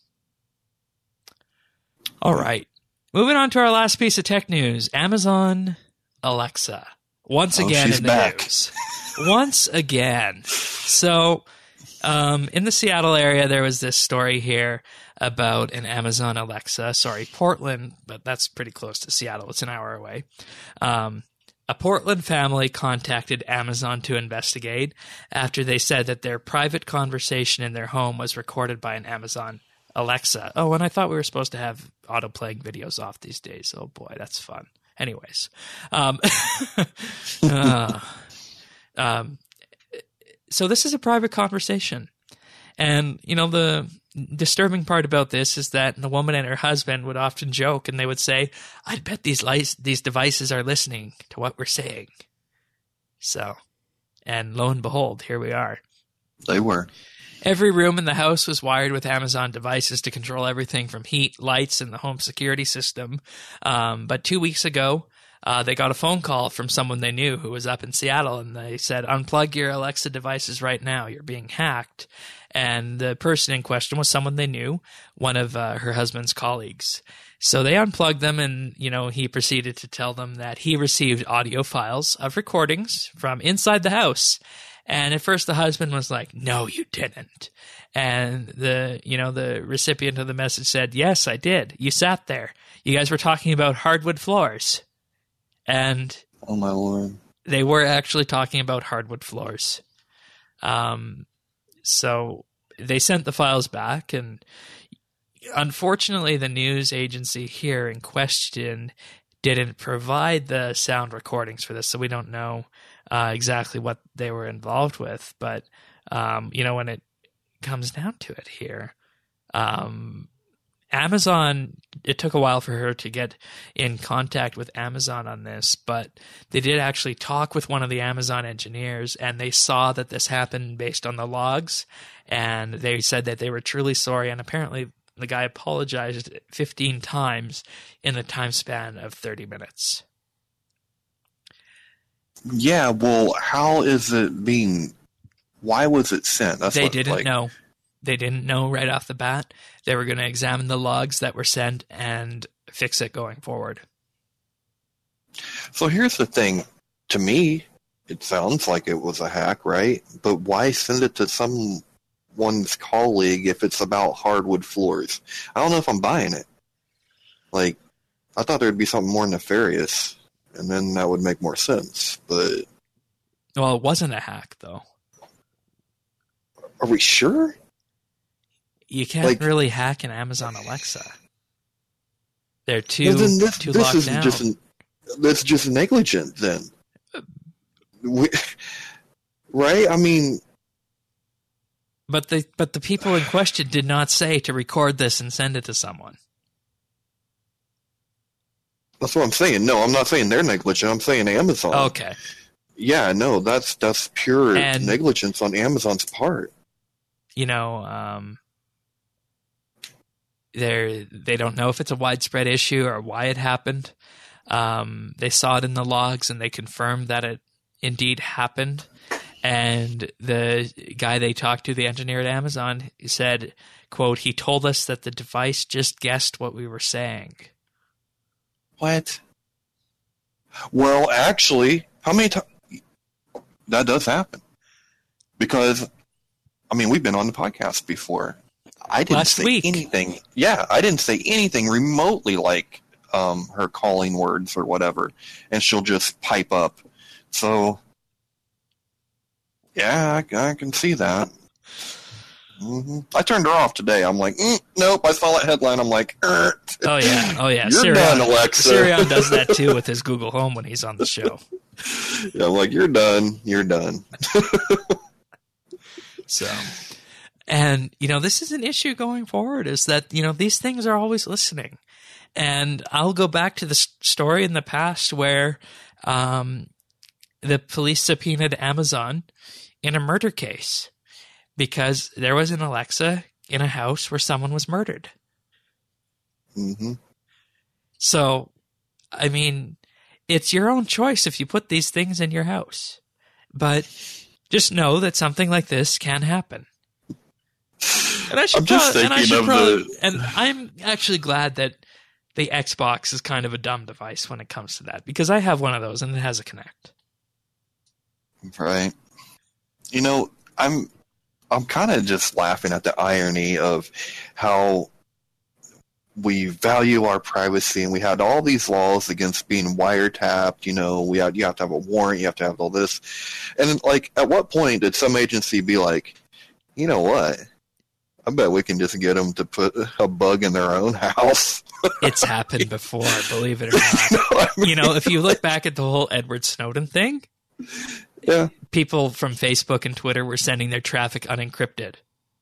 all right. Moving on to our last piece of tech news, Amazon Alexa. Once Oh, again she's in the back. news. Once again. So, um, in the Seattle area, there was this story here about an Amazon Alexa. Sorry, Portland, but that's pretty close to Seattle. It's an hour away. Um, a Portland family contacted Amazon to investigate after they said that their private conversation in their home was recorded by an Amazon Alexa. Oh, and I thought we were supposed to have auto-playing videos off these days. Oh, boy, that's fun. Anyways. Um, uh, um, so this is a private conversation. And, you know, the disturbing part about this is that the woman and her husband would often joke and they would say, I bet these lights, these devices are listening to what we're saying. So, and lo and behold, here we are. They were. Every room in the house was wired with Amazon devices to control everything from heat, lights, and the home security system. Um, but two weeks ago, uh, they got a phone call from someone they knew who was up in Seattle, and they said, unplug your Alexa devices right now. You're being hacked. And the person in question was someone they knew, one of uh, her husband's colleagues. So they unplugged them, and, you know, he proceeded to tell them that he received audio files of recordings from inside the house. And at first the husband was like, no, you didn't. And the, you know, the recipient of the message said, yes, I did. You sat there. You guys were talking about hardwood floors. And Oh, my Lord. they were actually talking about hardwood floors. Um, so they sent the files back, and unfortunately the news agency here in question didn't provide the sound recordings for this, so we don't know uh, exactly what they were involved with. But, um, you know, when it comes down to it here, um, Amazon, it took a while for her to get in contact with Amazon on this, but they did actually talk with one of the Amazon engineers, and they saw that this happened based on the logs, and they said that they were truly sorry, and apparently the guy apologized fifteen times in the time span of thirty minutes. Yeah, well, how is it being... Why was it sent? That's They what, didn't like, know. They didn't know right off the bat. They were going to examine the logs that were sent and fix it going forward. So here's the thing. To me, it sounds like it was a hack, right? But why send it to someone's colleague if it's about hardwood floors? I don't know if I'm buying it. Like, I thought there'd be something more nefarious, and then that would make more sense. But Well, it wasn't a hack, though. are we sure? You can't Like- really hack an Amazon Alexa. They're too, Well, then this, too this locked is down. just that's just negligent then. We, right? I mean, But the but the people in question did not say to record this and send it to someone. that's what I'm saying. No, I'm not saying they're negligent. I'm saying Amazon. Okay. Yeah, no, that's that's pure And- negligence on Amazon's part. You know, um, they're, they don't know if it's a widespread issue or why it happened. Um, they saw it in the logs and they confirmed that it indeed happened. And the guy they talked to, the engineer at Amazon, said, quote, he told us that the device just guessed what we were saying. What? Well, actually, how many times? That does happen. Because, I mean, we've been on the podcast before. I didn't Last say week. anything. Yeah, I didn't say anything remotely like um, her calling words or whatever. And she'll just pipe up. So, yeah, I, I can see that. Mm-hmm. I turned her off today. I'm like, mm, nope. I saw that headline. I'm like, er. Oh yeah, oh yeah. You're Sirion, done, Alexa. Sirion does that too with his Google Home when he's on the show. Yeah, I'm like, you're done. You're done. So, and you know, this is an issue going forward. Is that you know these things are always listening, and I'll go back to the story in the past where um, the police subpoenaed Amazon in a murder case. Because there was an Alexa in a house where someone was murdered. Mm-hmm. So, I mean, it's your own choice if you put these things in your house. But just know that something like this can happen. And I should I'm just probably, and I thinking should of probably, the- and I'm actually glad that the Xbox is kind of a dumb device when it comes to that. Because I have one of those and it has a Kinect. Right. You know, I'm... I'm kind of just laughing at the irony of how we value our privacy, and we had all these laws against being wiretapped. You know, we had, you have to have a warrant, you have to have all this. And, like, at what point did some agency be like, you know what? I bet we can just get them to put a bug in their own house. It's happened before, believe it or not. You know what I mean? You know, if you look back at the whole Edward Snowden thing, Yeah. people from Facebook and Twitter were sending their traffic unencrypted.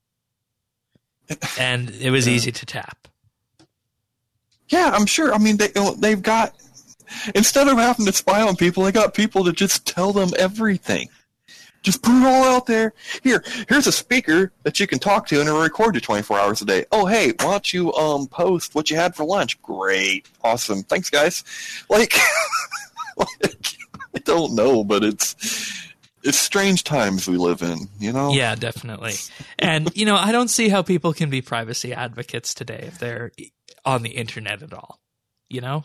And it was Yeah. easy to tap. Yeah, I'm sure. I mean, they, they've got, instead of having to spy on people, they got people to just tell them everything. Just put it all out there. Here, here's a speaker that you can talk to and it'll record you twenty-four hours a day. Oh, hey, why don't you um post what you had for lunch? Great. Awesome. Thanks, guys. Like, like I don't know, but it's it's strange times we live in, you know? Yeah, definitely. And, you know, I don't see how people can be privacy advocates today if they're on the internet at all, you know?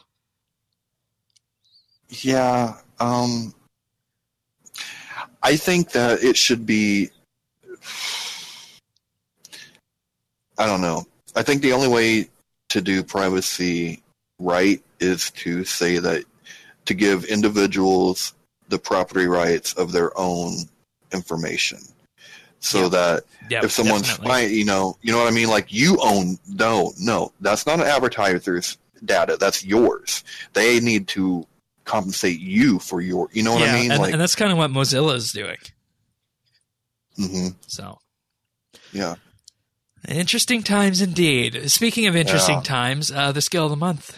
Yeah. Um, I think that it should be, I don't know. I think the only way to do privacy right is to say that, to give individuals the property rights of their own information. So Yeah. that Yeah, if someone's definitely. spying, you know, you know what I mean? Like, you own, no, no, that's not an advertiser's data. That's yours. They need to compensate you for your, you know what yeah, I mean? and, like, and that's kind of what Mozilla is doing. hmm So, yeah. interesting times indeed. Speaking of interesting Yeah. times, uh, the skill of the month.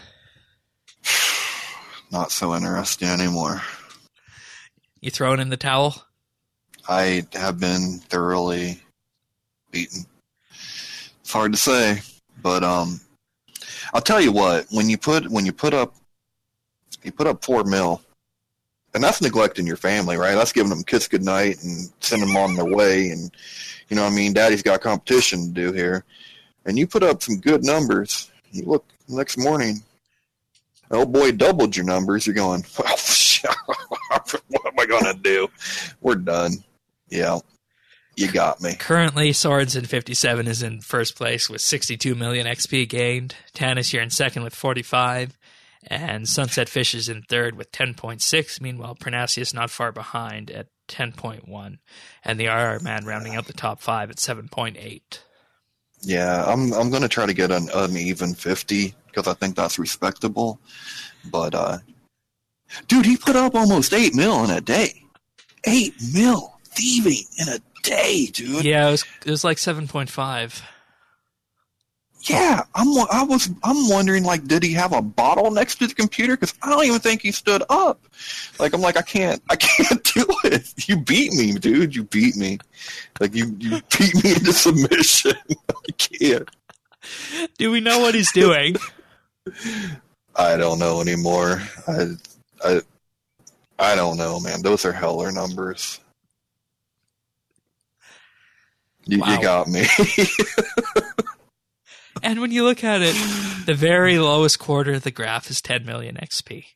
Not so interesting anymore. You throwing in the towel? I have been thoroughly beaten. It's hard to say, but um, I'll tell you what. When you put when you put up you put up four mil, and that's neglecting your family, right? That's giving them a kiss goodnight and sending them on their way, and you know what I mean. Daddy's got competition to do here, and you put up some good numbers. You look next morning, oh boy, doubled your numbers. You're going, well, what am I gonna do? We're done. Yeah, you got me. Currently, Swords in fifty-seven is in first place with sixty-two million X P gained. Tannis here in second with forty-five. And Sunset Fish is in third with ten point six. Meanwhile, Pernasius not far behind at ten point one. And the R R Man rounding out the top five at seven point eight. Yeah, I'm I'm gonna try to get an uneven fifty because I think that's respectable. But uh, dude, he put up almost eight mil in a day. Eight mil thieving in a day, dude. Yeah, it was, it was like seven point five. Yeah, I'm. I was. I'm wondering, like, did he have a bottle next to the computer? Because I don't even think he stood up. Like, I'm like, I can't. I can't do it. You beat me, dude. You beat me. Like, you, you beat me into submission. I can't. Do we know what he's doing? I don't know anymore. I, I, I don't know, man. Those are Heller numbers. You, Wow. you got me. And when you look at it, the very lowest quarter of the graph is ten million X P.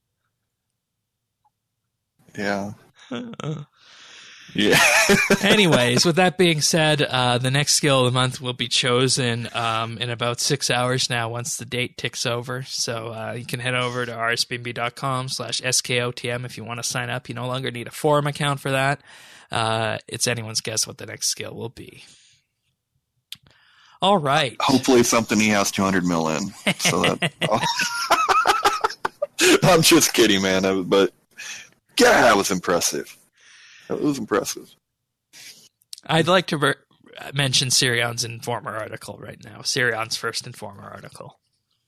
Yeah. Yeah. Anyways, with that being said, uh, the next skill of the month will be chosen um, in about six hours now once the date ticks over. So uh, you can head over to r s b n b dot com slash S K O T M if you want to sign up. You no longer need a forum account for that. Uh, it's anyone's guess what the next skill will be. All right. Hopefully something he has two hundred mil in. So that, I'm just kidding, man. But yeah, that was impressive. That was impressive. I'd like to re- mention Sirion's Informer article right now. Sirion's first Informer article.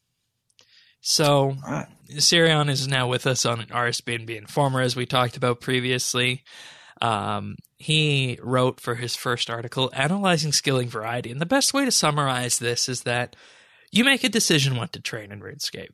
So, right. Sirion is now with us on an R S B N B Informer, as we talked about previously. Um, he wrote for his first article, Analyzing Skilling Variety. And the best way to summarize this is that you make a decision what to train in RuneScape.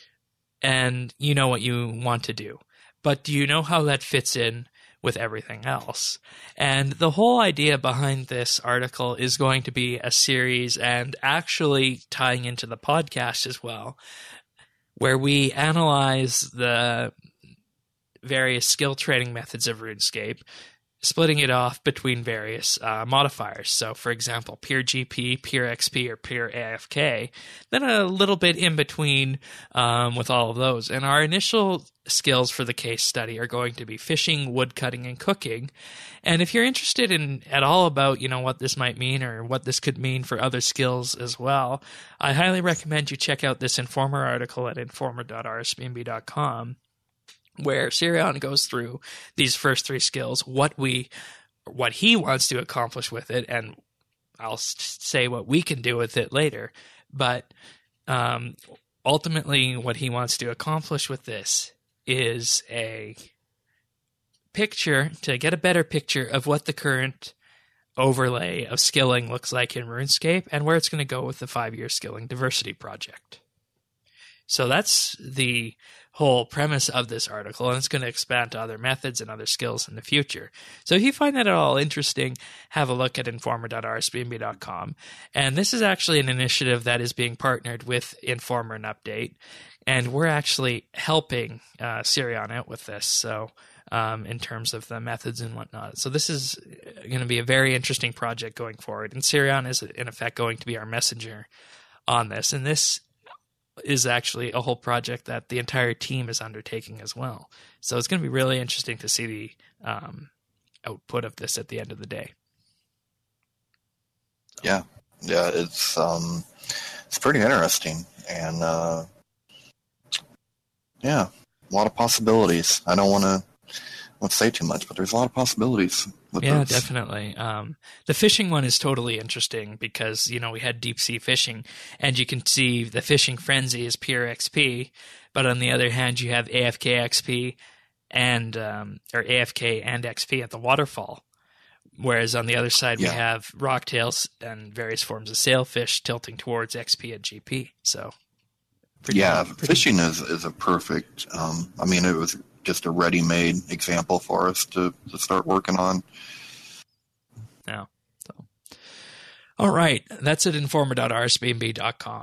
And you know what you want to do. But do you know how that fits in with everything else? And the whole idea behind this article is going to be a series, and actually tying into the podcast as well, where we analyze the various skill training methods of RuneScape, splitting it off between various uh, modifiers. So, for example, pure G P, pure X P, or pure A F K. Then a little bit in between um, with all of those. And our initial skills for the case study are going to be fishing, woodcutting, and cooking. And if you're interested in at all about, you know, what this might mean or what this could mean for other skills as well, I highly recommend you check out this Informer article at informer dot r s b n b dot com. where Sirion goes through these first three skills, what we, what he wants to accomplish with it, and I'll say what we can do with it later. But um, ultimately, what he wants to accomplish with this is a picture, to get a better picture of what the current overlay of skilling looks like in RuneScape and where it's going to go with the five-year skilling diversity project. So that's the whole premise of this article, and it's going to expand to other methods and other skills in the future. So if you find that at all interesting, have a look at informer dot r s b n b dot com. And this is actually an initiative that is being partnered with Informer and Update, and we're actually helping uh, Sirion out with this, so um, in terms of the methods and whatnot. So this is going to be a very interesting project going forward, and Sirion is, in effect, going to be our messenger on this. And this is actually a whole project that the entire team is undertaking as well. So it's going to be really interesting to see the um, output of this at the end of the day. So. Yeah, yeah, it's um, it's pretty interesting, and uh, yeah, a lot of possibilities. I don't want to let's say too much, but there's a lot of possibilities. With yeah, those. definitely. Um, the fishing one is totally interesting because, you know, we had deep sea fishing, and you can see the fishing frenzy is pure X P, but on the other hand, you have A F K X P and um, or A F K and X P at the waterfall. Whereas on the other side, yeah. we have rocktails and various forms of sailfish tilting towards X P and G P. So, pretty, yeah, pretty fishing is, is a perfect. Um, I mean, it was just a ready-made example for us to, to start working on. Yeah. So, all right, that's at informer dot r s b n b dot com.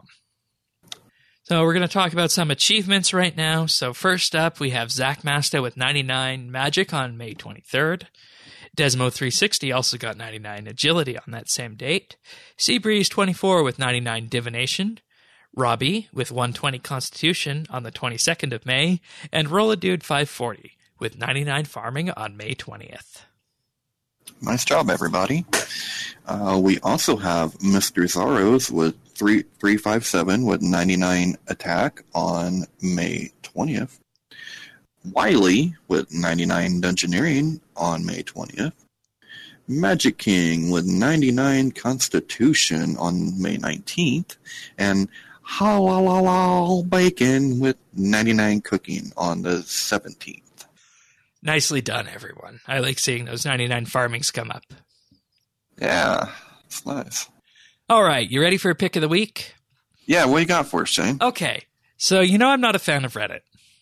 So we're going to talk about some achievements right now. So first up, we have Zach Masta with ninety-nine Magic on May twenty-third. Desmo three sixty also got ninety-nine Agility on that same date. Seabreeze twenty-four with ninety-nine Divination. Robbie with one twenty Constitution on the twenty-second of May. And Rolladude five forty with ninety-nine Farming on May twentieth. Nice job, everybody. Uh, we also have Mister Zaros with three three five seven with ninety-nine Attack on May twentieth. Wiley with ninety-nine Dungeoneering on May twentieth. Magic King with ninety-nine Constitution on May nineteenth. And Halalal Bacon with ninety-nine Cooking on the seventeenth. Nicely done, everyone. I like seeing those ninety-nine farmings come up. Yeah, it's nice. All right, you ready for a pick of the week? Yeah, what you got for us, Shane? Okay, so you know I'm not a fan of Reddit.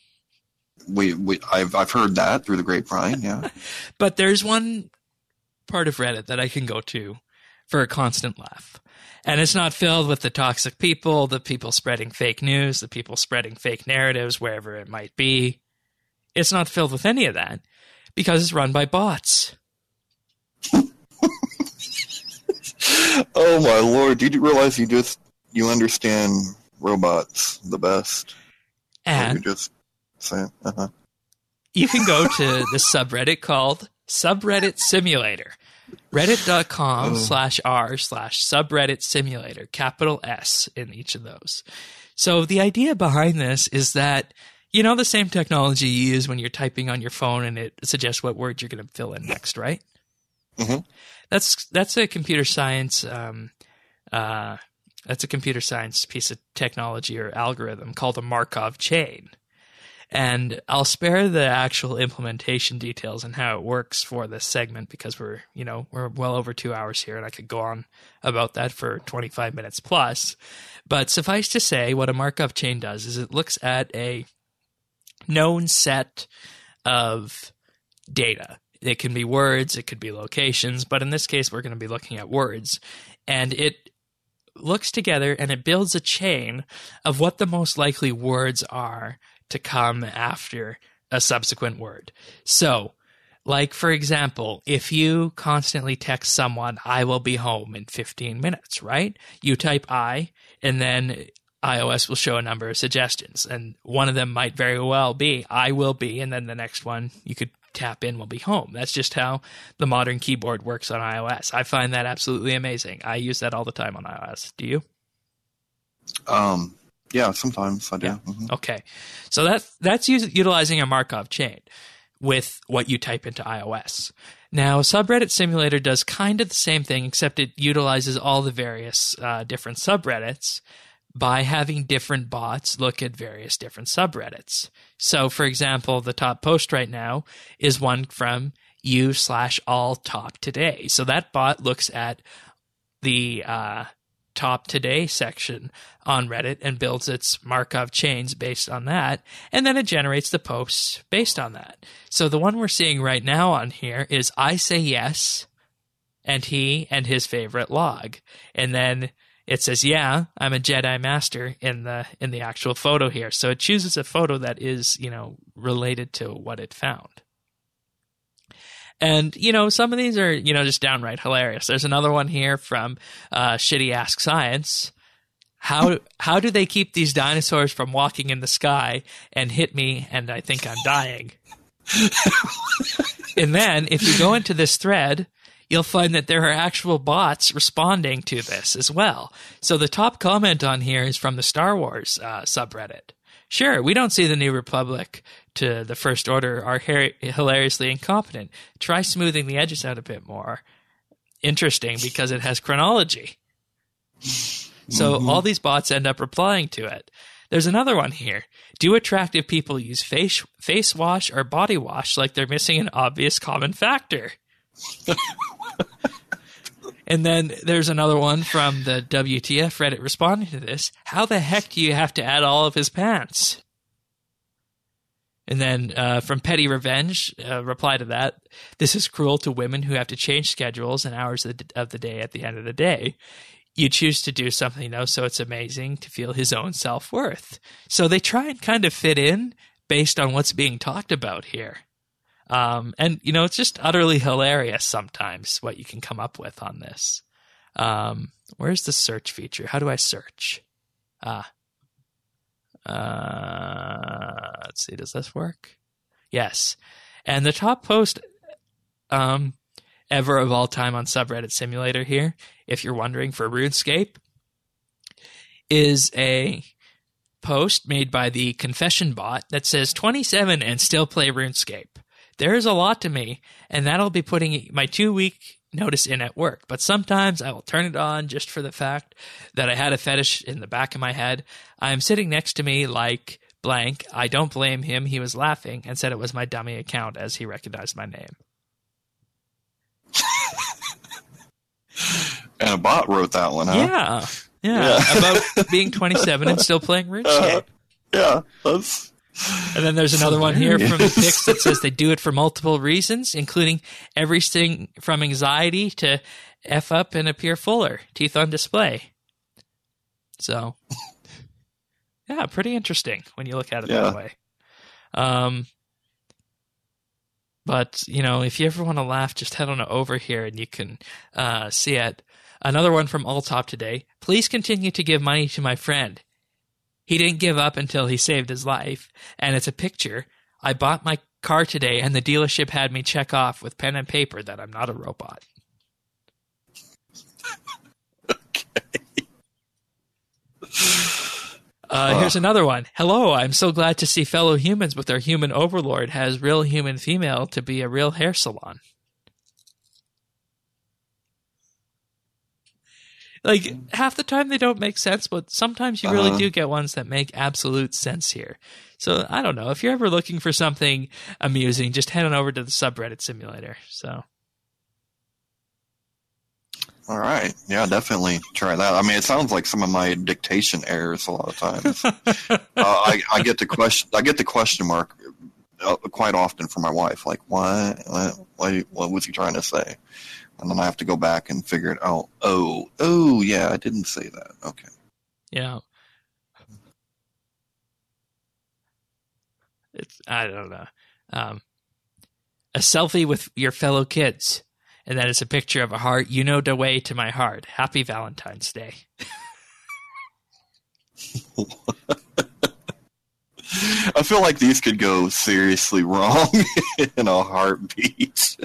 We, we, I've, I've heard that through the grapevine, yeah. But there's one part of Reddit that I can go to for a constant laugh. And it's not filled with the toxic people, the people spreading fake news, the people spreading fake narratives, wherever it might be. It's not filled with any of that because it's run by bots. Oh my lord! Did you realize you just you understand robots the best? And you just saying, uh-huh. You can go to the subreddit called Subreddit Simulator. Reddit.com slash r slash subreddit simulator, capital S in each of those. So the idea behind this is that, you know, the same technology you use when you're typing on your phone and it suggests what word you're going to fill in next, right? Mm-hmm. That's that's a computer science um, uh, that's a computer science piece of technology or algorithm called a Markov chain. And I'll spare the actual implementation details and how it works for this segment because we're, you know, we're well over two hours here and I could go on about that for twenty-five minutes plus. But suffice to say, what a Markov chain does is it looks at a known set of data. It can be words, it could be locations, but in this case, we're going to be looking at words. And it looks together and it builds a chain of what the most likely words are to come after a subsequent word. So, like, for example, if you constantly text someone, I will be home in fifteen minutes, right? You type I, and then iOS will show a number of suggestions. And one of them might very well be, I will be, and then the next one you could tap in will be home. That's just how the modern keyboard works on iOS. I find that absolutely amazing. I use that all the time on iOS. Do you? Um... Yeah, sometimes I do. Yeah. Mm-hmm. Okay. So that, that's us- utilizing a Markov chain with what you type into iOS. Now, Subreddit Simulator does kind of the same thing, except it utilizes all the various uh, different subreddits by having different bots look at various different subreddits. So, for example, the top post right now is one from you slash all top today. So that bot looks at the uh, top today section on Reddit and builds its Markov chains based on that, and then it generates the posts based on that. So the one we're seeing right now on here is I say yes, and he and his favorite log. And then it says, yeah, I'm a Jedi Master in the in the actual photo here. So it chooses a photo that is, you know, related to what it found. And, you know, some of these are, you know, just downright hilarious. There's another one here from uh, Shitty Ask Science. How how do they keep these dinosaurs from walking in the sky and hit me and I think I'm dying? And then if you go into this thread, you'll find that there are actual bots responding to this as well. So the top comment on here is from the Star Wars uh, subreddit. Sure, we don't see the New Republic to the First Order are her- hilariously incompetent. Try smoothing the edges out a bit more. Interesting because it has chronology. So mm-hmm. all these bots end up replying to it. There's another one here. Do attractive people use face face wash or body wash like they're missing an obvious common factor? And then there's another one from the W T F Reddit responding to this. How the heck do you have to add all of his pants? And then uh, from Petty Revenge, uh, reply to that. This is cruel to women who have to change schedules and hours of the, of the day at the end of the day. You choose to do something, though, so it's amazing to feel his own self-worth. So they try and kind of fit in based on what's being talked about here. Um, and, you know, it's just utterly hilarious sometimes what you can come up with on this. Um, where's the search feature? How do I search? Ah. Uh, let's see, does this work? Yes. And the top post um, ever of all time on Subreddit Simulator here, if you're wondering, for RuneScape, is a post made by the Confession bot that says twenty-seven and still play RuneScape. There is a lot to me, and that'll be putting my two-week notice in at work. But sometimes I will turn it on just for the fact that I had a fetish in the back of my head. I am sitting next to me like blank. I don't blame him. He was laughing and said it was my dummy account as he recognized my name. And a bot wrote that one, huh? Yeah. Yeah. yeah. About being twenty-seven and still playing RuneScape. Uh, yeah. That's... And then there's another one here from the Pix that says they do it for multiple reasons, including everything from anxiety to F up and appear fuller, teeth on display. So, yeah, pretty interesting when you look at it Yeah. that way. Um, but, you know, if you ever want to laugh, just head on over here and you can uh, see it. Another one from Alltop today. Please continue to give money to my friend. He didn't give up until he saved his life. And it's a picture. I bought my car today and the dealership had me check off with pen and paper that I'm not a robot. Okay. Uh, here's another one. Hello, I'm so glad to see fellow humans with their human overlord has real human female to be a real hair salon. Like, half the time they don't make sense, but sometimes you really Uh-huh. do get ones that make absolute sense here. So, I don't know. If you're ever looking for something amusing, just head on over to the subreddit simulator. So, All right. Yeah, definitely try that. I mean, it sounds like some of my dictation errors a lot of times. uh, I, I get the question. I get the question mark uh, quite often from my wife. Like, what? What? What, what was he trying to say? And then I have to go back and figure it out. Oh, oh, yeah, I didn't say that. Okay. yeah. It's, I don't know. Um, a selfie with your fellow kids. And then it's a picture of a heart. You know the way to my heart. Happy Valentine's Day. I feel like these could go seriously wrong in a heartbeat.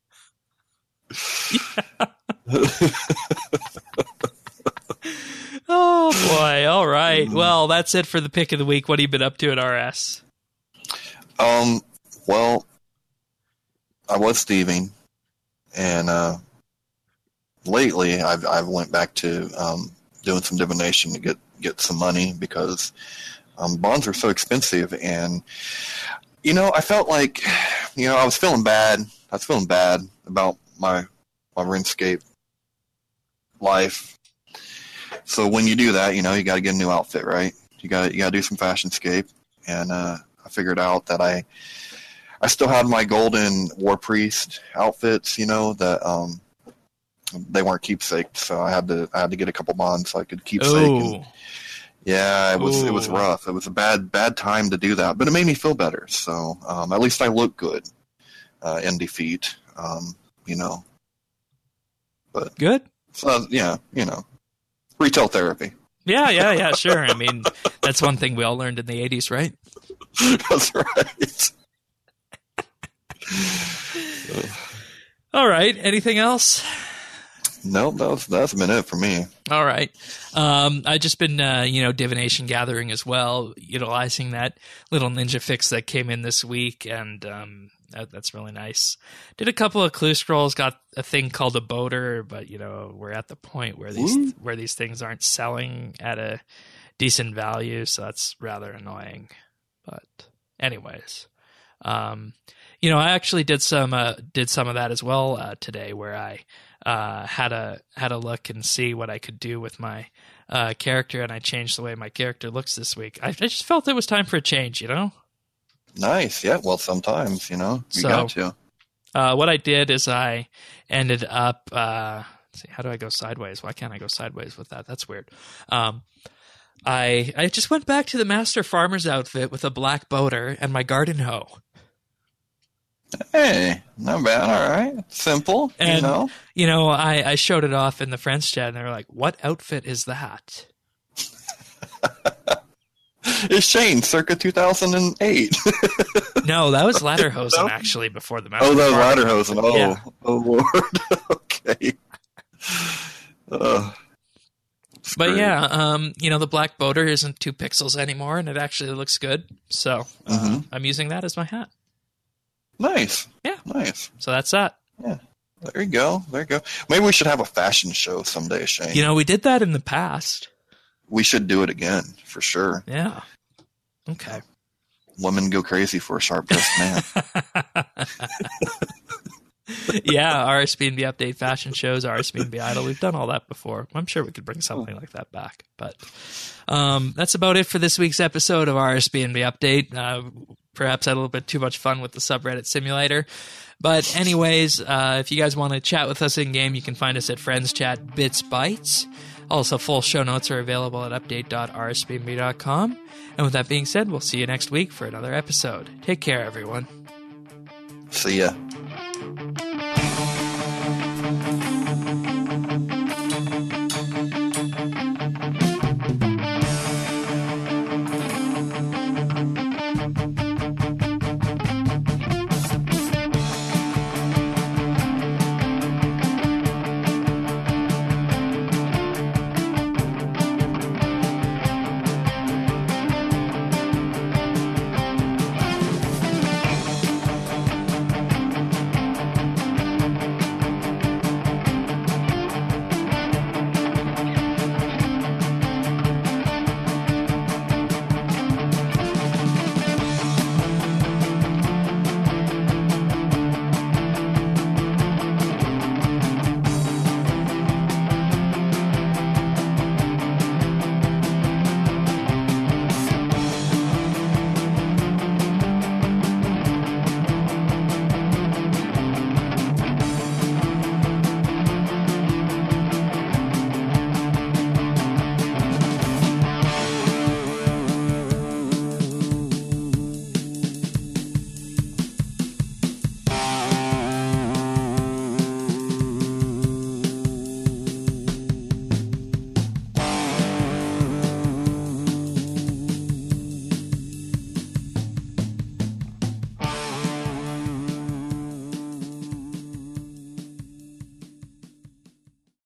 Oh, boy. All right. Well, that's it for the pick of the week. What have you been up to at R S? Um, well, I was thieving, and uh, lately I've I've went back to um, doing some divination to get, get some money because um, bonds are so expensive, and you know I felt like you know I was feeling bad. I was feeling bad about my my RuneScape life. So when you do that, you know you got to get a new outfit, right? You got you got to do some Fashionscape, and uh, I figured out that I. I still had my golden war priest outfits, you know, that um, they weren't keepsake, so I had to I had to get a couple bonds so I could keepsake. Oh. And, yeah, it was Ooh. it was rough. It was a bad bad time to do that, but it made me feel better. So um, at least I look good uh, in defeat, um, you know. But Good. so yeah, you know, retail therapy. Yeah, yeah, yeah, sure. I mean, that's one thing we all learned in the eighties, right? That's right. All right. Anything else? Nope, that's that's been it for me. All right. Um, I've just been, uh, you know, divination gathering as well, utilizing that little ninja fix that came in this week, and um, that, that's really nice. Did a couple of clue scrolls, got a thing called a boater, but you know, we're at the point where these Ooh. where these things aren't selling at a decent value, so that's rather annoying. But anyways, um, you know, I actually did some uh, did some of that as well uh, today, where I uh, had a had a look and see what I could do with my uh, character, and I changed the way my character looks this week. I, I just felt it was time for a change, you know. Nice, yeah. Well, sometimes you know you So- got to. Uh, what I did is I ended up. Uh, let's see, how do I go sideways? Why can't I go sideways with that? That's weird. Um, I I just went back to the master farmer's outfit with a black boater and my garden hoe. Hey, not bad. All right, simple. you And- know. You know, I, I showed it off in the friends chat, and they were like, "What outfit is that?" It's Shane, circa two thousand eight. No, that was Ladderhosen No? actually before the master. Oh, that was farmer. Ladderhosen. Oh, Yeah. oh Lord. Okay. Uh, it's But great. yeah, um, you know, the black boater isn't two pixels anymore, and it actually looks good. So uh, Mhm. I'm using that as my hat. Nice. Yeah. Nice. So that's that. There you go. There you go. Maybe we should have a fashion show someday, Shane. You know, we did that in the past. We should do it again for sure. Yeah. Okay. Women go crazy for a sharp-dressed man. Yeah, R S B N B update fashion shows, R S B N B Idol. We've done all that before. I'm sure we could bring something like that back. But um, that's about it for this week's episode of R S B N B update. Uh, perhaps had a little bit too much fun with the subreddit simulator. But anyways, uh, if you guys want to chat with us in game, you can find us at Friends Chat Bits Bytes. Also, full show notes are available at update dot r s b m b dot com. And with that being said, we'll see you next week for another episode. Take care, everyone. See ya.